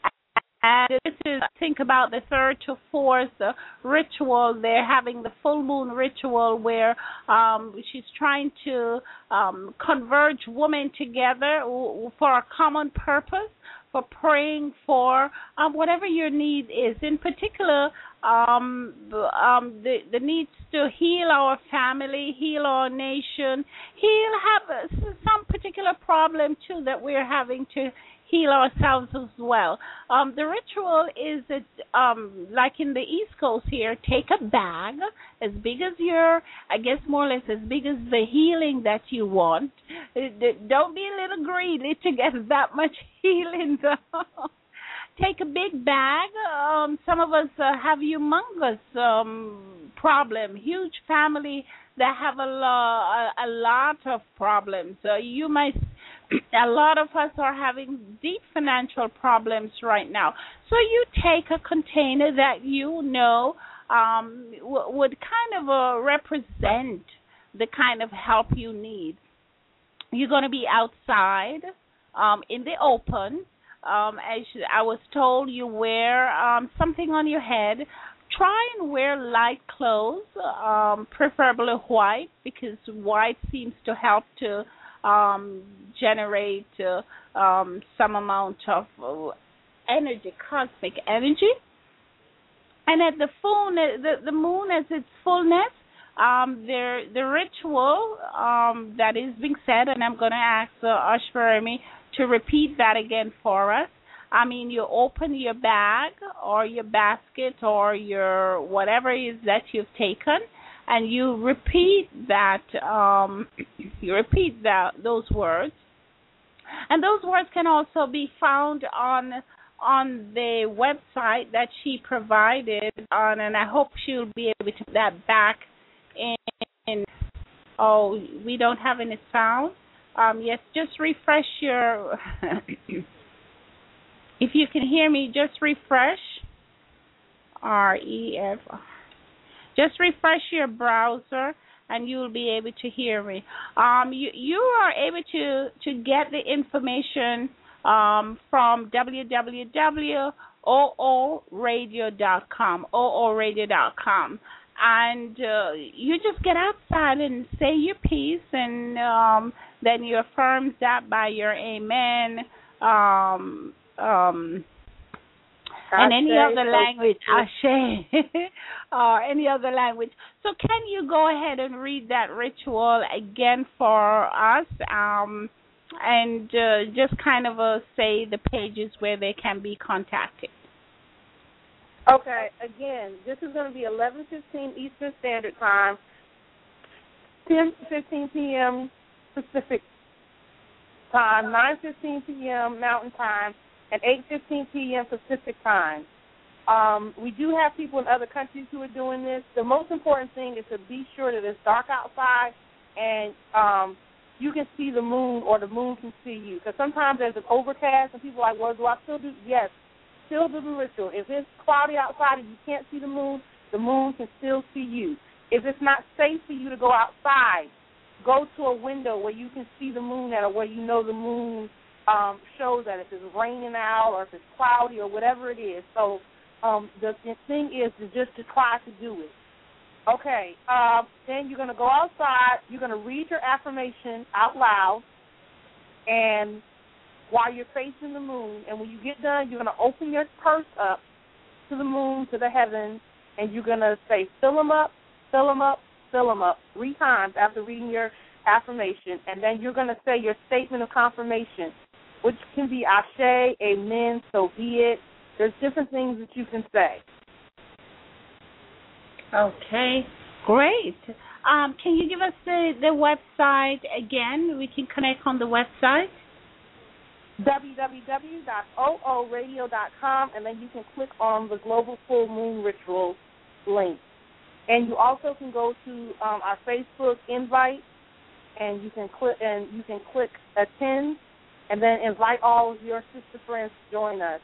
And this is, think about the third to fourth uh, ritual. They're having the full moon ritual where um, she's trying to um, converge women together for a common purpose, for praying for um, whatever your need is. In particular, um, um, the, the needs to heal our family, heal our nation, heal have some particular problem, too, that we're having to heal ourselves as well. Um, the ritual is, that, um, like in the East Coast here, take a bag as big as your, I guess more or less as big as the healing that you want. Don't be a little greedy to get that much healing done. Take a big bag. Um, some of us uh, have humongous um, problem, huge family that have a, lo- a, a lot of problems. Uh, you might, a lot of us are having deep financial problems right now. So you take a container that you know um, w- would kind of uh, represent the kind of help you need. You're going to be outside um, in the open. Um, as I was told, you wear um, something on your head. Try and wear light clothes, um, preferably white, because white seems to help to um, generate uh, um, some amount of uh, energy, cosmic energy. And at the full, the, the moon as its fullness, um, the the ritual um, that is being said, and I'm going to ask uh, Ashwarami to repeat that again for us. I mean, you open your bag or your basket or your whatever it is that you've taken, and you repeat that. Um, you repeat that those words, and those words can also be found on on the website that she provided on, and I hope she'll be able to put that back in. in oh, we don't have any sound. Um, yes, just refresh your. If you can hear me, just refresh. R E F. Just refresh your browser, and you will be able to hear me. Um, you you are able to to get the information um, from w w w dot o o radio dot com, o o radio dot com. And uh, you just get outside and say your piece, and um, then you affirm that by your amen, um, um, and any other language, ashe, or any other language. So can you go ahead and read that ritual again for us, um, and uh, just kind of uh, say the pages where they can be contacted? Okay, again, this is going to be eleven fifteen Eastern Standard Time, ten fifteen p.m. Pacific Time, nine fifteen p.m. Mountain Time, and eight fifteen p.m. Pacific Time. Um, we do have people in other countries who are doing this. The most important thing is to be sure that it's dark outside and um, you can see the moon or the moon can see you. Because sometimes there's an overcast and people are like, well, do I still do? Yes. Still do the ritual. If it's cloudy outside and you can't see the moon, the moon can still see you. If it's not safe for you to go outside, go to a window where you can see the moon at, or where you know the moon um, shows that, if it's raining out or if it's cloudy or whatever it is. So um, the, the thing is to just to try to do it. Okay, uh, then you're going to go outside. You're going to read your affirmation out loud, and while you're facing the moon, and when you get done, you're going to open your purse up to the moon, to the heavens, and you're going to say, fill them up, fill them up, fill them up, three times after reading your affirmation, and then you're going to say your statement of confirmation, which can be ashe, amen, so be it. There's different things that you can say. Okay, great. Um, can you give us the, the website again? We can connect on the website. w w w dot o o radio dot com, and then you can click on the Global Full Moon Ritual link. And you also can go to um, our Facebook invite, and you can click and you can click attend, and then invite all of your sister friends to join us.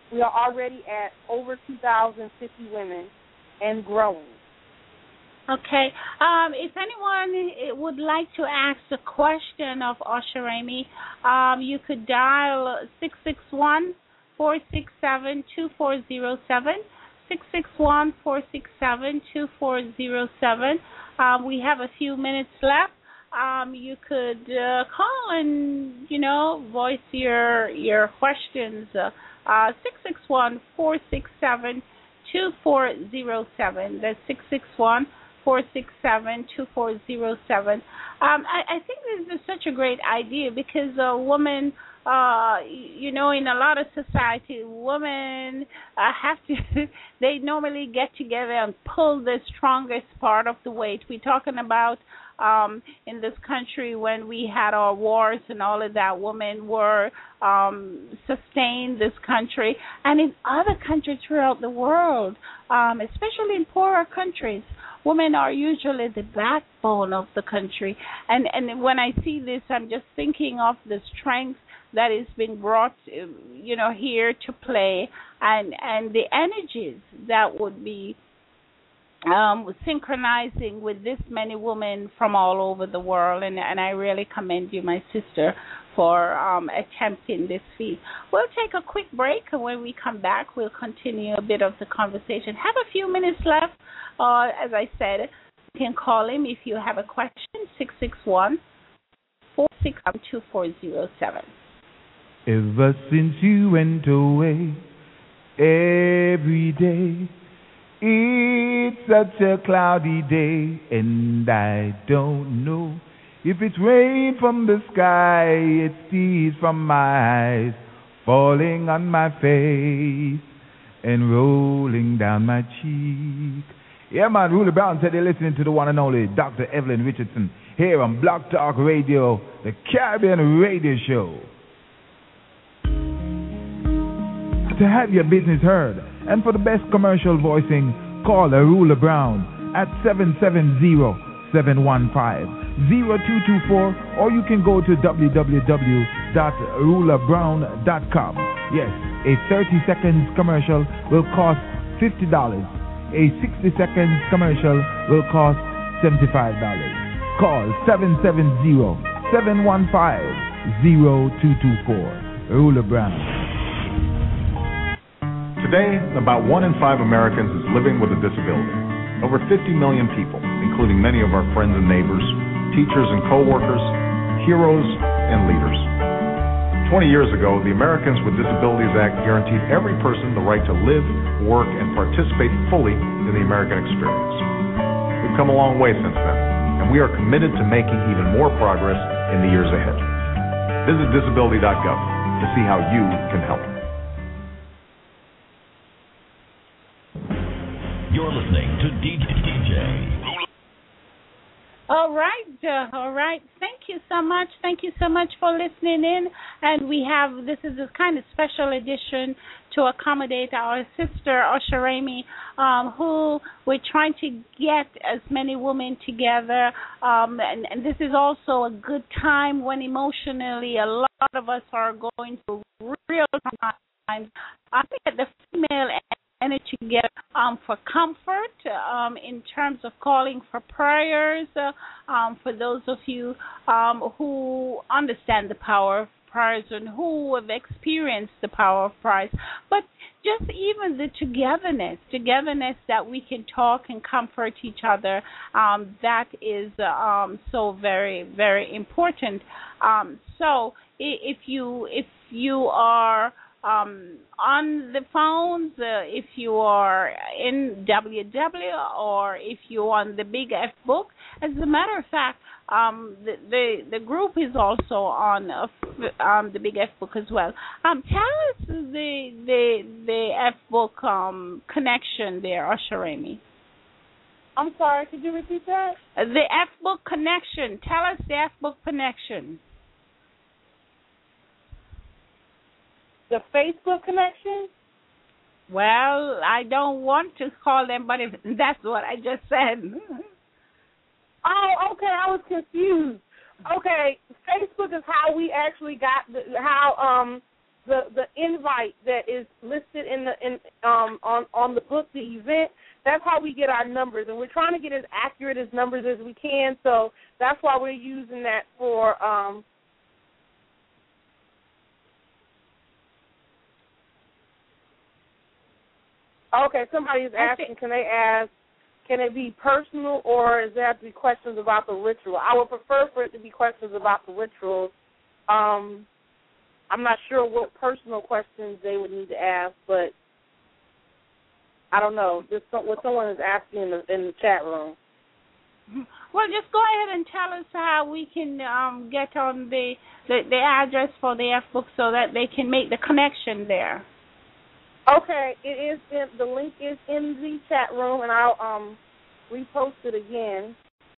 We are already at over two thousand fifty women and growing. Okay. Um, if anyone would like to ask a question of Oshiremi, um, you could dial six six one, four six seven, two four zero seven, six six one, four six seven, two four zero seven. Um, we have a few minutes left. Um, you could uh, call and, you know, voice your your questions. Uh, uh, six six one, four six seven, two four zero seven. That's six six one, four six seven, two four zero seven. Um, I, I think this is such a great idea because a woman, uh, you know, in a lot of society, women uh, have to, they normally get together and pull the strongest part of the weight. We're talking about um, in this country when we had our wars and all of that, women were um, sustained this country. And in other countries throughout the world, um, especially in poorer countries, women are usually the backbone of the country. And and when I see this, I'm just thinking of the strength that is being brought, you know, here to play, and and the energies that would be um, synchronizing with this many women from all over the world. And, and I really commend you, my sister, for um, attempting this feat. We'll take a quick break, and when we come back, we'll continue a bit of the conversation. Have a few minutes left. Uh, as I said, you can call him if you have a question, six six one, four six seven, two four zero seven. Ever since you went away, every day, it's such a cloudy day, and I don't know if it's rain from the sky, it's tears from my eyes, falling on my face and rolling down my cheek. Yeah, man, Ruler Brown said they're listening to the one and only Doctor Evelyn Richardson here on Blog Talk Radio, the Caribbean Radio Show. To have your business heard and for the best commercial voicing, call Ruler Brown at seven seven zero, seven one five, zero two two four, or you can go to w w w dot ruler brown dot com. Yes, a thirty seconds commercial will cost fifty dollars. A sixty seconds commercial will cost seventy-five dollars. Call seven seven zero, seven one five, zero two two four. Ruler Brown. Today, about one in five Americans is living with a disability. Over fifty million people, including many of our friends and neighbors, teachers and co-workers, heroes and leaders. twenty years ago, the Americans with Disabilities Act guaranteed every person the right to live, work, and participate fully in the American experience. We've come a long way since then, and we are committed to making even more progress in the years ahead. Visit disability dot gov to see how you can help. You're listening to D J. All right, uh, all right. Thank you so much. Thank you so much for listening in. And we have, this is a kind of special edition to accommodate our sister, Oshiremi, um, who we're trying to get as many women together. Um, and, and this is also a good time when emotionally a lot of us are going through real times. I think that the female energy together um, for comfort, um, in terms of calling for prayers, uh, um, for those of you um, who understand the power of prayers and who have experienced the power of prayers, but just even the togetherness, togetherness that we can talk and comfort each other, um, that is um, so very, very important. Um, so if you if you are Um, on the phones, uh, if you are in W W or if you're on the Big F Book. As a matter of fact, um, the, the the group is also on uh, um, the Big F Book as well. Um, tell us the the the F Book um, connection there, Oshiremi. I'm sorry, could you repeat that? Uh, the F Book connection. Tell us the F Book connection. The Facebook connection? Well, I don't want to call them, but if that's what I just said. Oh, okay. I was confused. Okay, Facebook is how we actually got the, how um the the invite that is listed um, on on the book, the event. That's how we get our numbers, and we're trying to get as accurate as numbers as we can. So that's why we're using that for. Um, okay, somebody is asking, can they ask? Can it be personal, or does it have to be questions about the ritual? I would prefer for it to be questions about the rituals. Um, I'm not sure what personal questions they would need to ask, but I don't know. Just some, what someone is asking in the, in the chat room. Well, just go ahead and tell us how we can um, get on the, the the address for the F book so that they can make the connection there. Okay, it is in, the link is in the chat room, and I'll um, repost it again.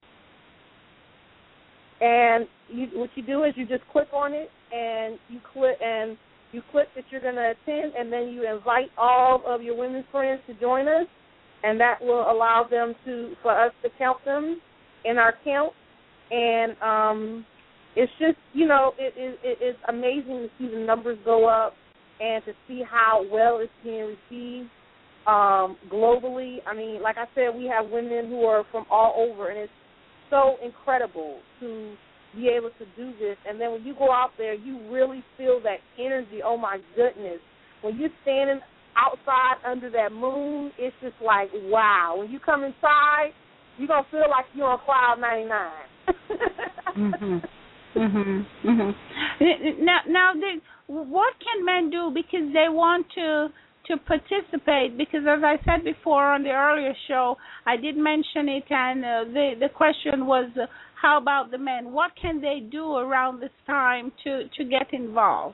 And you, what you do is you just click on it, and you click and you click that you're going to attend, and then you invite all of your women's friends to join us, and that will allow them to for us to count them in our count. And um, it's just you know it, it, it, it's amazing to see the numbers go up. And to see how well it's being received um, globally. I mean, like I said, we have women who are from all over, and it's so incredible to be able to do this. And then when you go out there, you really feel that energy. Oh, my goodness. When you're standing outside under that moon, it's just like, wow. When you come inside, you're going to feel like you're on cloud ninety-nine. mm-hmm. Mhm. Mhm. Now, now, the, what can men do because they want to to participate? Because as I said before on the earlier show, I did mention it, and uh, the the question was, uh, how about the men? What can they do around this time to to get involved?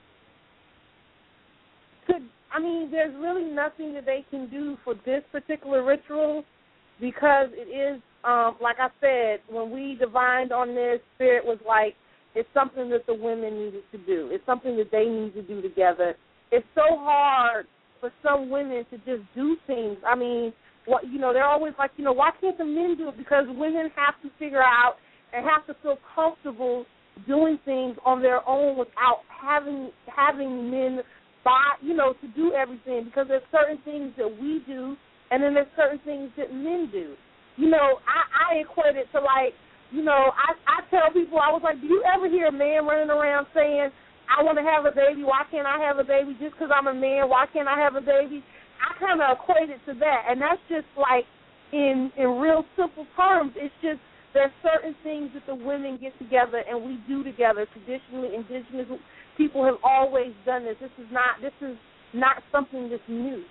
Could I mean, there's really nothing that they can do for this particular ritual because it is. Um, like I said, when we divined on this, Spirit was like, it's something that the women needed to do. It's something that they need to do together. It's so hard for some women to just do things. I mean, what you know, they're always like, you know, why can't the men do it? Because women have to figure out and have to feel comfortable doing things on their own without having having men buy, you know, to do everything. Because there's certain things that we do, and then there's certain things that men do. You know, I, I equate it to like, you know, I, I tell people, I was like, do you ever hear a man running around saying, I want to have a baby, why can't I have a baby just because I'm a man, why can't I have a baby? I kind of equate it to that, and that's just like, in, in real simple terms, it's just there's certain things that the women get together and we do together. Traditionally, indigenous people have always done this. This is not, this is not something that's new.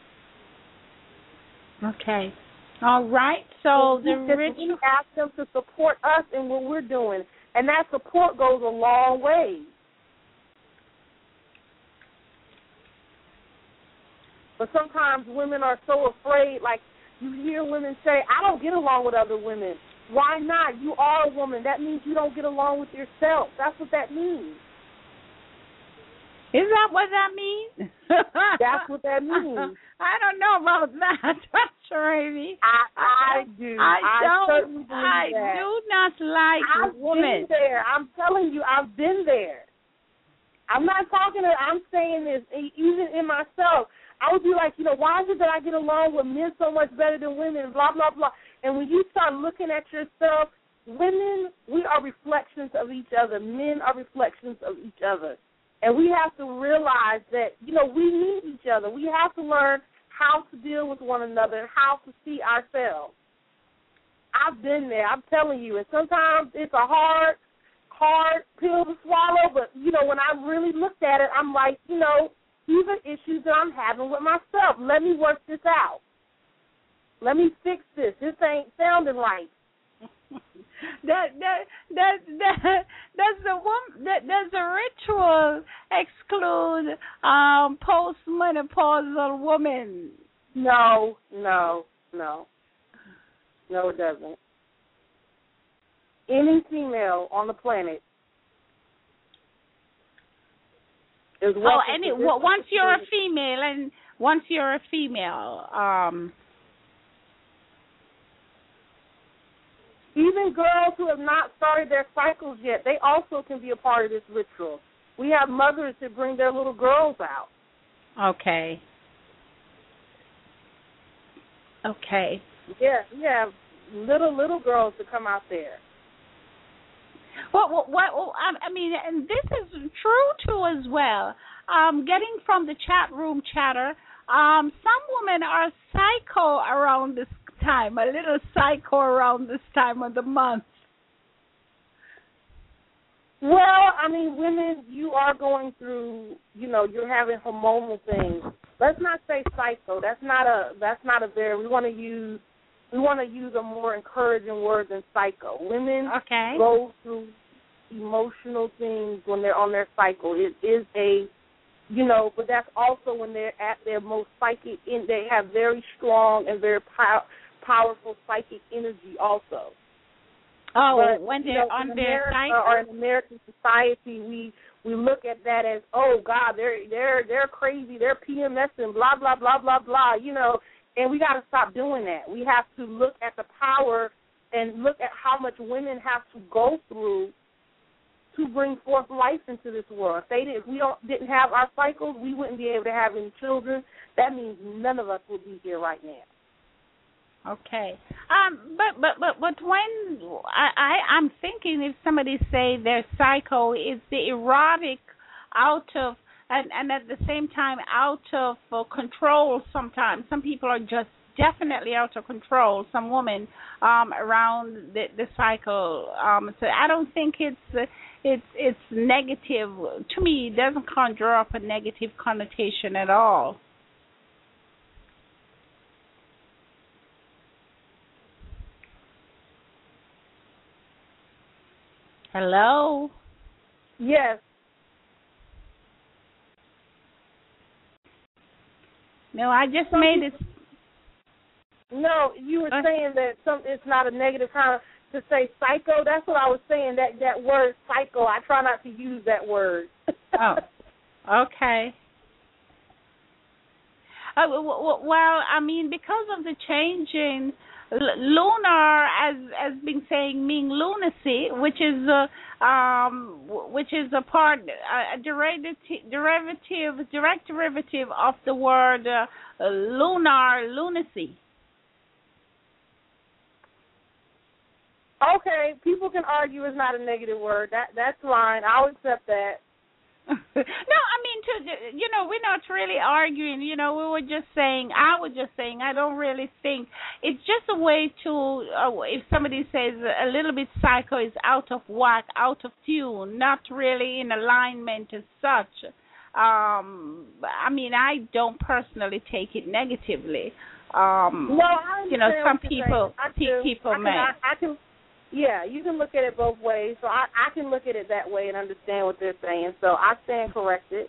Okay. All right, so the ritual. We ask them to support us in what we're doing, and that support goes a long way. But sometimes women are so afraid, like you hear women say, I don't get along with other women. Why not? You are a woman. That means you don't get along with yourself. That's what that means. Is that what that means? That's what that means. I don't know about that, Amy. I, I do. I, I don't. I that. do not like I've women. I've been there. I'm telling you, I've been there. I'm not talking to, I'm saying this even in myself. I would be like, you know, why is it that I get along with men so much better than women, blah, blah, blah. And when you start looking at yourself, women, we are reflections of each other. Men are reflections of each other. And we have to realize that, you know, we need each other. We have to learn how to deal with one another and how to see ourselves. I've been there. I'm telling you. And sometimes it's a hard, hard pill to swallow. But, you know, when I really looked at it, I'm like, you know, these are issues that I'm having with myself. Let me work this out. Let me fix this. This ain't sounding right. that that that that does the woman that does the ritual exclude um postmenopausal women? No, no, no, no, it doesn't. Any female on the planet is welcome. Oh, any well, once you're a female and once you're a female, um. Even girls who have not started their cycles yet, they also can be a part of this ritual. We have mothers that bring their little girls out. Okay. Okay. Yeah, yeah, little little girls to come out there. Well, well, well I mean, and this is true too as well. Um, getting from the chat room chatter, um, some women are psycho around this time, a little psycho around this time of the month. Well, I mean, women, you are going through, you know, you're having hormonal things. Let's not say psycho. That's not a. That's not a very. We want to use. We want to use a more encouraging word than psycho. Women okay. go through emotional things when they're on their cycle. It is a, you know, but that's also when they're at their most psychic. In, they have very strong and very pow- powerful psychic energy also. Oh, but, when they're you know, on in their America, cycle? or in American society, we we look at that as, oh God, they're they're they're crazy, they're PMSing, blah blah blah blah blah, you know, and we got to stop doing that. We have to look at the power and look at how much women have to go through to bring forth life into this world. If they did, if we don't didn't have our cycles, we wouldn't be able to have any children. That means none of us would be here right now. Okay, um, but but but but when I, I I'm thinking, if somebody say their psycho is the erotic, out of and and at the same time out of uh, control. Sometimes some people are just definitely out of control. Some women um, around the the cycle. Um, so I don't think it's uh, it's it's negative to me. It doesn't conjure up a negative connotation at all. Hello? Yes. No, I just some made it. No, you were uh, saying that some it's not a negative kind of to say psycho. That's what I was saying. That that word psycho. I try not to use that word. Oh, okay. Uh, well, I mean, because of the changing. Lunar, as as been saying, mean lunacy, which is a um, which is a part, a derivative, derivative, direct derivative of the word uh, lunar, lunacy. Okay, people can argue it's not a negative word. That that's fine. I'll accept that. No, I mean, to you know, we're not really arguing. You know, we were just saying. I was just saying. I don't really think it's just a way to. Uh, if somebody says a little bit psycho is out of whack, out of tune, not really in alignment as such. Um, I mean, I don't personally take it negatively. Um, no, I understand. You know, some what people, I do. people I can, may. I, I can. Yeah, you can look at it both ways. So I, I can look at it that way and understand what they're saying. So I stand corrected.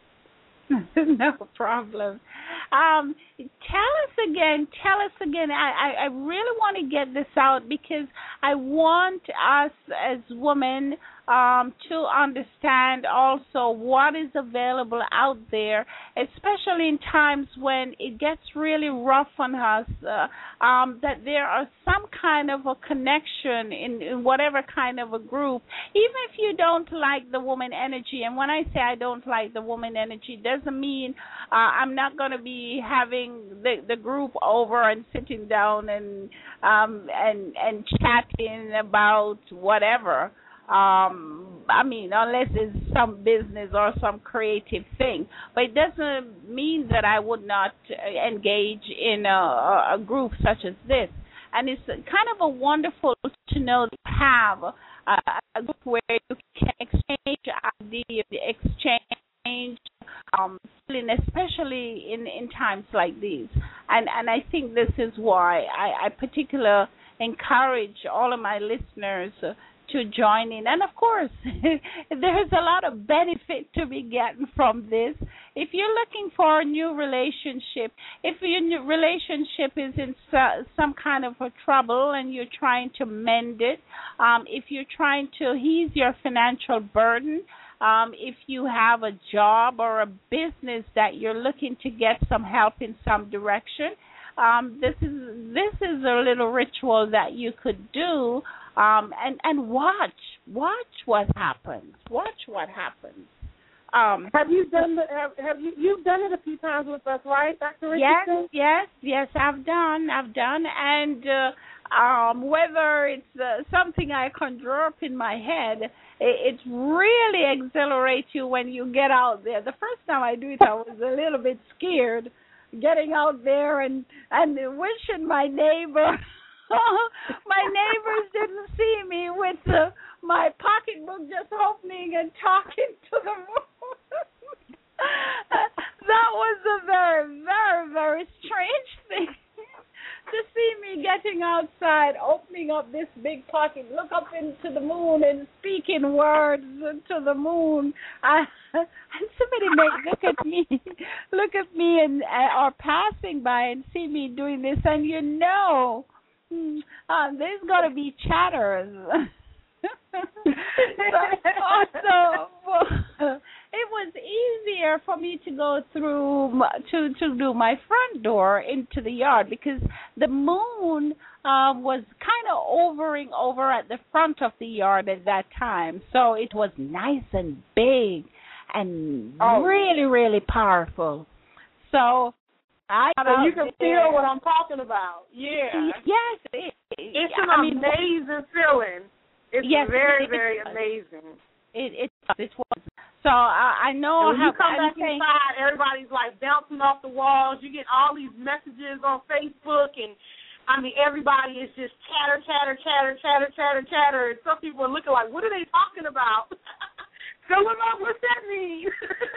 No problem. Um, tell us again, tell us again. I, I, I really want to get this out because I want us as women um, to understand also what is available out there, especially in times when it gets really rough on us, uh, um, that there are some kind of a connection in, in whatever kind of a group, even if you don't like the woman energy. And when I say I don't like the woman energy, doesn't mean uh, I'm not going to be having the, the group over and sitting down and um, and and chatting about whatever. Um, I mean, unless it's some business or some creative thing. But it doesn't mean that I would not engage in a, a group such as this. And it's kind of a wonderful to know that you have a, a group where you can exchange ideas, exchange um, feeling, especially in, in times like these. And and I think this is why I, I particularly encourage all of my listeners uh, to join in. And of course, there's a lot of benefit to be getting from this. If you're looking for a new relationship, if your new relationship is in so, some kind of a trouble and you're trying to mend it, um, if you're trying to ease your financial burden, um, if you have a job or a business that you're looking to get some help in some direction, um, this is this is a little ritual that you could do. Um, and, and watch, watch what happens. Watch what happens. Um, have you done the, have, have you you've done it a few times with us, right, Doctor Richardson? Yes, yes, yes. I've done, I've done, and uh, um, whether it's uh, something I conjure up in my head, it, it really exhilarates you when you get out there. The first time I do it, I was a little bit scared, getting out there and and wishing my neighbor. My neighbors didn't see me with uh, my pocketbook just opening and talking to the moon. That was a very, very, very strange thing to see me getting outside, opening up this big pocket, look up into the moon and speaking words to the moon. I, and somebody may look at me, look at me and uh, or passing by and see me doing this, and you know, uh, there's got to be chatters. So also, it was easier for me to go through to to do my front door into the yard because the moon uh, was kind of overing over at the front of the yard at that time. So it was nice and big and oh. really, really powerful. So I so you can there. feel what I'm talking about. Yeah. Yes. It, it's an I mean, amazing feeling. It's yes, very, it, very it, amazing. It, it, it was. So I, I know and when how. you come I'm back saying, inside, everybody's like bouncing off the walls. You get all these messages on Facebook, and I mean, everybody is just chatter, chatter, chatter, chatter, chatter, chatter. And some people are looking like, what are they talking about? Fill them up. What's that mean?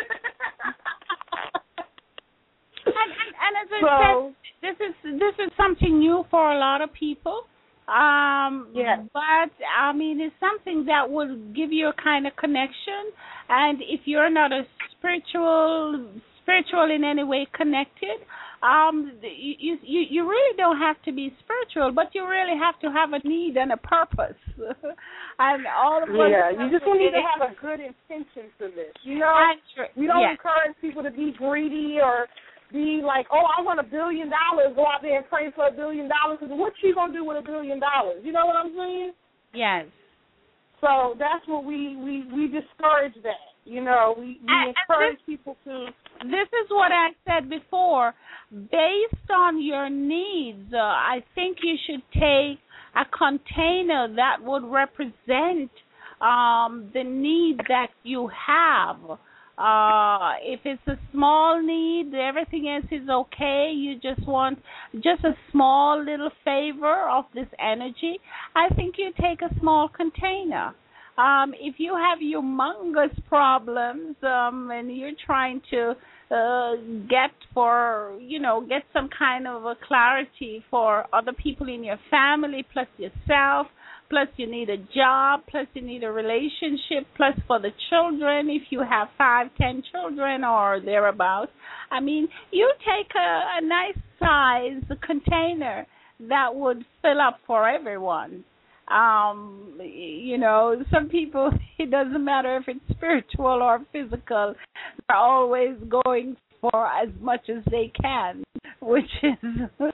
and, and, and as I so, said, this is this is something new for a lot of people. Um, yeah. But, I mean, it's something that will give you a kind of connection. And if you're not a spiritual, spiritual in any way connected, um, you, you, you really don't have to be spiritual, but you really have to have a need and a purpose. And all of us. Yeah, you just need to have a good intention for this. You know, we don't yeah. encourage people to be greedy or be like, oh, I want a billion dollars, go out there and pray for a billion dollars. What you going to do with a billion dollars? You know what I'm saying? Yes. So that's what we, we, we discourage that. You know, we, we and, encourage and this, people to. This is what I said before. Based on your needs, uh, I think you should take a container that would represent um, the need that you have. Uh, if it's a small need, everything else is okay. You just want just a small little favor of this energy. I think you take a small container. Um, if you have humongous problems um, and you're trying to uh, get for, you know, get some kind of a clarity for other people in your family plus yourself, plus you need a job, plus you need a relationship, plus for the children, if you have five, ten children or thereabouts. I mean, you take a, a nice size container that would fill up for everyone. Um, you know, some people, it doesn't matter if it's spiritual or physical, they're always going for as much as they can, which is...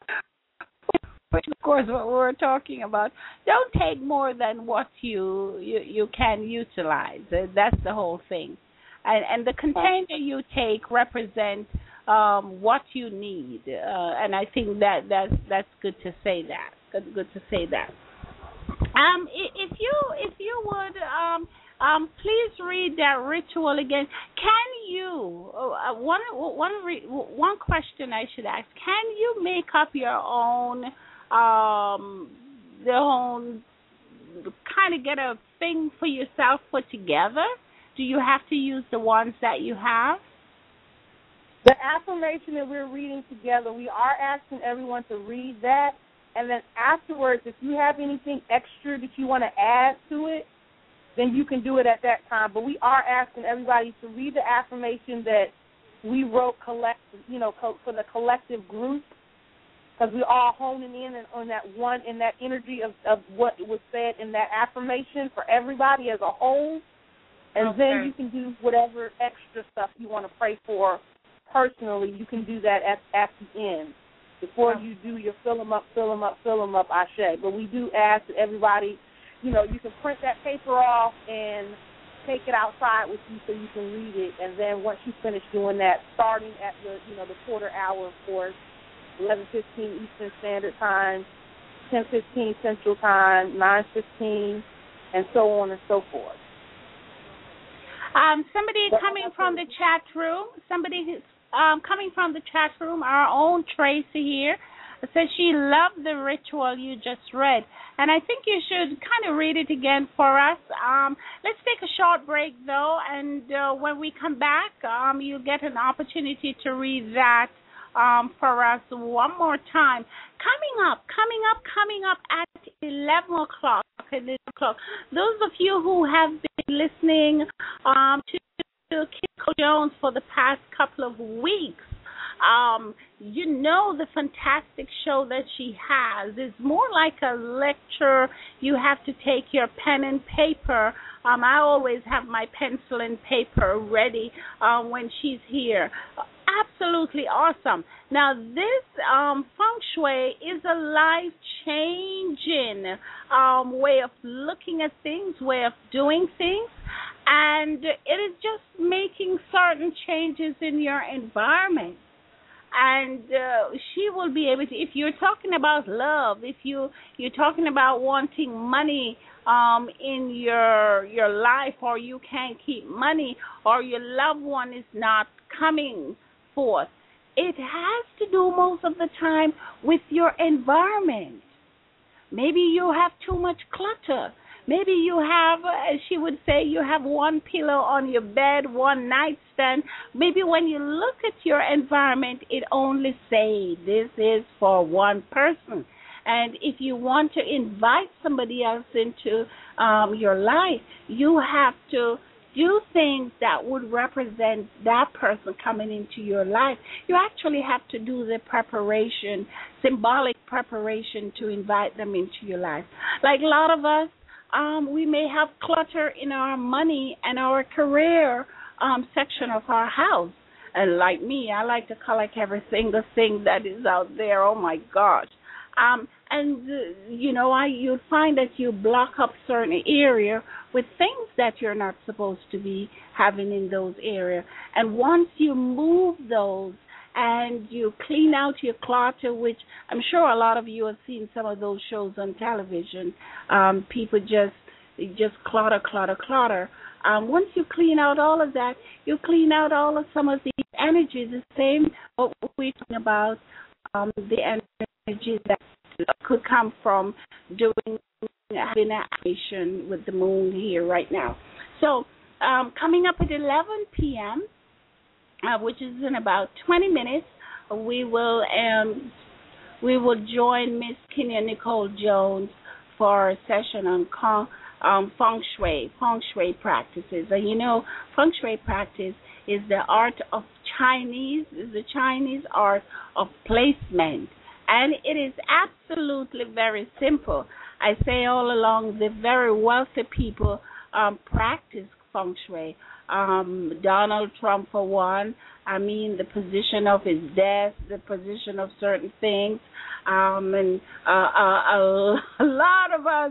Which, of course, what we're talking about. Don't take more than what you you, you can utilize. That's the whole thing. And, and the container you take represents um, what you need. Uh, and I think that that's, that's good to say that. Good, good to say that. Um, if you if you would um um please read that ritual again. Can you uh, one one re, one question I should ask? Can you make up your own? Um, their own, kind of get a thing for yourself put together? Do you have to use the ones that you have? The affirmation that we're reading together, we are asking everyone to read that, and then afterwards, if you have anything extra that you want to add to it, then you can do it at that time. But we are asking everybody to read the affirmation that we wrote collect, you know, co- for the collective group. Because we're all honing in on that one, in that energy of, of what was said in that affirmation for everybody as a whole. And okay. then you can do whatever extra stuff you want to pray for personally. You can do that at, at the end. Before you do your fill them up, fill them up, fill them up, Ashe. But we do ask that everybody, you know, you can print that paper off and take it outside with you so you can read it, and then once you finish doing that, starting at the you know the quarter hour, of course, eleven fifteen Eastern Standard Time, ten fifteen Central Time, nine fifteen, and so on and so forth. Um, somebody coming from the chat room, somebody who's um, coming from the chat room, our own Tracy here, says she loved the ritual you just read. And I think you should kind of read it again for us. Um, let's take a short break, though, and uh, when we come back, um, you'll get an opportunity to read that um, for us one more time. Coming up, coming up, coming up at eleven o'clock. eleven o'clock. Those of you who have been listening um, to Kiko Jones for the past couple of weeks, Um, you know the fantastic show that she has. It's more like a lecture. You have to take your pen and paper. Um, I always have my pencil and paper ready uh, when she's here. Absolutely awesome. Now, this um, feng shui is a life-changing um, way of looking at things, way of doing things, and it is just making certain changes in your environment. And uh, she will be able to, if you're talking about love, if you, you're talking about wanting money um, in your your life, or you can't keep money, or your loved one is not coming forth, it has to do most of the time with your environment. Maybe you have too much clutter. Maybe you have, as she would say, you have one pillow on your bed, one nightstand. Maybe when you look at your environment, it only says this is for one person. And if you want to invite somebody else into um, your life, you have to do things that would represent that person coming into your life. You actually have to do the preparation, symbolic preparation to invite them into your life. Like a lot of us, Um, we may have clutter in our money and our career um, section of our house. And like me, I like to collect every single thing that is out there. Oh, my gosh. Um, and, uh, you know, I you'd find that you block up certain area with things that you're not supposed to be having in those areas. And once you move those, and you clean out your clutter, which I'm sure a lot of you have seen some of those shows on television. Um, people just just clutter, clutter, clutter. Um, once you clean out all of that, you clean out all of some of the energy. The same what we're talking about, um, the energy that could come from doing having an action with the moon here right now. So um, coming up at eleven p.m., Uh, which is in about twenty minutes, we will um, we will join Miss Kenya Nicole Jones for a session on con, um, feng shui, feng shui practices. And you know, feng shui practice is the art of Chinese, is the Chinese art of placement, and it is absolutely very simple. I say all along, the very wealthy people um, practice feng shui. Um, Donald Trump, for one, I mean, the position of his desk, the position of certain things, um, and uh, uh, a, a lot of us,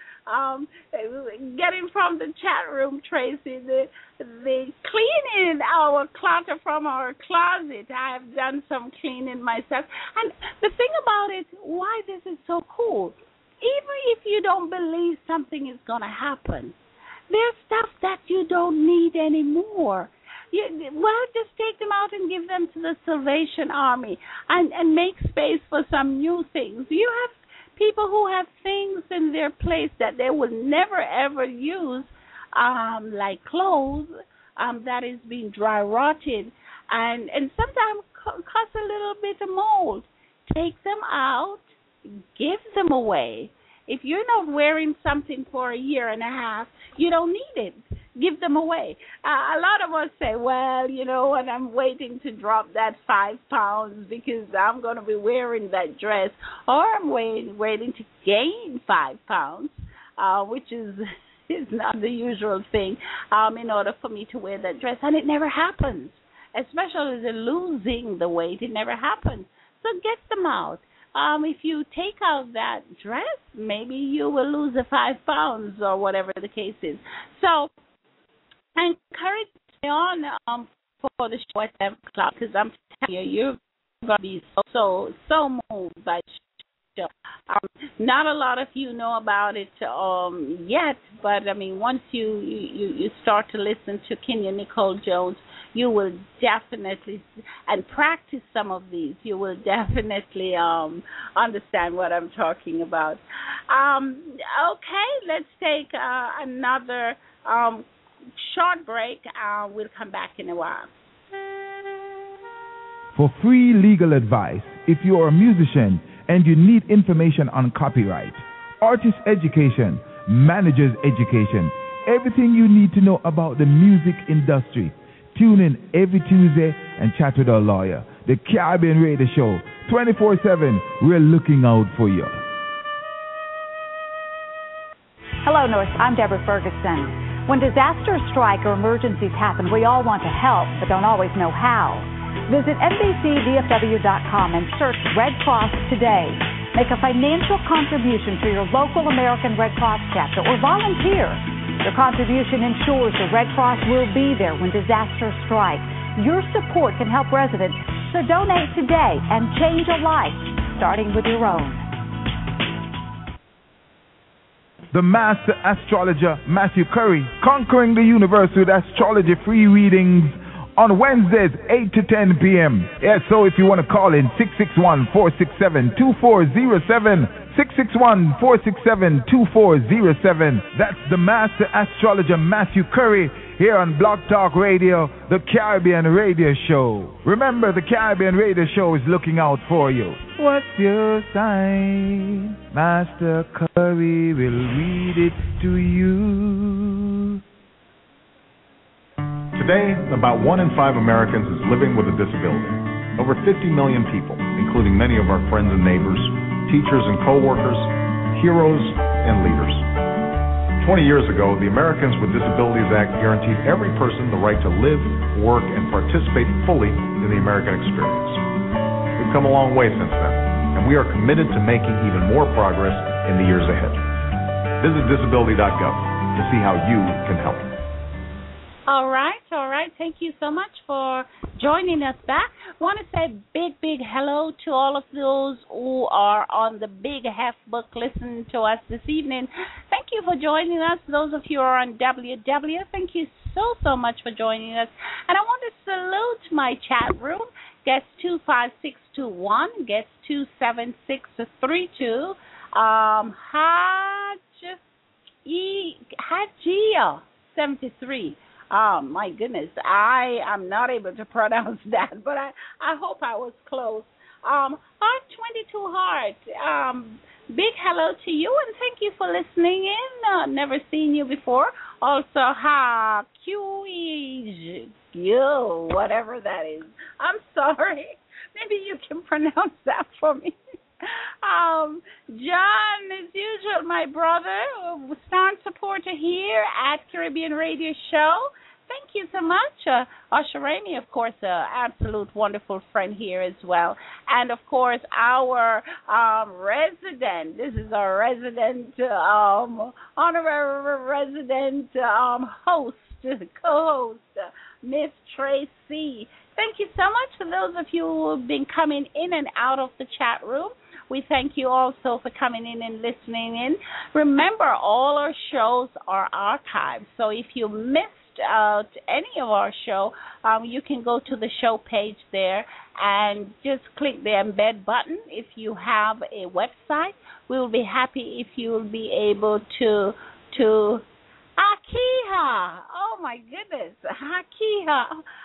um, getting from the chat room, Tracy, the, the cleaning our clutter from our closet. I have done some cleaning myself. And the thing about it, why this is so cool, even if you don't believe something is going to happen, there's stuff that you don't need anymore. You, well, just take them out and give them to the Salvation Army and, and make space for some new things. You have people who have things in their place that they will never, ever use, um, like clothes um, that is being dry rotted and, and sometimes cause a little bit of mold. Take them out, give them away. If you're not wearing something for a year and a half, you don't need it. Give them away. Uh, a lot of us say, well, you know, and I'm waiting to drop that five pounds because I'm going to be wearing that dress, or I'm waiting, waiting to gain five pounds, uh, which is is not the usual thing, um, in order for me to wear that dress. And it never happens, especially the losing the weight. It never happens. So get them out. Um, if you take out that dress, maybe you will lose the five pounds or whatever the case is. So encourage me on um, for the show at seven o'clock because I'm telling you, you're going to be so, so, so moved by the show. Um, not a lot of you know about it um, yet, but I mean, once you, you, you start to listen to Kenya Nicole Jones, you will definitely, and practice some of these, you will definitely um, understand what I'm talking about. Um, okay, let's take uh, another um, short break. Uh, we'll come back in a while. For free legal advice, if you are a musician and you need information on copyright, artist education, manager's education, everything you need to know about the music industry, tune in every Tuesday and chat with our lawyer. The Caribbean Radio Show, twenty-four seven, we're looking out for you. Hello, North. I'm Deborah Ferguson. When disasters strike or emergencies happen, we all want to help, but don't always know how. Visit N B C D F W dot com and search Red Cross today. Make a financial contribution to your local American Red Cross chapter or volunteer. Your contribution ensures the Red Cross will be there when disasters strike. Your support can help residents, so donate today and change a life, starting with your own. The master astrologer Matthew Curry, conquering the universe with astrology free readings on Wednesdays, eight to ten p.m. Yeah, so if you want to call in, six six one, four six seven, two four zero seven, six six one, four six seven, two four zero seven. That's the master astrologer Matthew Curry here on Blog Talk Radio, the Caribbean Radio Show. Remember, the Caribbean Radio Show is looking out for you. What's your sign? Master Curry will read it to you. Today, about one in five Americans is living with a disability. Over fifty million people, including many of our friends and neighbors, teachers and co-workers, heroes and leaders. twenty years ago, the Americans with Disabilities Act guaranteed every person the right to live, work, and participate fully in the American experience. We've come a long way since then, and we are committed to making even more progress in the years ahead. Visit disability dot gov to see how you can help. All right, all right. Thank you so much for joining us back. I want to say a big, big hello to all of those who are on the Big Hef book listening to us this evening. Thank you for joining us. Those of you who are on W W, thank you so, so much for joining us. And I want to salute my chat room, guest two five six two one, guest two seven six three two, um, Haj, e, Hajia seventy-three. Oh, my goodness. I am not able to pronounce that, but I, I hope I was close. Um, Heart twenty-two Heart, um, big hello to you, and thank you for listening in. Uh, never seen you before. Also, ha, Q E, you, whatever that is. I'm sorry. Maybe you can pronounce that for me. Um, John, as usual, my brother, staunch supporter here at Caribbean Radio Show. Thank you so much. Uh, Usher Ramey, of course, an absolute wonderful friend here as well. And, of course, our um, resident, this is our resident, um, honorary resident um, host, co-host, uh, Miss Tracy. Thank you so much for those of you who have been coming in and out of the chat room. We thank you also for coming in and listening in. Remember, all our shows are archived, so if you missed out any of our show, um, you can go to the show page there and just click the embed button. If you have a website, we will be happy if you will be able to to Akiha. Oh my goodness, Akiha.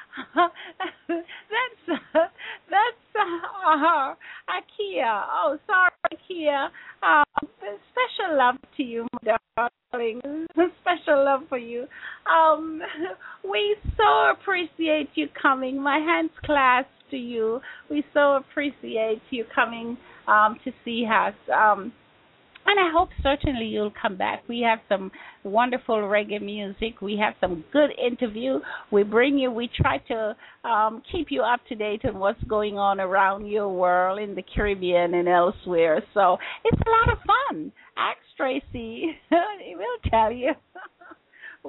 that's uh, that's uh, Akia. Oh, sorry, Akia. Um, special love to you, my darling. Special love for you. Um, we so appreciate you coming. My hands clasped to you. We so appreciate you coming um, to see us. Um, And I hope certainly you'll come back. We have some wonderful reggae music. We have some good interview. We bring you, we try to um, keep you up to date on what's going on around your world in the Caribbean and elsewhere. So it's a lot of fun. Ask Tracy. We'll tell you.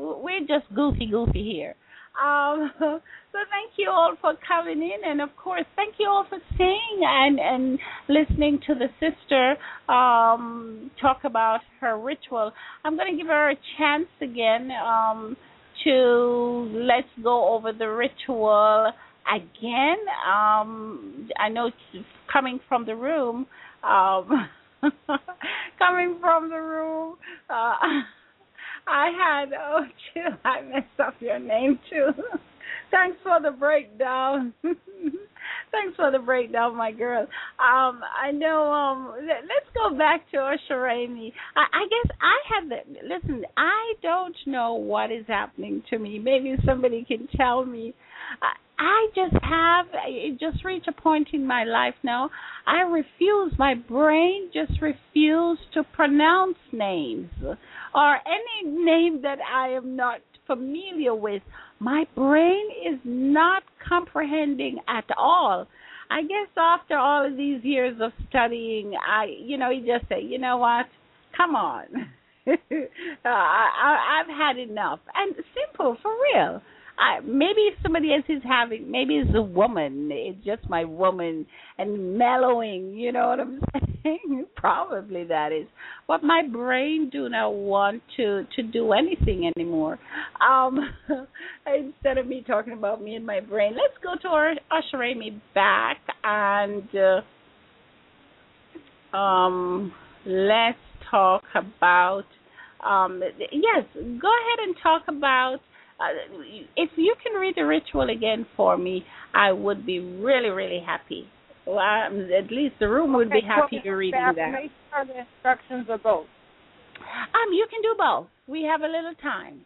we're just goofy, goofy here. Um, so thank you all for coming in, and of course, thank you all for staying and, and listening to the sister um, talk about her ritual. I'm going to give her a chance again um, to let's go over the ritual again. Um, I know it's coming from the room. Um, coming from the room. Uh, I had, oh, chill, I messed up your name, too. Thanks for the breakdown. Thanks for the breakdown, my girl. Um, I know, um, let's go back to Osharami. I, I guess I have the, listen, I don't know what is happening to me. Maybe somebody can tell me. I, I just have, it just reached a point in my life now, I refuse, my brain just refused to pronounce names or any name that I am not familiar with. My brain is not comprehending at all. I guess after all of these years of studying, I, you know, you just say, you know what, come on. uh, I, I, I've had enough. And simple, for real. I, maybe if somebody else is having, maybe it's a woman, it's just my woman and mellowing, you know what I'm saying? Probably that is. But my brain do not want to, to do anything anymore. Um, instead of me talking about me and my brain, let's go to our Osharami back and uh, um, let's talk about, um, yes, go ahead and talk about, Uh, if you can read the ritual again for me, I would be really, really happy. Well, um, at least the room would okay, be happy so reading the that. Or the instructions or both? Um, you can do both. We have a little time.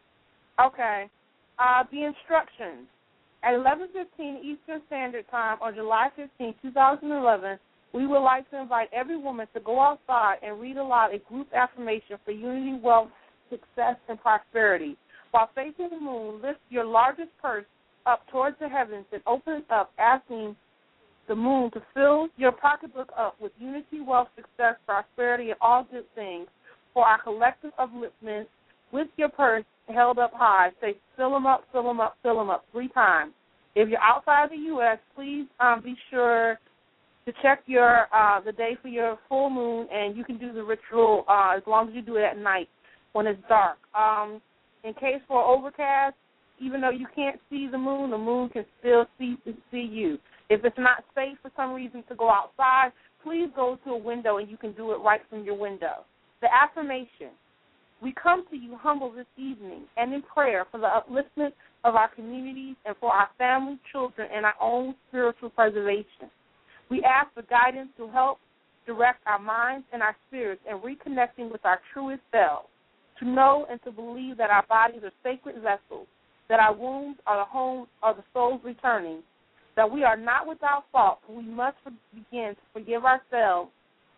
Okay. Uh, the instructions. At eleven fifteen Eastern Standard Time on July fifteenth, twenty eleven, we would like to invite every woman to go outside and read aloud a group affirmation for unity, wealth, success, and prosperity. While facing the moon, lift your largest purse up towards the heavens and open it up, asking the moon to fill your pocketbook up with unity, wealth, success, prosperity, and all good things for our collective upliftment. With your purse held up high, say, fill them up, fill them up, fill them up three times. If you're outside the U S, please um, be sure to check your uh, the day for your full moon, and you can do the ritual uh, as long as you do it at night when it's dark. Um, In case for overcast, even though you can't see the moon, the moon can still see see you. If it's not safe for some reason to go outside, please go to a window and you can do it right from your window. The affirmation. We come to you humble this evening and in prayer for the upliftment of our communities and for our family, children, and our own spiritual preservation. We ask for guidance to help direct our minds and our spirits in reconnecting with our truest selves. To know and to believe that our bodies are sacred vessels, that our wounds are the homes of the souls returning, that we are not without fault, but we must begin to forgive ourselves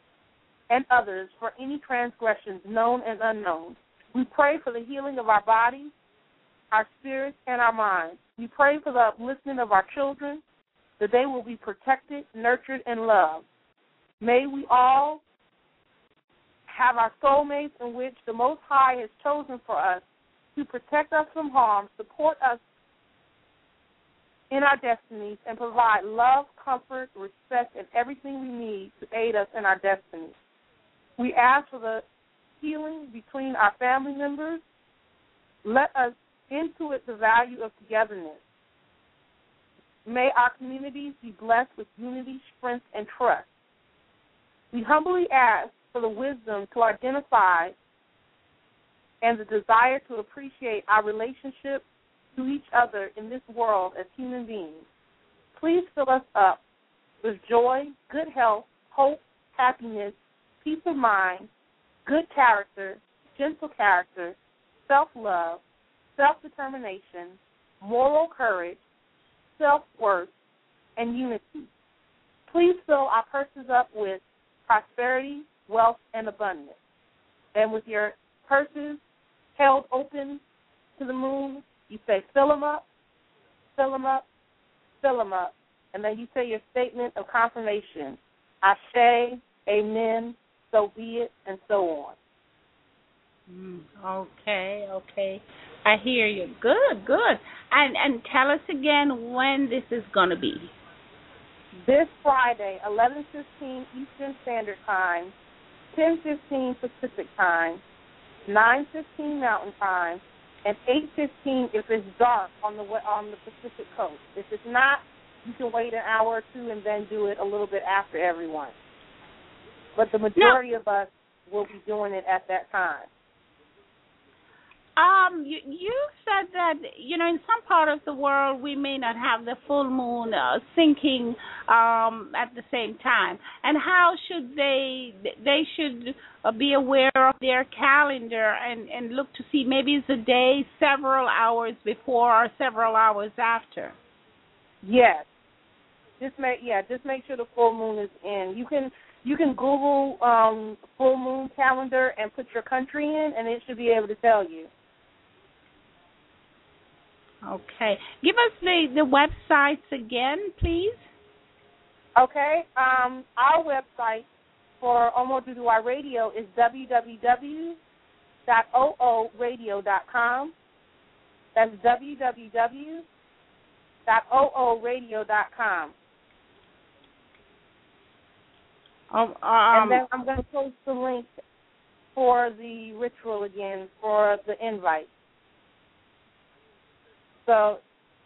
and others for any transgressions known and unknown. We pray for the healing of our bodies, our spirits, and our minds. We pray for the upliftment of our children, that they will be protected, nurtured, and loved. May we all have our soulmates in which the Most High has chosen for us to protect us from harm, support us in our destinies, and provide love, comfort, respect, and everything we need to aid us in our destiny. We ask for the healing between our family members. Let us intuit the value of togetherness. May our communities be blessed with unity, strength, and trust. We humbly ask for the wisdom to identify and the desire to appreciate our relationship to each other in this world as human beings. Please fill us up with joy, good health, hope, happiness, peace of mind, good character, gentle character, self-love, self-determination, moral courage, self-worth, and unity. Please fill our purses up with prosperity, wealth, and abundance. And with your purses held open to the moon, you say, fill them up, fill them up, fill them up. And then you say your statement of confirmation, Ashe, amen, so be it, and so on. Mm, okay, okay. I hear you. Good, good. And and tell us again when this is going to be. This Friday, eleven fifteen Eastern Standard Time, ten fifteen Pacific Time, nine fifteen Mountain Time, and eight fifteen if it's dark on the on the Pacific Coast. If it's not, you can wait an hour or two and then do it a little bit after everyone. But the majority no. of us will be doing it at that time. Um, you, you said that, you know, in some part of the world we may not have the full moon uh, sinking um, at the same time. And how should they, they should uh, be aware of their calendar and, and look to see maybe it's a day several hours before or several hours after? Yes. Just make, yeah, just make sure the full moon is in. You can, you can Google um, full moon calendar and put your country in, and it should be able to tell you. Okay. Give us the, the websites again, please. Okay. Um, our website for Omoduduwa Radio is w w w dot o o radio dot com. That's w w w dot o o radio dot com. Um, um, and then I'm going to post the link for the ritual again for the invite. So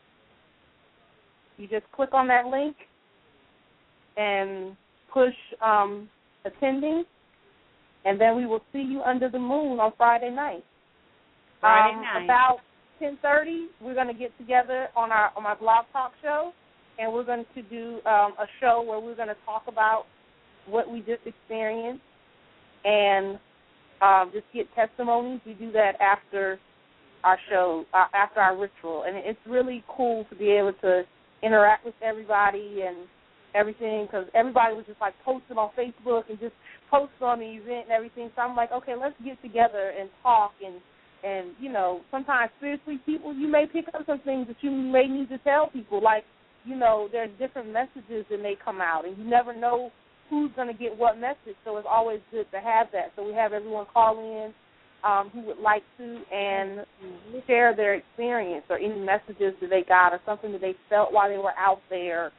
you just click on that link and push um, attending, and then we will see you under the moon on Friday night. Friday um, night. About ten thirty, we're going to get together on our on my blog talk show, and we're going to do um, a show where we're going to talk about what we just experienced and um, just get testimonies. We do that after our show, uh, after our ritual, and it's really cool to be able to interact with everybody and everything, because everybody was just like posting on Facebook and just posting on the event and everything. So I'm like, okay, let's get together and talk, and and you know, sometimes spiritually, people, you may pick up some things that you may need to tell people, like, you know, there's different messages and they come out, and you never know who's going to get what message. So it's always good to have that. So we have everyone call in Um, who would like to and share their experience or any messages that they got or something that they felt while they were out there.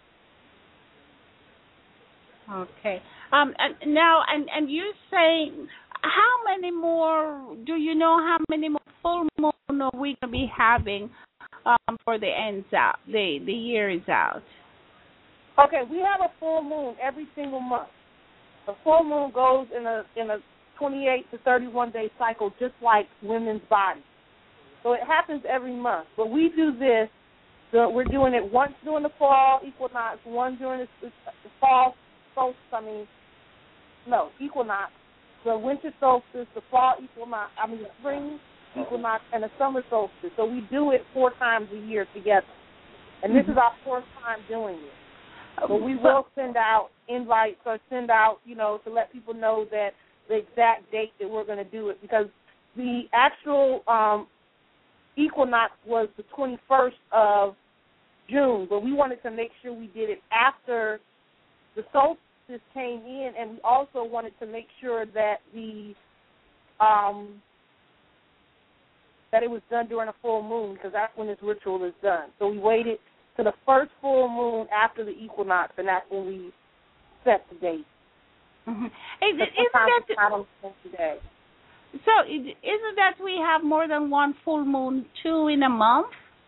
Okay. Um, and now, and, and you say, how many more, do you know how many more full moon are we going to be having um, for the ends out, the, the year is out? Okay, we have a full moon every single month. The full moon goes in a in a twenty-eight to thirty-one day cycle, just like women's bodies. So it happens every month. But we do this, so we're doing it once during the fall equinox, one during the, the fall solstice, I mean, no, equinox, the winter solstice, the fall equinox, I mean the spring equinox, and the summer solstice. So we do it four times a year together. And this mm-hmm. is our fourth time doing it. But we will send out invites or send out, you know, to let people know that the exact date that we're going to do it, because the actual um, equinox was the twenty-first of June, but we wanted to make sure we did it after the solstice came in, and we also wanted to make sure that the um, that it was done during a full moon, because that's when this ritual is done. So we waited to the first full moon after the equinox, and that's when we set the date. Mm-hmm. Is, isn't that not on the same day. So isn't that we have more than one full moon, two in a month?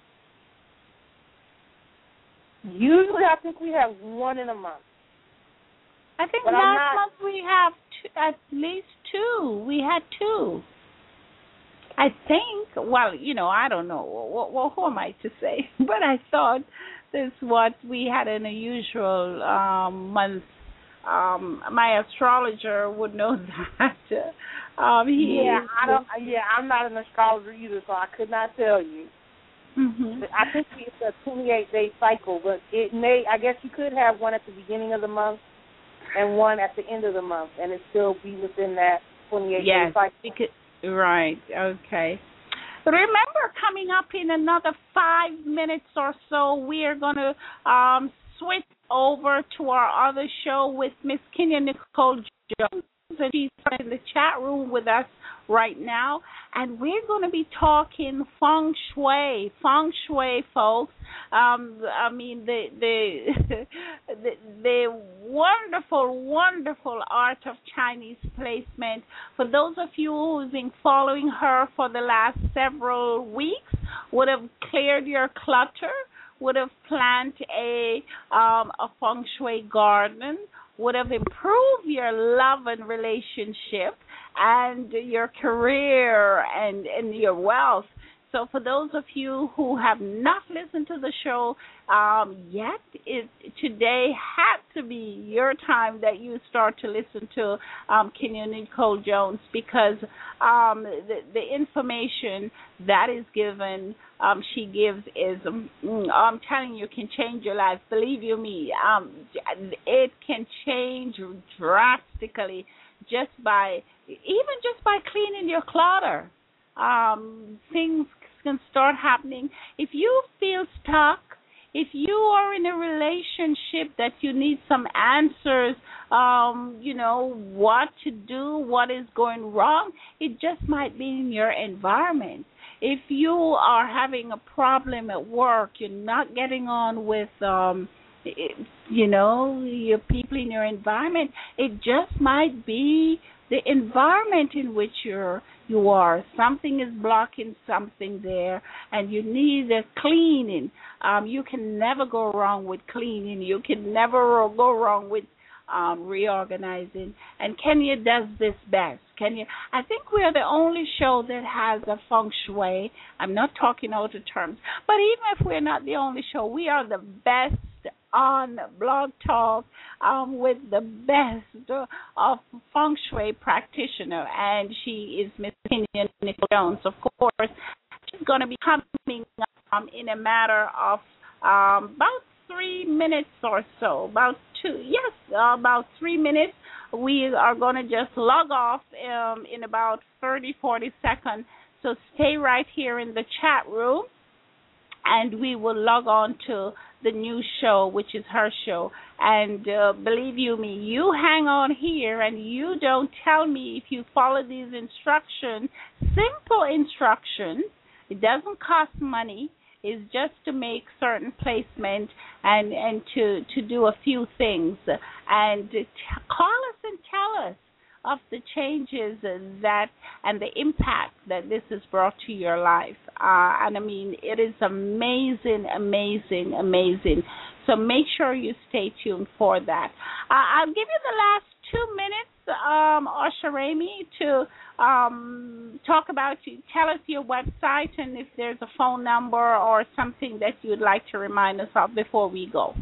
Usually, I think we have one in a month. I think but last not... month we have two, at least two. We had two. I think. Well, you know, I don't know. Well, well who am I to say? But I thought this what we had an unusual um, month. Um, my astrologer would know that. um, he yeah, is, I don't. Yeah, I'm not an astrologer either, so I could not tell you. Mm-hmm. I think it's a twenty-eight day cycle, but it may. I guess you could have one at the beginning of the month and one at the end of the month, and it still be within that twenty-eight yes, day cycle. Because, right. Okay. Remember, coming up in another five minutes or so, we are going to um, switch over to our other show with Miss Kenya Nicole Jones. and she's in the chat room with us right now, and we're going to be talking feng shui. Feng shui, folks. Um, I mean, the the, the the wonderful, wonderful art of Chinese placement. For those of you who've been following her for the last several weeks, would have cleared your clutter, would have planted a um, a feng shui garden, would have improved your love and relationship and your career and, and your wealth. So for those of you who have not listened to the show um, yet, it, today had to be your time that you start to listen to um, Kenya Nicole Jones, because um, the, the information that is given, um, she gives is, um, I'm telling you, can change your life. Believe you me, um, it can change drastically just by, even just by cleaning your clutter. Um, things can start happening. If you feel stuck, if you are in a relationship that you need some answers, um, you know, what to do, what is going wrong, it just might be in your environment. If you are having a problem at work, you're not getting on with, um, you know, your people in your environment, it just might be the environment in which you're you are. Something is blocking something there, and you need a cleaning. Um, you can never go wrong with cleaning. You can never go wrong with um, reorganizing. And Kenya does this best. Kenya, I think we are the only show that has a feng shui. I'm not talking out of terms, but even if we're not the only show, we are the best on Blog Talk um, with the best uh, of feng shui practitioner, and she is Miss Kenya Nicole Jones. Of course, she's going to be coming um, in a matter of um, about three minutes or so, about two, yes, uh, about three minutes. We are going to just log off um, in about thirty, forty seconds, so stay right here in the chat room, and we will log on to the new show, which is her show. And uh, believe you me, you hang on here and you don't tell me if you follow these instructions, simple instructions. It doesn't cost money. It's just to make certain placement and, and to, to do a few things. And to t- call us and tell us of the changes that and the impact that this has brought to your life. Uh, and I mean, it is amazing, amazing, amazing. So make sure you stay tuned for that. Uh, I'll give you the last two minutes, um, Osharami, to um, talk about you. Tell us your website and if there's a phone number or something that you'd like to remind us of before we go.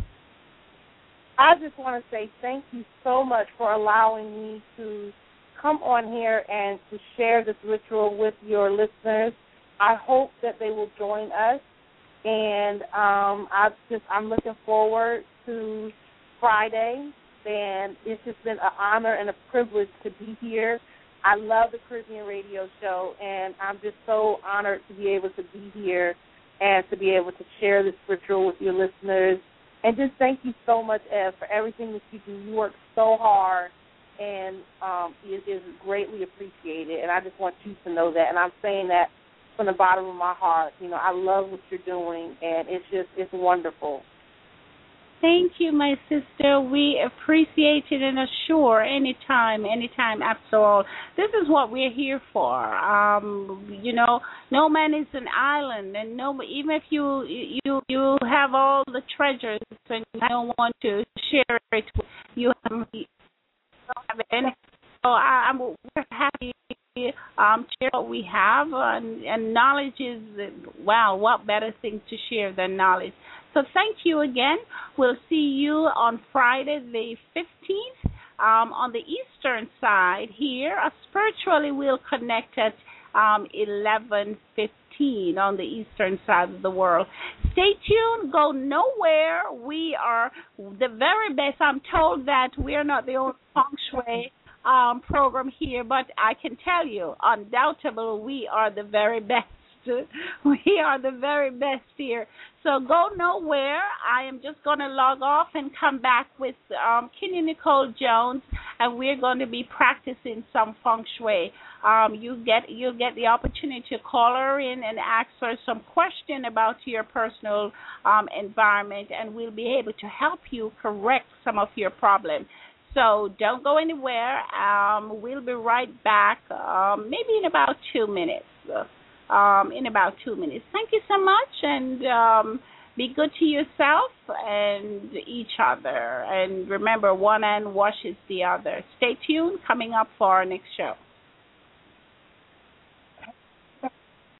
I just want to say thank you so much for allowing me to come on here and to share this ritual with your listeners. I hope that they will join us, and um, I just I'm looking forward to Friday. And it's just been an honor and a privilege to be here. I love the Caribbean Radio Show, and I'm just so honored to be able to be here and to be able to share this ritual with your listeners. And just thank you so much, Ev, for everything that you do. You work so hard, and um, it is greatly appreciated. And I just want you to know that. And I'm saying that from the bottom of my heart. You know, I love what you're doing, and it's just it's wonderful. Thank you, my sister. We appreciate it and assure anytime, anytime, after all. This is what we're here for. Um, you know, no man is an island, and no, even if you you you have all the treasures and you don't want to share it, you have, you don't have any. So I, I'm we're happy um, to share what we have, and, and knowledge is, wow, what better thing to share than knowledge. So thank you again. We'll see you on Friday the fifteenth um, on the eastern side here. Uh, spiritually, we'll connect at um, eleven fifteen on the eastern side of the world. Stay tuned. Go nowhere. We are the very best. I'm told that we're not the only feng shui um, program here, but I can tell you, undoubtedly, we are the very best. We are the very best here. So go nowhere. I am just going to log off and come back with um, Kenya Nicole Jones, and we're going to be practicing some feng shui. Um, you get you get the opportunity to call her in and ask her some question about your personal um, environment, and we'll be able to help you correct some of your problems. So don't go anywhere. Um, we'll be right back, um, maybe in about two minutes. Um, in about two minutes. Thank you so much, and um, be good to yourself and each other. And remember, one hand washes the other. Stay tuned. Coming up for our next show.